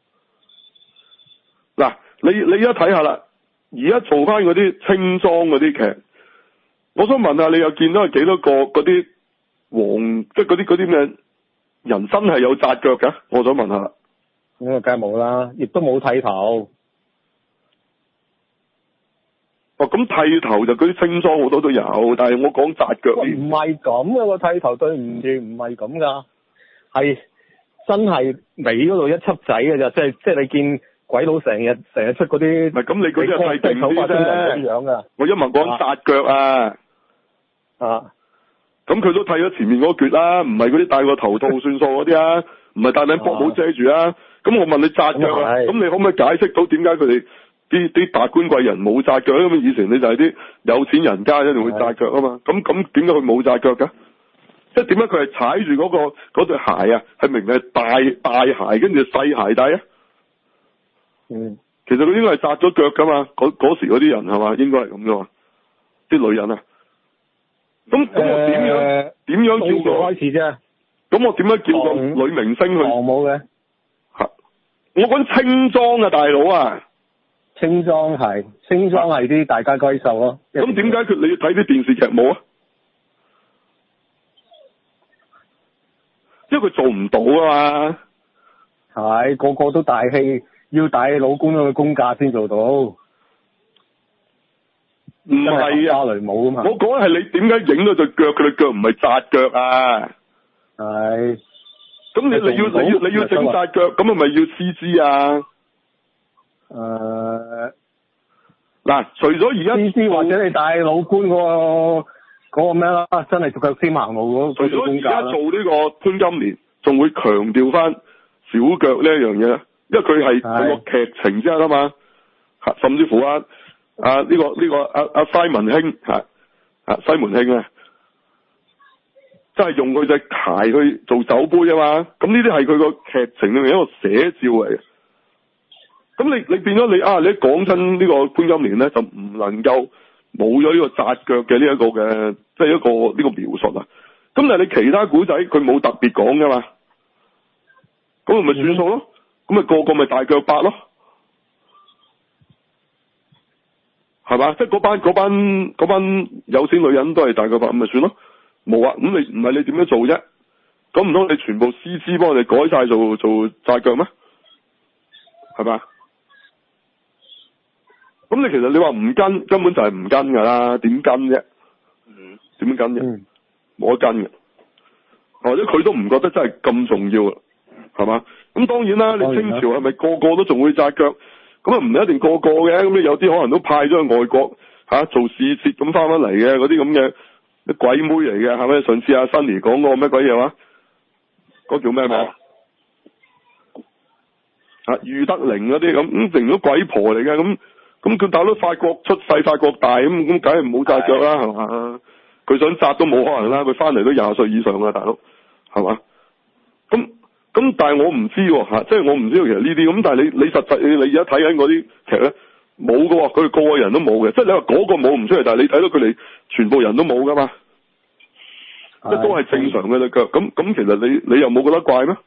嗱。你你而家睇下啦，而家做翻嗰啲清裝嗰啲劇，我想問下你又見到係幾多個嗰啲黃，即係嗰啲嗰啲咩人真係有紮腳㗎？我想問下啦。 咁啊，梗係冇啦，亦都冇剃頭。 哦，咁剃頭就嗰啲清裝好多都有，但係我講紮腳。 唔係咁啊，個剃頭對唔住，唔係咁噶，係真係尾嗰度一輯仔嘅咋，即係即係你見。鬼佬成日成日出嗰啲， 唔係咁你嗰啲係剃定啲啫。我一問講紮腳啊， 啊， 咁佢都剃咗前面嗰橛啦，唔係嗰啲戴個頭套算數嗰啲啊，唔係戴頂薄帽遮住啊。咁我問你紮腳啊，咁你可唔可以解釋到點解佢哋啲啲達官貴人冇紮腳？咁以前你就係啲有錢人家一定會紮腳啊嘛。咁咁點解佢冇紮腳㗎？即係點解佢係踩住嗰個嗰對鞋啊？係明明係大大鞋，跟住細鞋底啊？ 嗯， 其實佢應該係紮咗腳噶嘛，嗰嗰時嗰啲人係嘛，應該係咁噶嘛，啲女人啊，咁咁我點樣點、呃、樣叫個開始啫？ 咁我點樣叫個女明星去？ 唐舞嘅， 吓，我講清裝啊，大佬啊， 清裝係清裝係啲大家閨秀咯。 咁點解佢你要睇啲電視劇冇啊？因為佢做唔到啊嘛， 係個個都大戲。要帶老公去公價先做到，唔係啊， 芭蕾舞啊嘛。 我講係你點解影到對腳，佢對腳唔係紮腳啊？ 係。 咁你你要你要你要整紮腳，咁係咪要 C G 啊？ 誒、呃， 嗱，除咗而家 C G 或者你帶老官嗰、嗰個嗰、嗰個咩啦，真係腳先行路嗰個。除咗而家做呢個潘金蓮，仲會強調翻小腳呢一樣嘢。因為佢係佢個劇情之下啊嘛，甚至乎啊啊呢、這個呢、這個阿阿、啊、西門兄吓啊西門兄啊，真係用佢隻鞋去做酒杯啊嘛，咁呢啲係佢個劇情裏面一個寫照嚟嘅。 咁你你變咗你啊，你一講親呢個潘金蓮咧，就唔能夠冇咗呢個紮腳嘅呢一個嘅，即係一個呢個描述啊。咁但係你其他古仔佢冇特別講噶嘛，咁咪算數咯。咁咪個個咪大腳八咯，係嘛？即係嗰班嗰班嗰班有錢女人都係大腳八，咁咪算咯。冇啊，咁你唔係你點樣做啫？咁唔通你全部 C G 幫我哋改晒做做紮腳咩？係嘛？咁你其實你話唔跟，根本就係唔跟噶啦，點跟啫？嗯，點跟啫？冇、嗯、得跟嘅，或者佢都唔覺得真係咁重要啊，係嘛？咁當然啦，你清朝係咪個個都仲會紮腳？咁啊唔一定個個嘅，咁你有啲可能都派咗去外國吓、啊、做使節咁翻返嚟嘅，嗰啲咁嘅鬼妹嚟嘅，係咪？上次阿 Sunny 講嗰個咩鬼嘢話？嗰叫咩名？啊，裕德玲嗰啲咁，咁成咗鬼婆嚟嘅，咁咁佢大佬法國出世，法國大，咁咁梗係唔好紮腳啦，係嘛？佢想紮都冇可能啦，佢翻嚟都廿歲以上啦，大佬，係嘛？咁咁，但係我唔知喎、啊，即係我唔知道其實呢啲咁，但係你你實際你你而家睇緊嗰啲劇咧，冇㗎喎，佢哋個個人都冇嘅，即係你話嗰個冇唔出嚟，但係你睇到佢哋全部人都冇噶嘛，即係都係正常嘅隻腳，咁咁其實你你又冇覺得怪咩？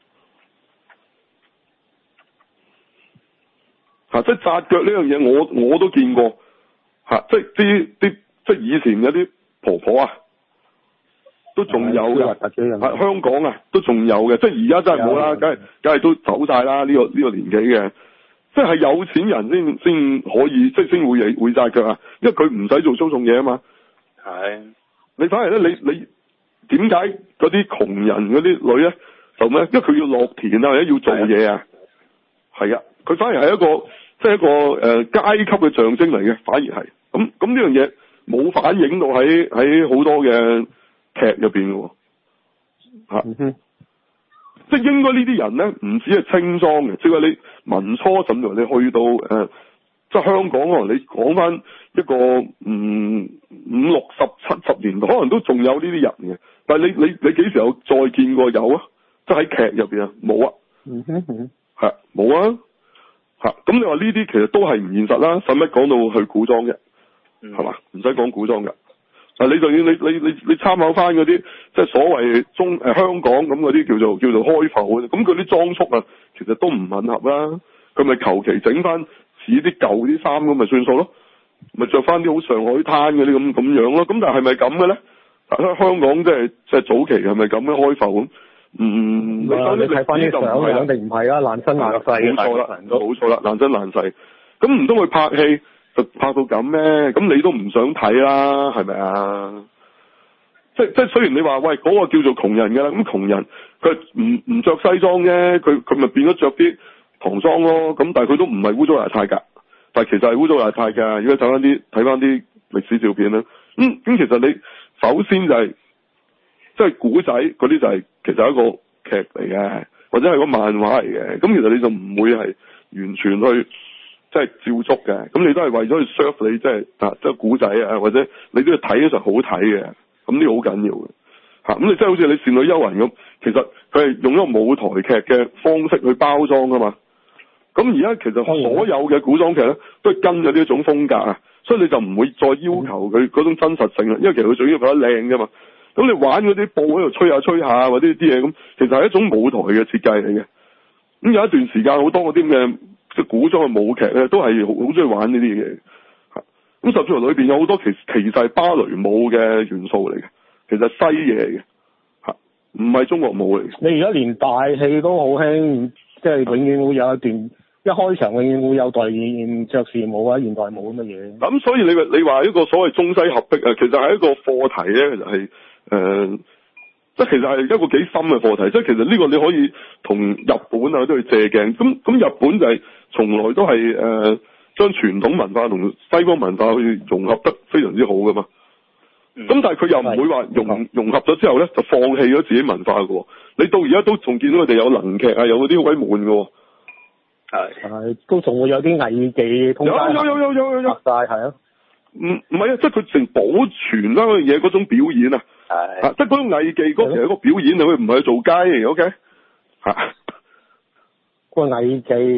吓、啊，即係紮腳呢樣嘢，我我都見過，吓、啊，即係啲啲即係以前有啲婆婆啊，都仲有嘅，係香港啊，都仲有嘅，即係而家真係冇啦，梗係梗係都走晒啦，呢、這個呢、這個年紀嘅，即係有錢人先先可以，即係先會會紮腳啊，因為佢唔使做粗重嘢啊嘛。係，你反而咧，你你點解嗰啲窮人嗰啲女咧就咩？因為佢要落田啊，或者要做嘢啊，係啊，佢反而係一個。即係一個誒、呃、階級嘅象徵嚟嘅，反而係咁咁呢樣嘢冇反映到喺喺好多嘅劇入邊嘅，吓、啊，嗯、即係應該呢啲人咧唔止係清裝嘅，即係話你民初甚至乎你去到誒、呃，即係香港可能你講翻一個嗯五六十七十年代，可能都仲有呢啲人嘅，但係你你你幾時有再見過有啊？即係喺劇入邊啊，冇啊，嗯哼哼，係冇啊。吓，咁你話呢啲其實都係唔現實啦，使乜講到去古裝嘅，係嘛、嗯？唔使講古裝噶，啊你就要你你你你參考翻嗰啲即係所謂中誒、呃、香港咁嗰啲叫做叫做開埠嘅，咁佢啲裝束啊，其實都唔吻合啦，佢咪求其整翻似啲舊啲衫咁咪算數咯，咪着翻啲好上海灘嗰啲咁咁樣咯，咁但係咪咁嘅咧？香港即係即係早期係咪咁嘅開埠咁？嗯，你睇翻啲相，肯定唔係啦，爛身爛世嘅，冇錯啦，冇錯啦，爛身爛世。咁唔通佢拍戲就拍到咁咩？咁你都唔想睇啦，係咪啊？即即雖然你話喂嗰、嗰個叫做窮人㗎啦，咁窮人佢唔唔着西裝啫，佢佢咪變咗着啲唐裝咯。咁但係佢都唔係污糟邋遢㗎，但係其實係污糟邋遢㗎。如果睇翻啲睇翻啲歷史照片啦，咁、嗯、咁其實你首先就係、是。即係古仔嗰啲就係其實係一個劇嚟嘅，或者係個漫畫嚟嘅。咁其實你就唔會係完全去即係照足嘅。咁你都係為咗去 serve 你即係啊，即係古仔啊，或者你都要睇起上好睇嘅。咁呢個好緊要嘅嚇。咁你即係好似你倩女幽魂咁，其實佢係用一個舞台劇嘅方式去包裝㗎嘛。咁而家其實所有嘅古裝劇咧，都係跟咗呢一種風格啊，所以你就唔會再要求佢嗰種真實性啦。因為其實佢最緊要覺得靚㗎嘛。咁你玩嗰啲布喺度吹下吹下或者啲嘢咁，其實係一種舞台嘅設計嚟嘅。咁有一段時間好多嗰啲嘅即係古裝嘅舞劇咧，都係好好中意玩呢啲嘢。咁甚至乎裏邊有好多其其實係芭蕾舞嘅元素嚟嘅，其實係西嘢嚟嘅，嚇唔係中國舞嚟嘅。你而家連大戲都好興，即係永遠會有一段一開場永遠會有代言爵士舞啊、現代舞咁嘅嘢。咁所以你話你話一個所謂中西合璧啊，其實係一個課題咧，其實係。誒、呃，即係其實係一個幾深嘅課題，即係其實呢個你可以同日本啊都去借鏡，咁咁日本就係從來都係誒將傳統文化同西方文化去融合得非常之好噶嘛，咁、嗯、但係佢又唔會話融的融合咗之後咧就放棄咗自己文化噶，你到而家都仲見到佢哋有能劇啊，有嗰啲好鬼悶噶，係係都仲會有啲藝伎通街，有有有有有有，係係啊，唔唔係啊，即係佢成保存翻嗰樣嘢嗰種表演啊。係、啊，即係嗰種藝伎，嗰其實個表演佢唔係去做雞，OK？吓，個藝伎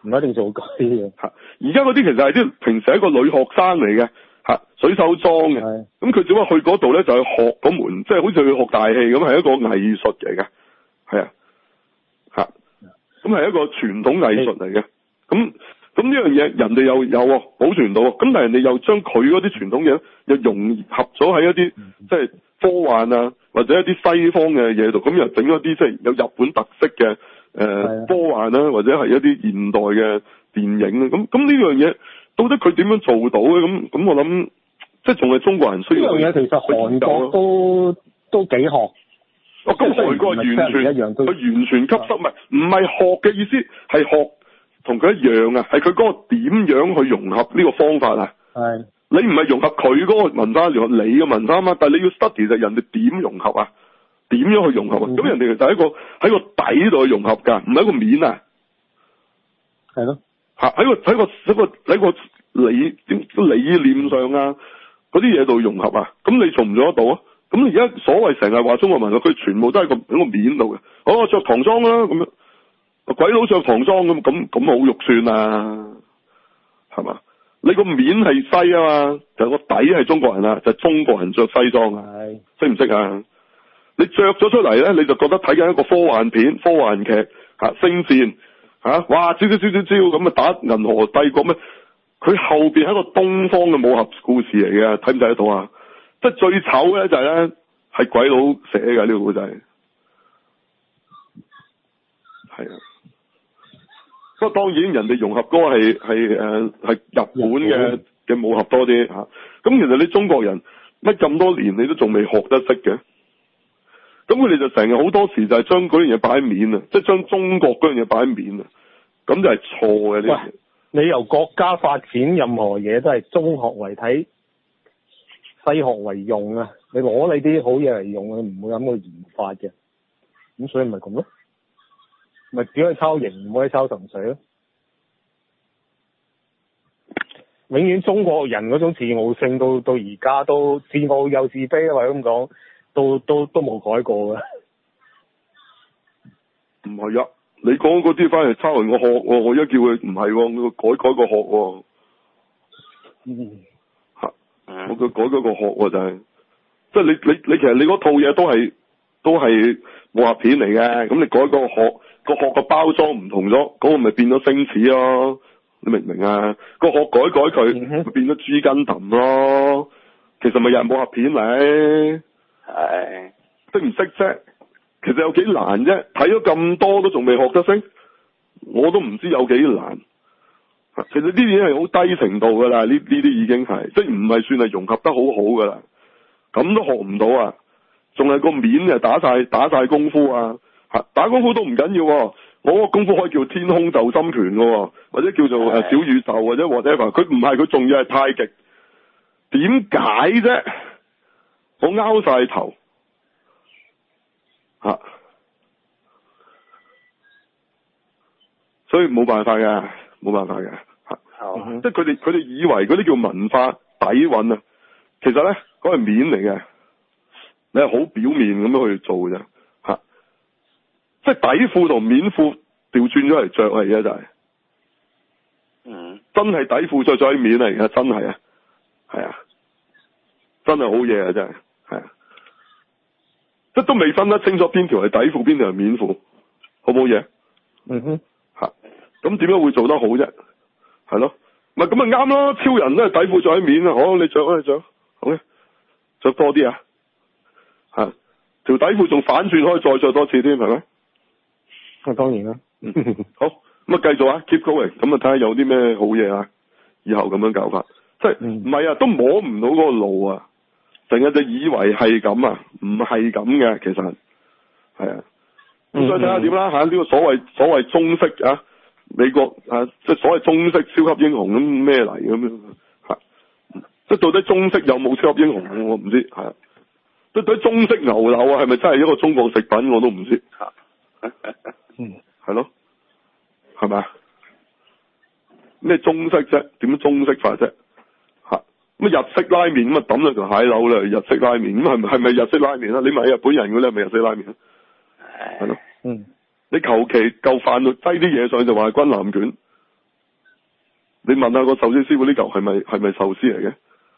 唔一定做雞嘅。 嚇，而家嗰啲其實係啲平時係一個女學生嚟嘅嚇，水手裝嘅。咁佢只不過去嗰度咧就係學嗰門，即係好似去學大戲咁，係一個藝術嚟嘅。係啊，嚇，咁係一個傳統藝術嚟嘅。咁咁呢樣嘢人哋又有保存到，咁但係人哋又將佢嗰啲傳統嘢又融合咗喺一啲即係科幻啊，或者一啲西方嘅嘢度，咁又整咗啲即係有日本特色嘅誒、呃、科幻啦、啊，或者係一啲現代嘅電影啊，咁咁呢樣嘢到底佢點樣做到咧？咁咁我諗即係仲係中國人需要呢樣嘢，其實韓國都都幾學。 哦，咁韓國完全佢完全吸收，唔係唔係學嘅意思，係學同佢一樣啊，係佢嗰個點樣去融合呢個方法啊？ 係。 你唔係融合佢嗰個文化，融合你嘅文化啊嘛，但係你要 study 就人哋點融合啊？點樣去融合啊？咁、嗯、人哋就喺個喺個底度去融合㗎，唔係一個面啊。 係咯。 嚇！喺個喺個喺個喺個理點理念上啊，嗰啲嘢度融合啊，咁你做唔做得到啊？咁而家所謂成日話中國文化，佢全部都係個喺個面度嘅。哦，着唐裝啦咁樣，鬼佬着唐裝咁咁咁好肉酸啊，係嘛？你個面係西啊嘛，就個底係中國人啦，就係、中國人着西裝啊，識唔識啊？你着咗出嚟咧，你就覺得睇緊一個科幻片、科幻劇嚇、啊，星戰嚇、啊，哇！招招招招招咁啊，打銀河帝國咩？佢後邊係一個東方嘅武俠故事嚟嘅，睇唔睇得到啊？即係最醜嘅就係咧，係鬼佬寫嘅呢個故仔，係啊。不過當然人哋融合嗰個係係誒係日本嘅嘅武俠多啲嚇。咁、啊、其實你中國人乜咁多年你都仲未學得識嘅，咁佢哋就成日好多時就係將嗰樣嘢擺喺面啊，即係將中國嗰樣嘢擺喺面啊，咁就係錯嘅呢樣嘢。你由國家發展任何嘢都係中學為體。西學為用啊！你攞你啲好嘢嚟用，你唔會諗到研發嘅，咁所以咪咁咯，咪只可以抄型，唔可以抄純粹咯。永遠中國人嗰種自傲性到到而家都自傲又自卑啊！或者咁講，都都都冇改過嘅。唔係啊！你講嗰啲翻嚟抄人個學，我而家叫佢唔係，我改改個學。嗯。我佢改咗個學喎，就係，即係你你你其實你嗰套嘢都係都係武俠片嚟嘅，咁你改個學個學個包裝唔同咗，嗰個咪變咗星矢咯，你明唔明啊？個學改改佢，咪變咗豬筋氹咯，其實咪又係武俠片嚟，係識唔識啫？其實有幾難啫，睇咗咁多都仲未學得識，我都唔知有幾難。其實呢啲嘢係好低程度噶啦，呢呢啲已經係，即係唔係算係融合得好好噶啦，咁都學唔到啊，仲係個面啊打晒打晒功夫啊，吓打功夫都唔緊要，我個功夫可以叫天空鬥心拳噶，或者叫做誒小宇宙或者 whatever，佢唔係佢仲要係太極，點解啫？我拗晒頭，吓，所以冇辦法嘅。冇辦法嘅，嚇、嗯，即係佢哋佢哋以為嗰啲叫文化底蘊啊，其實咧嗰係面嚟嘅，你係好表面咁樣去做嘅啫，嚇，即係底褲同面褲調轉咗嚟着嚟嘅就係、是，嗯，真係底褲着咗喺面嚟嘅，真係啊，係啊，真係好嘢啊，真係，係啊，即係都未分得清楚邊條係底褲，邊條係面褲，好冇嘢？嗯哼。咁點樣會做得好啫？係咯，咪咁咪啱咯。超人都係底褲着喺面啊，好，你着啊，你着，好嘅，着多啲啊，吓條底褲仲反轉可以再着多次添，係咪？啊，當然啦。好，咁啊繼續啊 ，keep going，咁啊睇下有啲咩好嘢啊，以後咁樣搞法，即係唔係啊，都摸唔到嗰個路啊，成日就以為係咁啊，唔係咁嘅，其實係啊。咁再睇下點啦吓，呢、這個所謂所謂中式啊。美國啊，即係所謂中式超級英雄咁咩嚟咁樣吓？即係到底中式有冇超級英雄我唔知係。即係到底中式牛柳啊，係咪真係一個中國食品我都唔知吓。嗯，係咯，係咪啊？咩中式啫？點樣中式法啫？吓咁日式拉麵咁啊抌兩條蟹柳啦，日式拉麵咁係咪係咪日式拉麵啊？你咪日本人嗰啲係咪日式拉麵啊？係咯，嗯。你求其嚿飯度擠啲嘢上去就話係軍艦卷， 你問下個壽司師傅呢嚿係咪係咪壽司嚟嘅？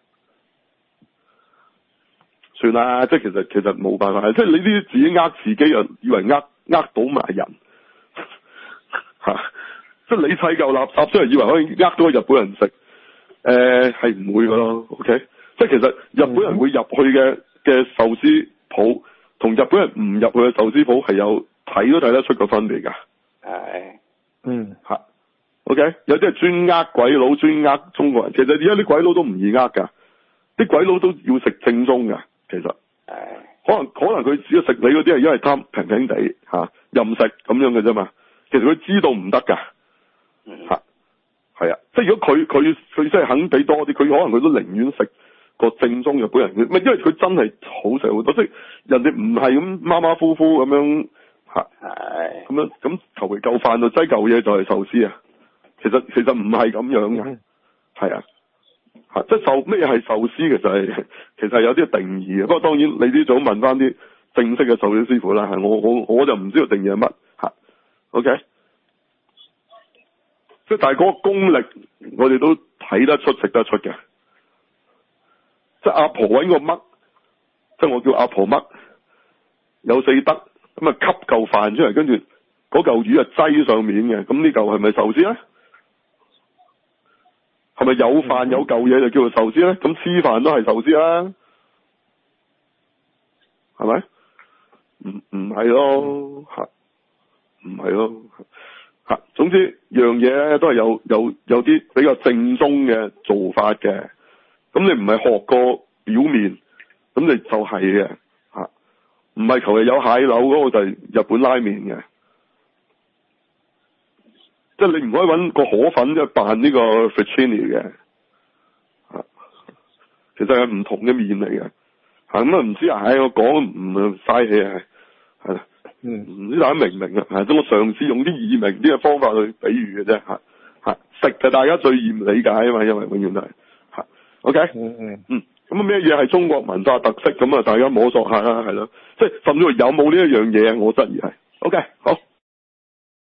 算啦，即係其實其實冇辦法，即係你啲自己呃自己又以為呃呃到埋人吓，即係你砌嚿垃圾出嚟以為可以呃到個日本人食，誒係唔會噶咯 ，OK？即係其實日本人會入去嘅嘅壽司鋪，同日本人唔入去嘅壽司鋪係有睇都睇得出個分別噶。 係， 嗯吓 ，OK？有啲係專呃鬼佬，專呃中國人，其實而家啲鬼佬都唔易呃噶，啲鬼佬都要食正宗噶。其實，可能可能佢只係食你嗰啲係因為貪平平地吓任食咁樣嘅啫嘛。其實佢知道唔得噶吓，係啊，即係如果佢佢佢真係肯俾多啲，佢可能佢都寧願食個正宗日本人嘅，唔係因為佢真係好食好多，即係人哋唔係咁馬馬虎虎咁樣吓，係咁樣咁求其夠飯就擠嚿嘢就係壽司啊。其實其實唔係咁樣嘅，係啊。即係壽咩係壽司嘅就係其實係有啲定義嘅，不過當然你呢種問翻啲正式嘅壽司師傅啦，係我我我就唔知道定義係乜吓 ，OK？即係但係嗰個功力我哋都睇得出食得出嘅，即係阿婆搵個乜，即係我叫阿婆乜有四德咁啊，吸嚿飯出嚟，跟住嗰嚿魚啊擠上面嘅，咁呢嚿係咪壽司咧？係咪有飯有嚿嘢就叫做壽司咧？咁黐飯都係壽司啦，係咪？唔唔係咯，吓，唔係咯，吓。總之樣嘢咧都係有有有啲比較正宗嘅做法嘅。咁你唔係學過表面，咁你就係嘅，吓。唔係求其有蟹柳嗰個就係日本拉麵嘅。即係你唔可以搵個河粉即係扮呢個 fettuccine 嘅，吓，其實係唔同嘅麵嚟嘅，吓咁啊唔知啊，唉我講唔嘥氣啊，係啦，嗯，唔知大家明唔明啊？係，咁我嘗試用啲易明啲嘅方法去比喻嘅啫，吓吓食嘅大家最易理解啊嘛，因為永遠都係吓 ，OK，嗯嗯嗯，咁咩嘢係中國文化特色？咁啊大家摸索下啦，係咯，即係甚至乎有冇呢一樣嘢啊？我質疑係 ，OK，好。